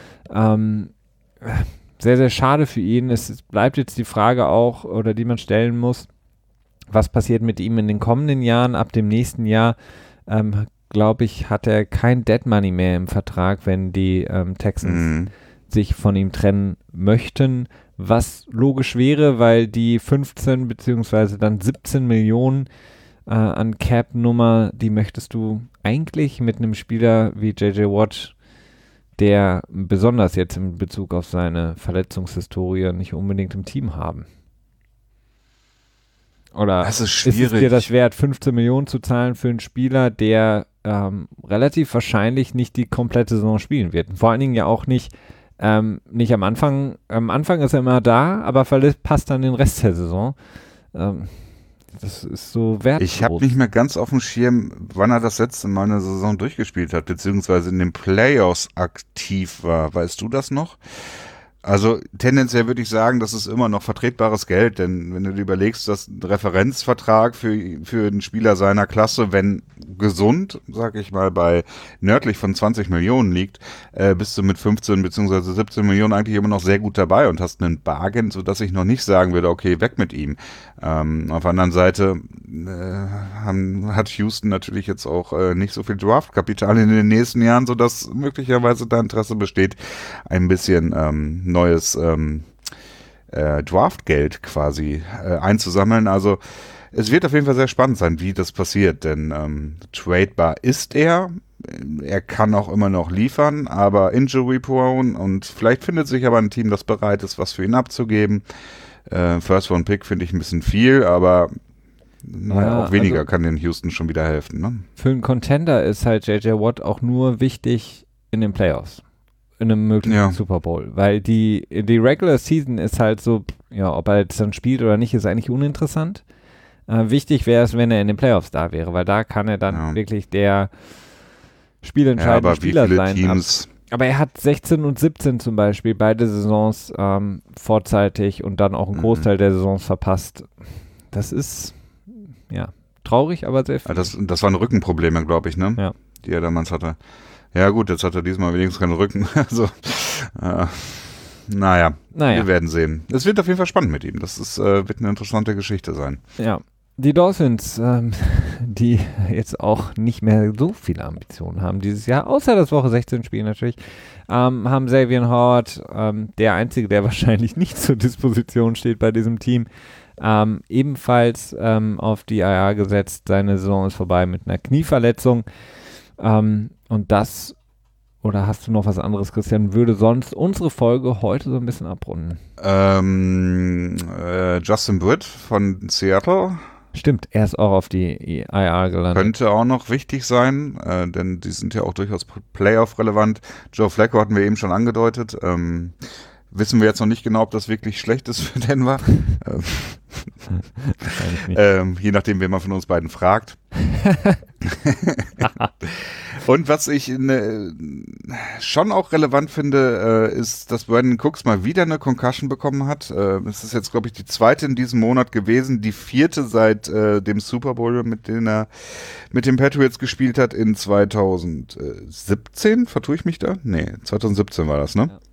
Sehr, sehr schade für ihn. Es bleibt jetzt die Frage auch, oder die man stellen muss, was passiert mit ihm in den kommenden Jahren? Ab dem nächsten Jahr, glaube ich, hat er kein Dead Money mehr im Vertrag, wenn die Texans sich von ihm trennen möchten, was logisch wäre, weil die 15 beziehungsweise dann 17 Millionen an Cap-Nummer, die möchtest du eigentlich mit einem Spieler wie J.J. Watt, der besonders jetzt in Bezug auf seine Verletzungshistorie nicht unbedingt im Team haben. Oder das ist schwierig. Ist es dir das wert, 15 Millionen zu zahlen für einen Spieler, der relativ wahrscheinlich nicht die komplette Saison spielen wird? Vor allen Dingen ja auch nicht am Anfang. Am Anfang ist er immer da, aber passt dann den Rest der Saison. Das ist so wertlos. Ich habe nicht mehr ganz auf dem Schirm, wann er das letzte Mal eine Saison durchgespielt hat, beziehungsweise in den Playoffs aktiv war. Weißt du das noch? Also tendenziell würde ich sagen, das ist immer noch vertretbares Geld, denn wenn du dir überlegst, dass ein Referenzvertrag für einen Spieler seiner Klasse, wenn gesund, sag ich mal, bei nördlich von 20 Millionen liegt, bist du mit 15 bzw. 17 Millionen eigentlich immer noch sehr gut dabei und hast einen Bargain, sodass ich noch nicht sagen würde, okay, weg mit ihm. Auf der anderen Seite hat Houston natürlich jetzt auch nicht so viel Draftkapital in den nächsten Jahren, sodass möglicherweise da Interesse besteht, ein bisschen neues Draftgeld quasi einzusammeln. Also es wird auf jeden Fall sehr spannend sein, wie das passiert, denn tradebar ist er. Er kann auch immer noch liefern, aber injury prone und vielleicht findet sich aber ein Team, das bereit ist, was für ihn abzugeben. First Round Pick finde ich ein bisschen viel, aber auch weniger kann den Houston schon wieder helfen. Ne? Für einen Contender ist halt J.J. Watt auch nur wichtig in den Playoffs. In einem möglichen Super Bowl, weil die Regular Season ist halt so, ja, ob er jetzt dann spielt oder nicht, ist eigentlich uninteressant. Wichtig wäre es, wenn er in den Playoffs da wäre, weil da kann er dann wirklich der spielentscheidende Spieler sein. Aber er hat 16 und 17 zum Beispiel, beide Saisons vorzeitig und dann auch einen Großteil der Saisons verpasst. Das ist, ja, traurig, aber sehr viel. Das waren Rückenprobleme, glaube ich, ne? Ja. Die er damals hatte. Ja gut, jetzt hat er diesmal wenigstens keinen Rücken. Also, naja, wir werden sehen. Es wird auf jeden Fall spannend mit ihm. Das wird eine interessante Geschichte sein. Ja, die Dolphins, die jetzt auch nicht mehr so viele Ambitionen haben dieses Jahr, außer das Woche 16 Spiel natürlich, haben Xavier Howard, der Einzige, der wahrscheinlich nicht zur Disposition steht bei diesem Team, ebenfalls auf die IR gesetzt. Seine Saison ist vorbei mit einer Knieverletzung. Und das, oder hast du noch was anderes, Christian, würde sonst unsere Folge heute so ein bisschen abrunden? Justin Britt von Seattle. Stimmt, er ist auch auf die IR gelandet. Könnte auch noch wichtig sein, denn die sind ja auch durchaus Playoff-relevant. Joe Flacco hatten wir eben schon angedeutet. Wissen wir jetzt noch nicht genau, ob das wirklich schlecht ist für Denver. Je nachdem, wen man von uns beiden fragt. Und was ich schon auch relevant finde, ist, dass Brandon Cooks mal wieder eine Concussion bekommen hat. Es ist jetzt, glaube ich, die zweite in diesem Monat gewesen, die vierte seit dem Super Bowl, mit dem er mit den Patriots gespielt hat in 2017. Vertue ich mich da? Nee, 2017 war das, ne? Ja.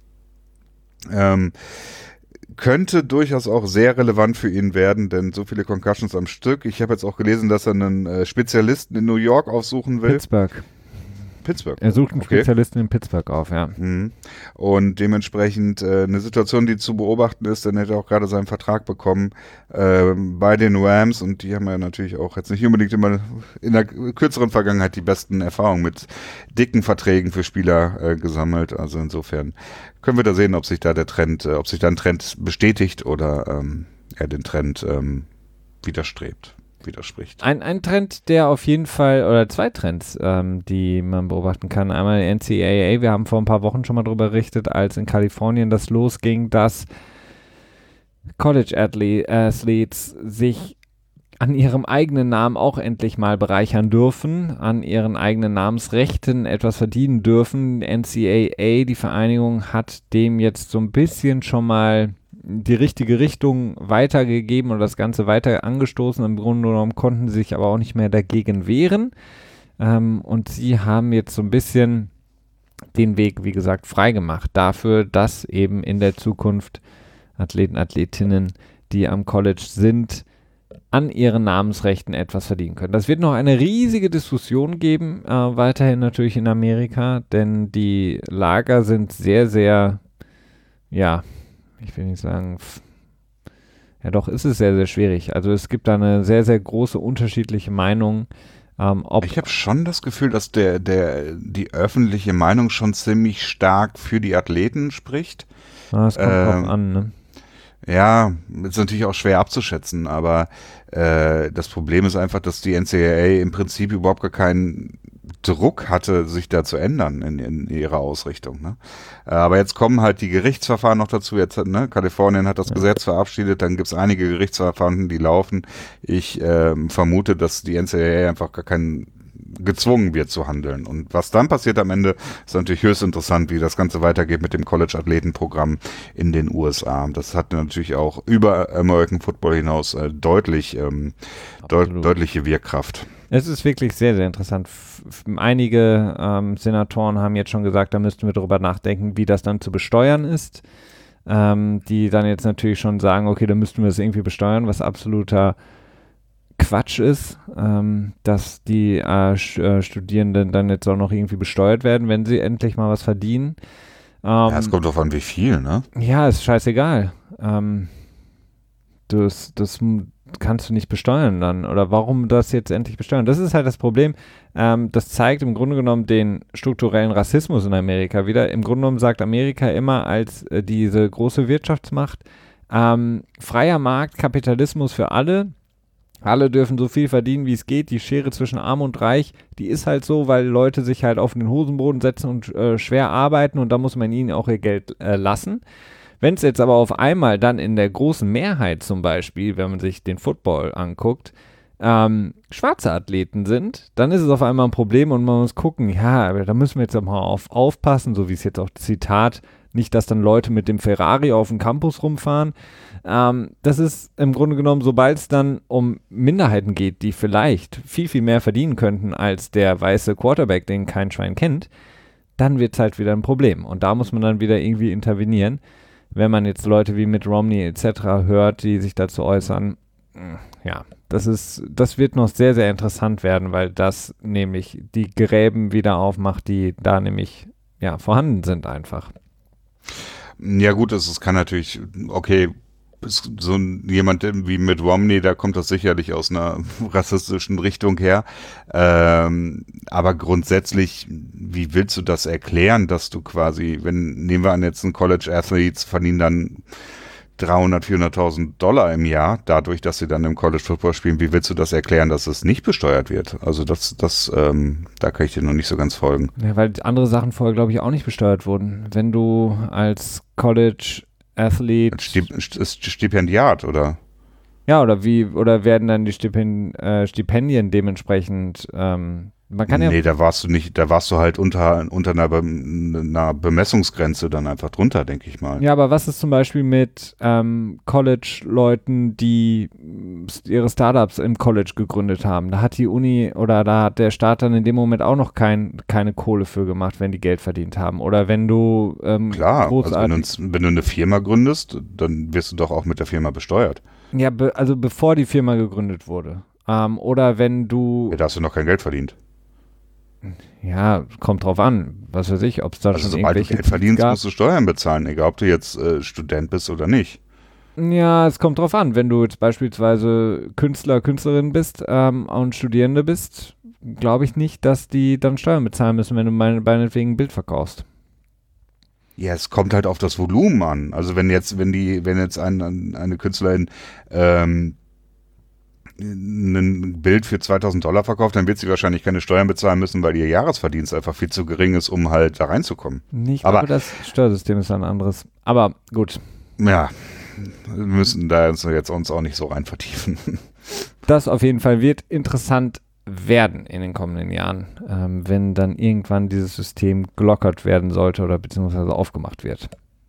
Könnte durchaus auch sehr relevant für ihn werden, denn so viele Concussions am Stück. Ich habe jetzt auch gelesen, dass er einen Spezialisten in New York aufsuchen will. Pittsburgh. Er sucht einen Spezialisten in Pittsburgh auf, ja. Und dementsprechend eine Situation, die zu beobachten ist, denn er hat auch gerade seinen Vertrag bekommen bei den Rams und die haben ja natürlich auch jetzt nicht unbedingt immer in der kürzeren Vergangenheit die besten Erfahrungen mit dicken Verträgen für Spieler gesammelt. Also insofern können wir da sehen, ob sich da ein Trend bestätigt oder er den Trend widerspricht. Ein Trend, der auf jeden Fall, oder zwei Trends, die man beobachten kann. Einmal die NCAA, wir haben vor ein paar Wochen schon mal darüber berichtet, als in Kalifornien das losging, dass College Athletes sich an ihrem eigenen Namen auch endlich mal bereichern dürfen, an ihren eigenen Namensrechten etwas verdienen dürfen. NCAA, die Vereinigung, hat dem jetzt so ein bisschen schon mal die richtige Richtung weitergegeben oder das Ganze weiter angestoßen. Im Grunde genommen konnten sie sich aber auch nicht mehr dagegen wehren. Und sie haben jetzt so ein bisschen den Weg, wie gesagt, freigemacht dafür, dass eben in der Zukunft Athleten, Athletinnen, die am College sind, an ihren Namensrechten etwas verdienen können. Das wird noch eine riesige Diskussion geben, weiterhin natürlich in Amerika, denn die Lager sind sehr, sehr, ja, ich will nicht sagen, ja doch, ist es sehr, sehr schwierig. Also es gibt da eine sehr, sehr große unterschiedliche Meinung. Ich habe schon das Gefühl, dass die öffentliche Meinung schon ziemlich stark für die Athleten spricht. Das kommt drauf an, ne? Ja, ist natürlich auch schwer abzuschätzen, aber das Problem ist einfach, dass die NCAA im Prinzip überhaupt gar keinen Druck hatte, sich da zu ändern in ihrer Ausrichtung. Ne? Aber jetzt kommen halt die Gerichtsverfahren noch dazu. Jetzt, ne, Kalifornien hat das Gesetz verabschiedet, dann gibt es einige Gerichtsverfahren, die laufen. Ich vermute, dass die NCAA einfach gar keinen gezwungen wird zu handeln. Und was dann passiert am Ende, ist natürlich höchst interessant, wie das Ganze weitergeht mit dem College-Athletenprogramm in den USA. Das hat natürlich auch über American Football hinaus deutliche Wirkkraft. Es ist wirklich sehr, sehr interessant. Einige Senatoren haben jetzt schon gesagt, da müssten wir darüber nachdenken, wie das dann zu besteuern ist. Die dann jetzt natürlich schon sagen, okay, da müssten wir es irgendwie besteuern, was absoluter Quatsch ist, dass die Studierenden dann jetzt auch noch irgendwie besteuert werden, wenn sie endlich mal was verdienen. Ja, es kommt drauf an, wie viel, ne? Ja, ist scheißegal. Das kannst du nicht besteuern dann. Oder warum das jetzt endlich besteuern? Das ist halt das Problem. Das zeigt im Grunde genommen den strukturellen Rassismus in Amerika wieder. Im Grunde genommen sagt Amerika immer als diese große Wirtschaftsmacht, freier Markt, Kapitalismus für alle. Alle dürfen so viel verdienen, wie es geht. Die Schere zwischen Arm und Reich, die ist halt so, weil Leute sich halt auf den Hosenboden setzen und schwer arbeiten und da muss man ihnen auch ihr Geld lassen. Wenn es jetzt aber auf einmal dann in der großen Mehrheit zum Beispiel, wenn man sich den Football anguckt, schwarze Athleten sind, dann ist es auf einmal ein Problem und man muss gucken, ja, aber da müssen wir jetzt auch mal aufpassen, so wie es jetzt auch Zitat, nicht, dass dann Leute mit dem Ferrari auf dem Campus rumfahren. Das ist im Grunde genommen, sobald es dann um Minderheiten geht, die vielleicht viel, viel mehr verdienen könnten als der weiße Quarterback, den kein Schwein kennt, dann wird es halt wieder ein Problem. Und da muss man dann wieder irgendwie intervenieren. Wenn man jetzt Leute wie Mitt Romney etc. hört, die sich dazu äußern, ja, das wird noch sehr, sehr interessant werden, weil das nämlich die Gräben wieder aufmacht, die da nämlich ja vorhanden sind einfach. Ja gut, es kann natürlich, okay, so jemand wie Mitt Romney, da kommt das sicherlich aus einer rassistischen Richtung her. Aber grundsätzlich, wie willst du das erklären, dass du quasi, nehmen wir an, jetzt ein College Athletes verdienen dann 300.000, 400.000 Dollar im Jahr, dadurch, dass sie dann im College Football spielen, wie willst du das erklären, dass es nicht besteuert wird? Also da kann ich dir noch nicht so ganz folgen. Ja, weil andere Sachen vorher, glaube ich, auch nicht besteuert wurden. Wenn du als College Athlete. Stipendiat, oder? Ja, oder werden dann die Stipendien dementsprechend, man kann Nee, da warst du halt unter einer Bemessungsgrenze dann einfach drunter, denke ich mal. Ja, aber was ist zum Beispiel mit College-Leuten, die ihre Startups im College gegründet haben? Da hat die Uni oder da hat der Staat dann in dem Moment auch noch keine Kohle für gemacht, wenn die Geld verdient haben. Oder wenn du klar, also wenn du eine Firma gründest, dann wirst du doch auch mit der Firma besteuert. Ja, also bevor die Firma gegründet wurde. Oder wenn du... Ja, da hast du noch kein Geld verdient. Ja, kommt drauf an, was weiß ich, ob es da also schon sobald du Geld verdienst, musst du Steuern bezahlen, egal ob du jetzt Student bist oder nicht. Ja, es kommt drauf an, wenn du jetzt beispielsweise Künstlerin bist und Studierende bist, glaube ich nicht, dass die dann Steuern bezahlen müssen, wenn du meinetwegen ein Bild verkaufst. Ja, es kommt halt auf das Volumen an. Also wenn jetzt eine Künstlerin ein Bild für $2.000 verkauft, dann wird sie wahrscheinlich keine Steuern bezahlen müssen, weil ihr Jahresverdienst einfach viel zu gering ist, um halt da reinzukommen. Ich glaube, das Steuersystem ist ein anderes. Aber gut. Ja, wir müssen da jetzt uns auch nicht so rein vertiefen. Das auf jeden Fall wird interessant werden in den kommenden Jahren, wenn dann irgendwann dieses System gelockert werden sollte oder beziehungsweise aufgemacht wird.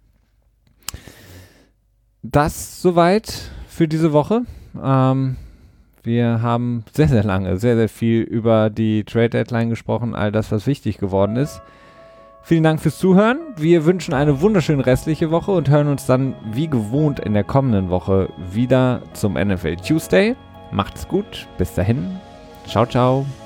Das soweit für diese Woche. Wir haben sehr, sehr lange, sehr, sehr viel über die Trade Deadline gesprochen, all das, was wichtig geworden ist. Vielen Dank fürs Zuhören. Wir wünschen eine wunderschöne restliche Woche und hören uns dann wie gewohnt in der kommenden Woche wieder zum NFL Tuesday. Macht's gut. Bis dahin. Ciao, ciao.